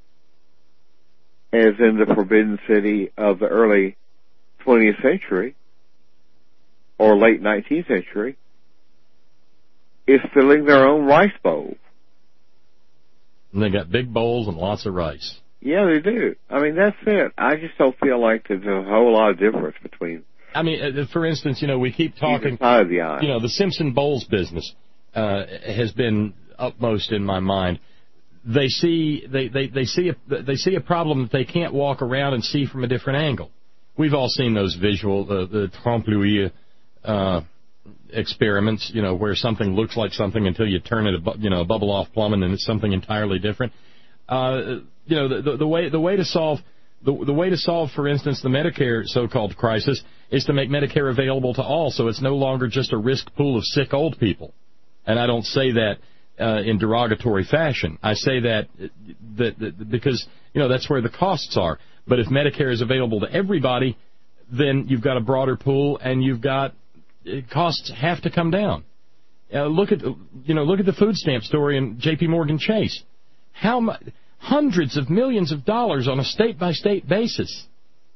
as in the Forbidden City of the early twentieth century or late nineteenth century, is filling their own rice bowls. And they got big bowls and lots of rice. Yeah, they do. I mean, that's it. I just don't feel like there's a whole lot of difference between. I mean, uh, for instance, you know, we keep talking. Side of the eye. You know, the Simpson Bowls business uh, has been upmost in my mind. They see they, they, they see a they see a problem that they can't walk around and see from a different angle. We've all seen those visual uh, the trompe l'oeil uh, experiments, you know, where something looks like something until you turn it, a, you know, a bubble off plumb, and then it's something entirely different. Uh, you know, the, the, the way the way to solve the, the way to solve, for instance, the Medicare so-called crisis is to make Medicare available to all, so it's no longer just a risk pool of sick old people. And I don't say that uh, in derogatory fashion. I say that, that that because you know that's where the costs are. But if Medicare is available to everybody, then you've got a broader pool, and you've got costs have to come down. Uh, look at you know look at the food stamp story in J P Morgan Chase. How much? Hundreds of millions of dollars on a state-by-state basis.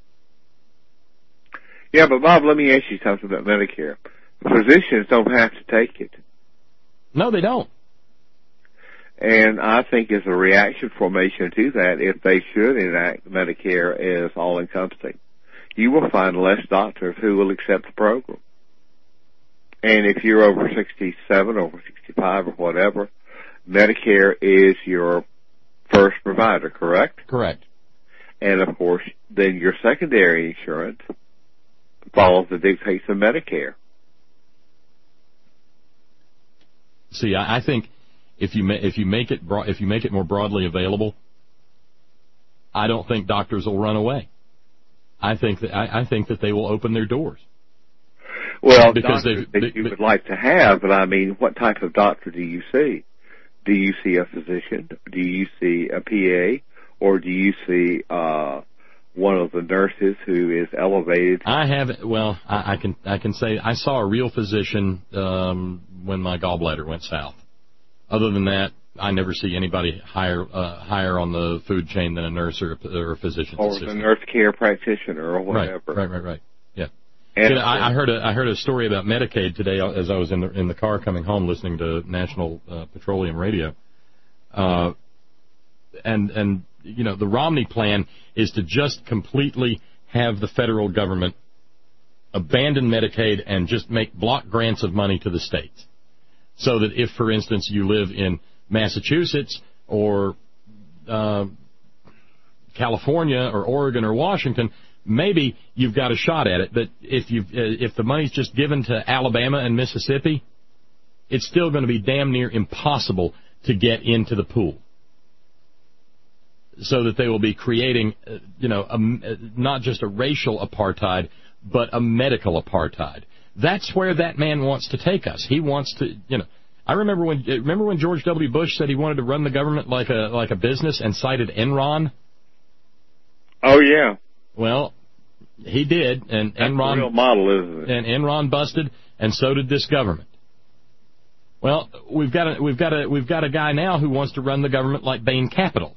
Yeah, but Bob, let me ask you something about Medicare. Physicians don't have to take it. No, they don't. And I think as a reaction formation to that, if they should enact Medicare as all-encompassing, you will find less doctors who will accept the program. And if you're over sixty-seven, over sixty-five, or whatever, Medicare is your first provider, correct? Correct. And, of course, then your secondary insurance follows the dictates of Medicare. See, I, I think if you ma- if you make it bro- if you make it more broadly available, I don't think doctors will run away. I think that I, I think that they will open their doors. Well, because doctors they, that they, you would like to have, but I mean, what type of doctor do you see? Do you see a physician? Do you see a P A? Or do you see uh, one of the nurses who is elevated? I haven't. Well, I, I can I can say I saw a real physician um, when my gallbladder went south. Other than that, I never see anybody higher uh, higher on the food chain than a nurse or a, or a physician's or assistant. Or a nurse care practitioner or whatever. Right, right, right, right. Yeah. And you know, I, I heard a I heard a story about Medicaid today as I was in the in the car coming home listening to National uh, Petroleum Radio, uh, and and you know the Romney plan is to just completely have the federal government abandon Medicaid and just make block grants of money to the states, so that if, for instance, you live in Massachusetts or uh, California or Oregon or Washington, maybe you've got a shot at it, but if you if the money's just given to Alabama and Mississippi, it's still going to be damn near impossible to get into the pool. So that they will be creating, uh, you know, a, not just a racial apartheid, but a medical apartheid. That's where that man wants to take us. He wants to, you know. I remember when remember when George W. Bush said he wanted to run the government like a like a business and cited Enron. Oh yeah. Well, he did, and That's Enron the real model, isn't it? And Enron busted, and so did this government. Well, we've got a we've got a we've got a guy now who wants to run the government like Bain Capital,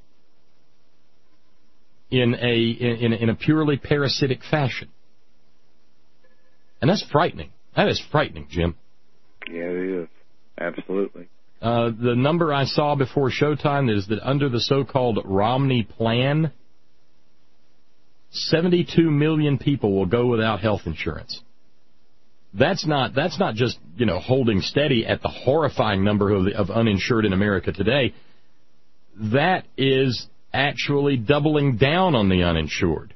in a in in a purely parasitic fashion. And that's frightening. That is frightening, Jim. Yeah, it is. Absolutely. Uh, the number I saw before showtime is that under the so-called Romney plan, seventy-two million people will go without health insurance. That's not that's not just, you know, holding steady at the horrifying number of, of uninsured in America today. That is actually doubling down on the uninsured.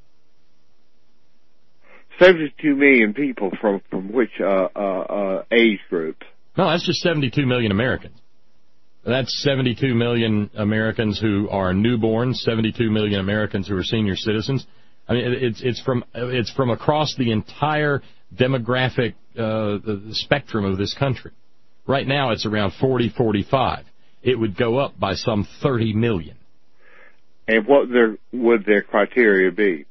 seventy-two million people from, from which uh, uh, uh, age groups? No, that's just seventy-two million Americans. That's seventy-two million Americans who are newborns, seventy-two million Americans who are senior citizens. I mean, it's it's from it's from across the entire demographic uh, the spectrum of this country. Right now, it's around forty, forty-five. It would go up by some thirty million. And what their, would their criteria be?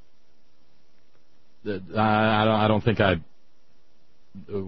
I, I don't. I don't think I. Uh,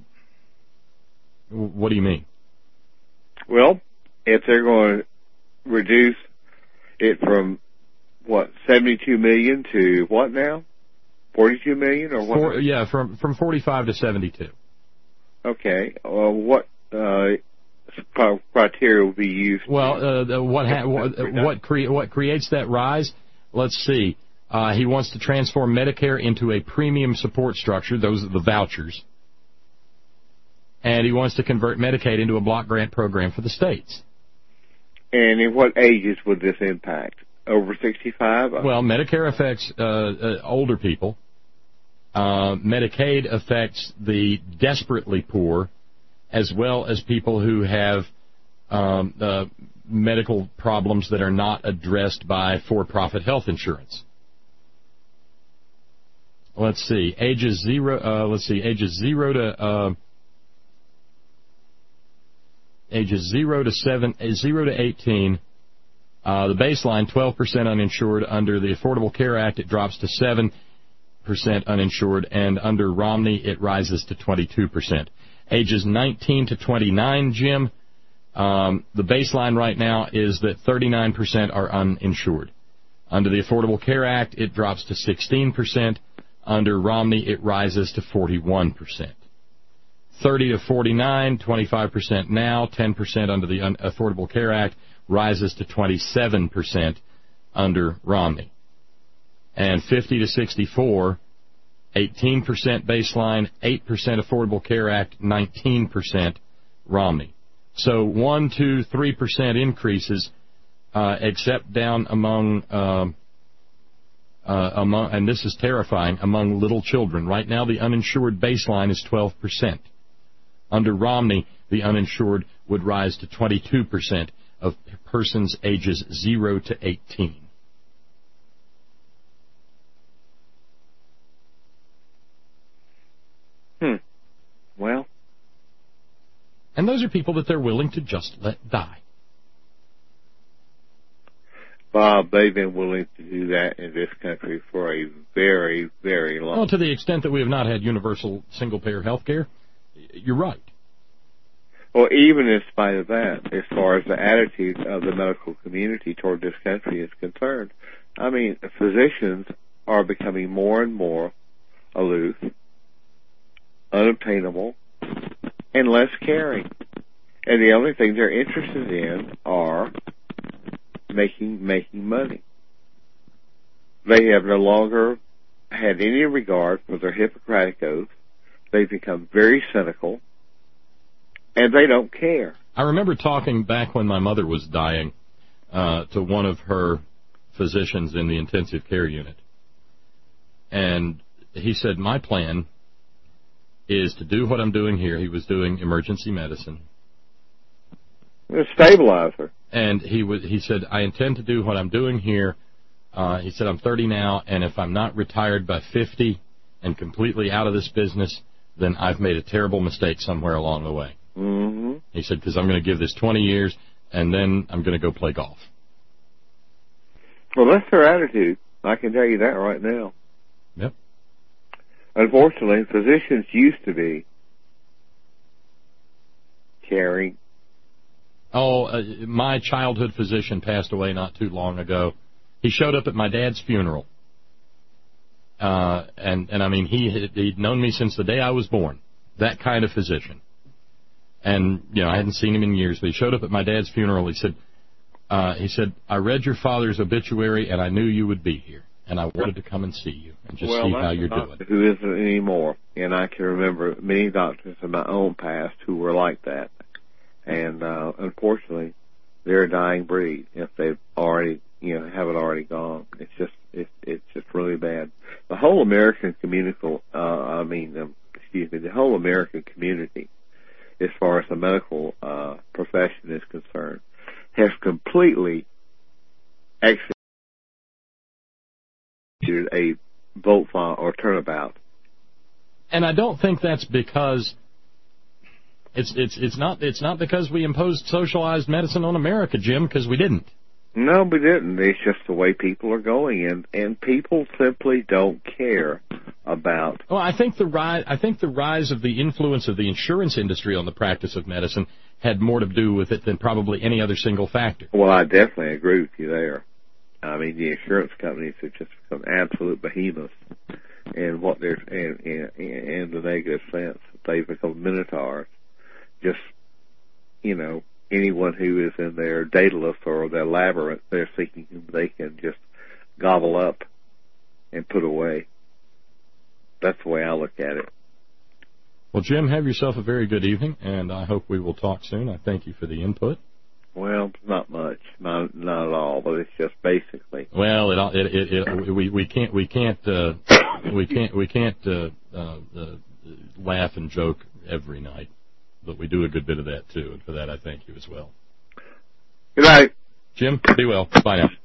what do you mean? Well, if they're going to reduce it from what seventy-two million to what now? Forty-two million or what? For, yeah, from from forty-five to seventy-two. Okay. Well, what uh, criteria will be used? Well, uh, the, what ha- what what, cre- what creates that rise? Let's see. Uh, he wants to transform Medicare into a premium support structure. Those are the vouchers. And he wants to convert Medicaid into a block grant program for the states. And in what ages would this impact? Over sixty-five? Well, Medicare affects uh, uh, older people. Uh, Medicaid affects the desperately poor, as well as people who have um, uh, medical problems that are not addressed by for-profit health insurance. Let's see, ages zero. Uh, let's see, ages zero to uh, ages zero to seven, zero to eighteen. Uh, the baseline twelve percent uninsured. Under the Affordable Care Act, it drops to seven percent uninsured, and under Romney, it rises to twenty-two percent. Ages nineteen to twenty-nine, Jim. Um, the baseline right now is that thirty-nine percent are uninsured. Under the Affordable Care Act, it drops to sixteen percent. Under Romney, it rises to forty-one percent. thirty to forty-nine, twenty-five percent now, ten percent under the Affordable Care Act, rises to twenty-seven percent under Romney. And fifty to sixty-four, eighteen percent baseline, eight percent Affordable Care Act, nineteen percent Romney. So one, two, three percent increases, uh, except down among... Uh, Uh, among, and this is terrifying, among little children. Right now, the uninsured baseline is twelve percent. Under Romney, the uninsured would rise to twenty-two percent of persons ages zero to eighteen. Hmm. Well. And those are people that they're willing to just let die. Bob, they've been willing to do that in this country for a very, very long time. Well, to the extent that we have not had universal single-payer health care, you're right. Well, even in spite of that, as far as the attitude of the medical community toward this country is concerned, I mean, physicians are becoming more and more aloof, unobtainable, and less caring. And the only thing they're interested in are making making money. They have no longer had any regard for their Hippocratic oath. They've become very cynical, and they don't care. I remember talking back when my mother was dying uh, to one of her physicians in the intensive care unit, and he said, my plan is to do what I'm doing here. He was doing emergency medicine. A stabilizer. And he was, he said, I intend to do what I'm doing here. Uh, he said, I'm thirty now, and if I'm not retired by fifty and completely out of this business, then I've made a terrible mistake somewhere along the way. Mm-hmm. He said, because I'm going to give this twenty years, and then I'm going to go play golf. Well, that's their attitude. I can tell you that right now. Yep. Unfortunately, physicians used to be caring. Oh, uh, my childhood physician passed away not too long ago. He showed up at my dad's funeral, uh, and, and I mean, he had, he'd known me since the day I was born. That kind of physician. And, you know, I hadn't seen him in years, but he showed up at my dad's funeral. He said, uh, he said, I read your father's obituary, and I knew you would be here. And I wanted to come and see you and just well, see how you're doing. doing. Who isn't anymore. And I can remember many doctors in my own past who were like that. And, uh, unfortunately, they're a dying breed if they've already, you know, haven't already gone. It's just, it, it's just really bad. The whole American community, uh, I mean, um, excuse me, the whole American community, as far as the medical, uh, profession is concerned, has completely executed a vote file or turnabout. And I don't think that's because it's it's it's not it's not because we imposed socialized medicine on America, Jim, because we didn't. No, we didn't. It's just the way people are going, and and people simply don't care about. Well, I think the rise I think the rise of the influence of the insurance industry on the practice of medicine had more to do with it than probably any other single factor. Well, I definitely agree with you there. I mean, the insurance companies have just become absolute behemoths in what they're in, in, in the negative sense. They've become minotaurs. Just, you know, anyone who is in their Daedalus or their labyrinth, they're seeking whom they can just gobble up and put away. That's the way I look at it. Well, Jim, have yourself a very good evening, and I hope we will talk soon. I thank you for the input. Well, not much, not not at all, but it's just basically. Well, it it it, it we we can't we can't uh, we can't we can't uh, uh, uh, laugh and joke every night, but we do a good bit of that too, and for that I thank you as well. Good night, Jim. Be well. Bye now.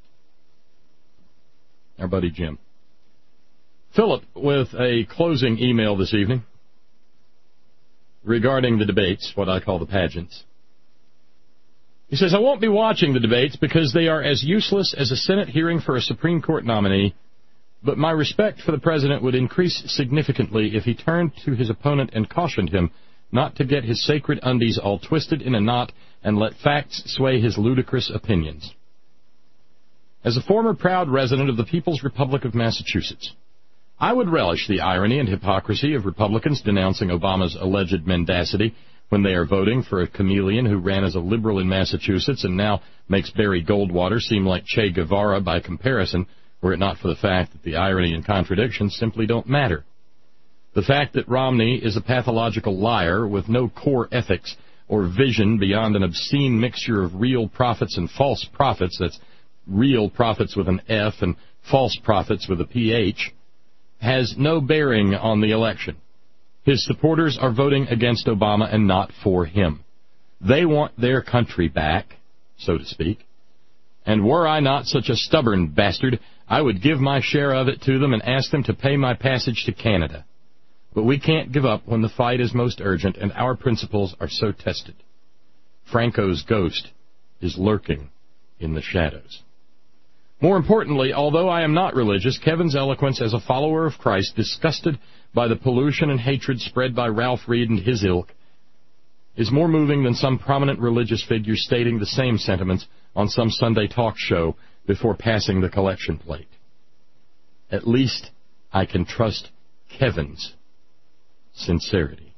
Our buddy Jim. Philip with a closing email this evening regarding the debates, what I call the pageants. He says, I won't be watching the debates because they are as useless as a Senate hearing for a Supreme Court nominee, but my respect for the president would increase significantly if he turned to his opponent and cautioned him not to get his sacred undies all twisted in a knot and let facts sway his ludicrous opinions. As a former proud resident of the People's Republic of Massachusetts, I would relish the irony and hypocrisy of Republicans denouncing Obama's alleged mendacity when they are voting for a chameleon who ran as a liberal in Massachusetts and now makes Barry Goldwater seem like Che Guevara by comparison, were it not for the fact that the irony and contradiction simply don't matter. The fact that Romney is a pathological liar with no core ethics or vision beyond an obscene mixture of real prophets and false prophets, that's real prophets with an F and false prophets with a P H, has no bearing on the election. His supporters are voting against Obama and not for him. They want their country back, so to speak. And were I not such a stubborn bastard, I would give my share of it to them and ask them to pay my passage to Canada. But we can't give up when the fight is most urgent and our principles are so tested. Franco's ghost is lurking in the shadows. More importantly, although I am not religious, Kevin's eloquence as a follower of Christ, disgusted by the pollution and hatred spread by Ralph Reed and his ilk, is more moving than some prominent religious figure stating the same sentiments on some Sunday talk show before passing the collection plate. At least I can trust Kevin's sincerity.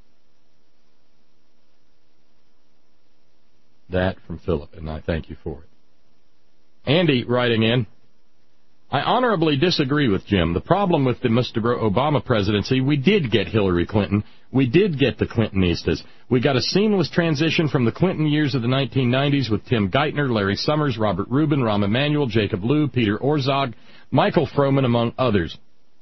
That from Philip, and I thank you for it. Andy writing in, I honorably disagree with Jim. The problem with the Mister Obama presidency, we did get Hillary Clinton. We did get the Clintonistas. We got a seamless transition from the Clinton years of the nineteen nineties with Tim Geithner, Larry Summers, Robert Rubin, Rahm Emanuel, Jacob Lew, Peter Orszag, Michael Froman, among others.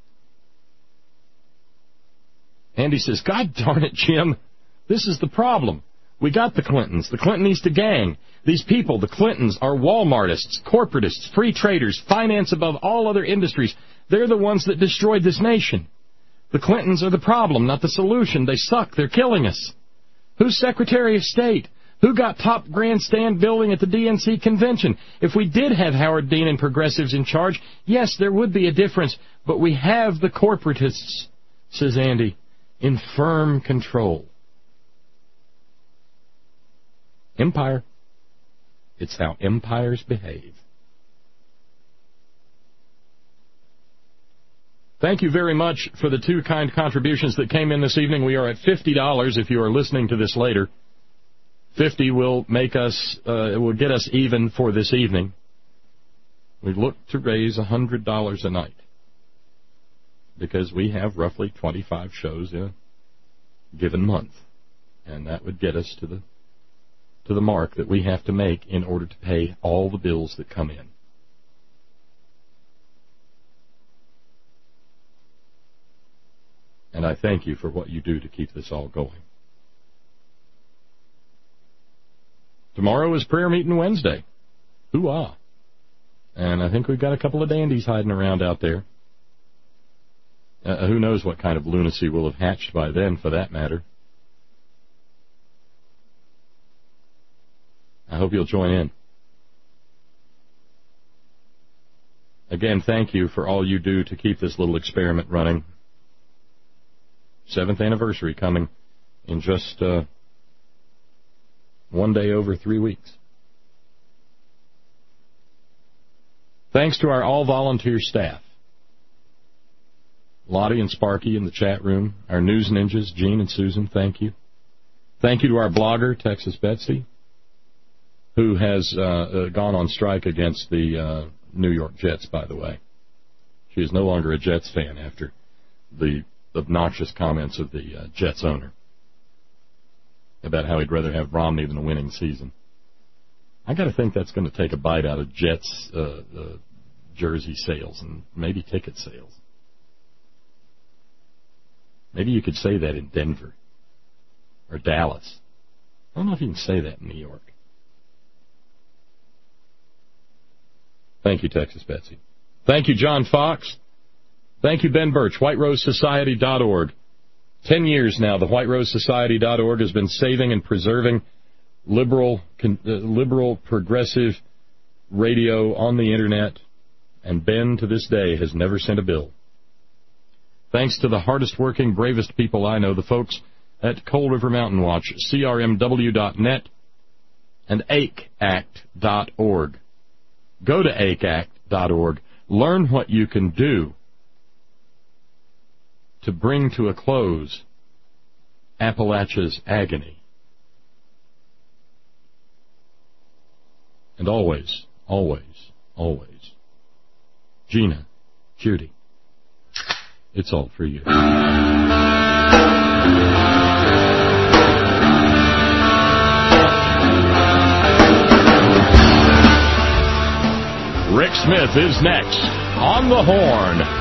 Andy says, God darn it, Jim, this is the problem. We got the Clintons, the Clintonista gang. These people, the Clintons, are Walmartists, corporatists, free traders, finance above all other industries. They're the ones that destroyed this nation. The Clintons are the problem, not the solution. They suck. They're killing us. Who's Secretary of State? Who got top grandstand building at the D N C convention? If we did have Howard Dean and progressives in charge, yes, there would be a difference. But we have the corporatists, says Andy, in firm control. Empire. It's how empires behave. Thank you very much for the two kind contributions that came in this evening. We are at fifty dollars if you are listening to this later. fifty will make us, uh, it will get us even for this evening. We look to raise one hundred dollars a night because we have roughly twenty-five shows in a given month. And that would get us to the to the mark that we have to make in order to pay all the bills that come in. And I thank you for what you do to keep this all going. Tomorrow is prayer meeting Wednesday. Hoo-ah. And I think we've got a couple of dandies hiding around out there. Uh, who knows what kind of lunacy will have hatched by then, for that matter. I hope you'll join in. Again, thank you for all you do to keep this little experiment running. Seventh anniversary coming in just uh, one day over three weeks. Thanks to our all-volunteer staff. Lottie and Sparky in the chat room. Our news ninjas, Gene and Susan, thank you. Thank you to our blogger, Texas Betsy, who has uh, uh, gone on strike against the uh, New York Jets, by the way. She is no longer a Jets fan after the obnoxious comments of the uh, Jets owner about how he'd rather have Romney than a winning season. I got to think that's going to take a bite out of Jets uh, uh, jersey sales and maybe ticket sales. Maybe you could say that in Denver or Dallas. I don't know if you can say that in New York. Thank you, Texas Betsy. Thank you, John Fox. Thank you, Ben Birch, white rose society dot org. Ten years now, the white rose society dot org has been saving and preserving liberal, con, uh, liberal, progressive radio on the Internet, and Ben, to this day, has never sent a bill. Thanks to the hardest-working, bravest people I know, the folks at Coal River Mountain Watch, C R M W dot net, and A C A C T dot org. Go to A C A C T dot org. Learn what you can do to bring to a close Appalachia's agony. And always, always, always, Gina, Judy, it's all for you. Rick Smith is next on the Horn.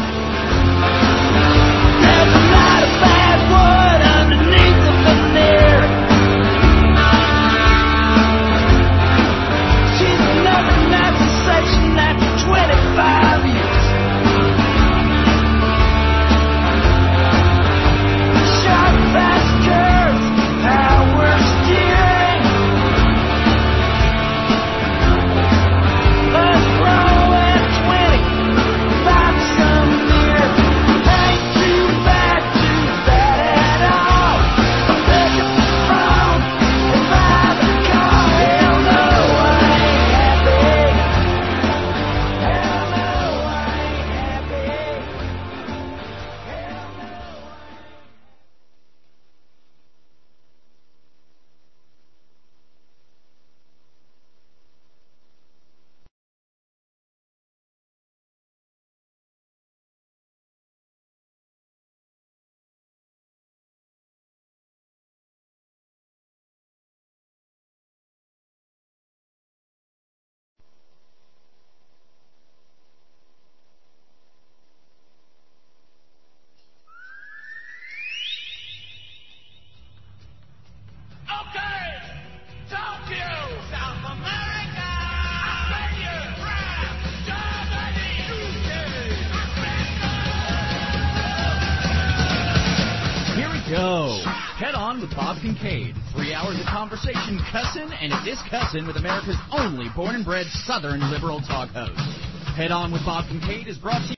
Conversation, cussin' and discussin' with America's only born and bred Southern liberal talk host. Head On with Bob Kincaid is brought to you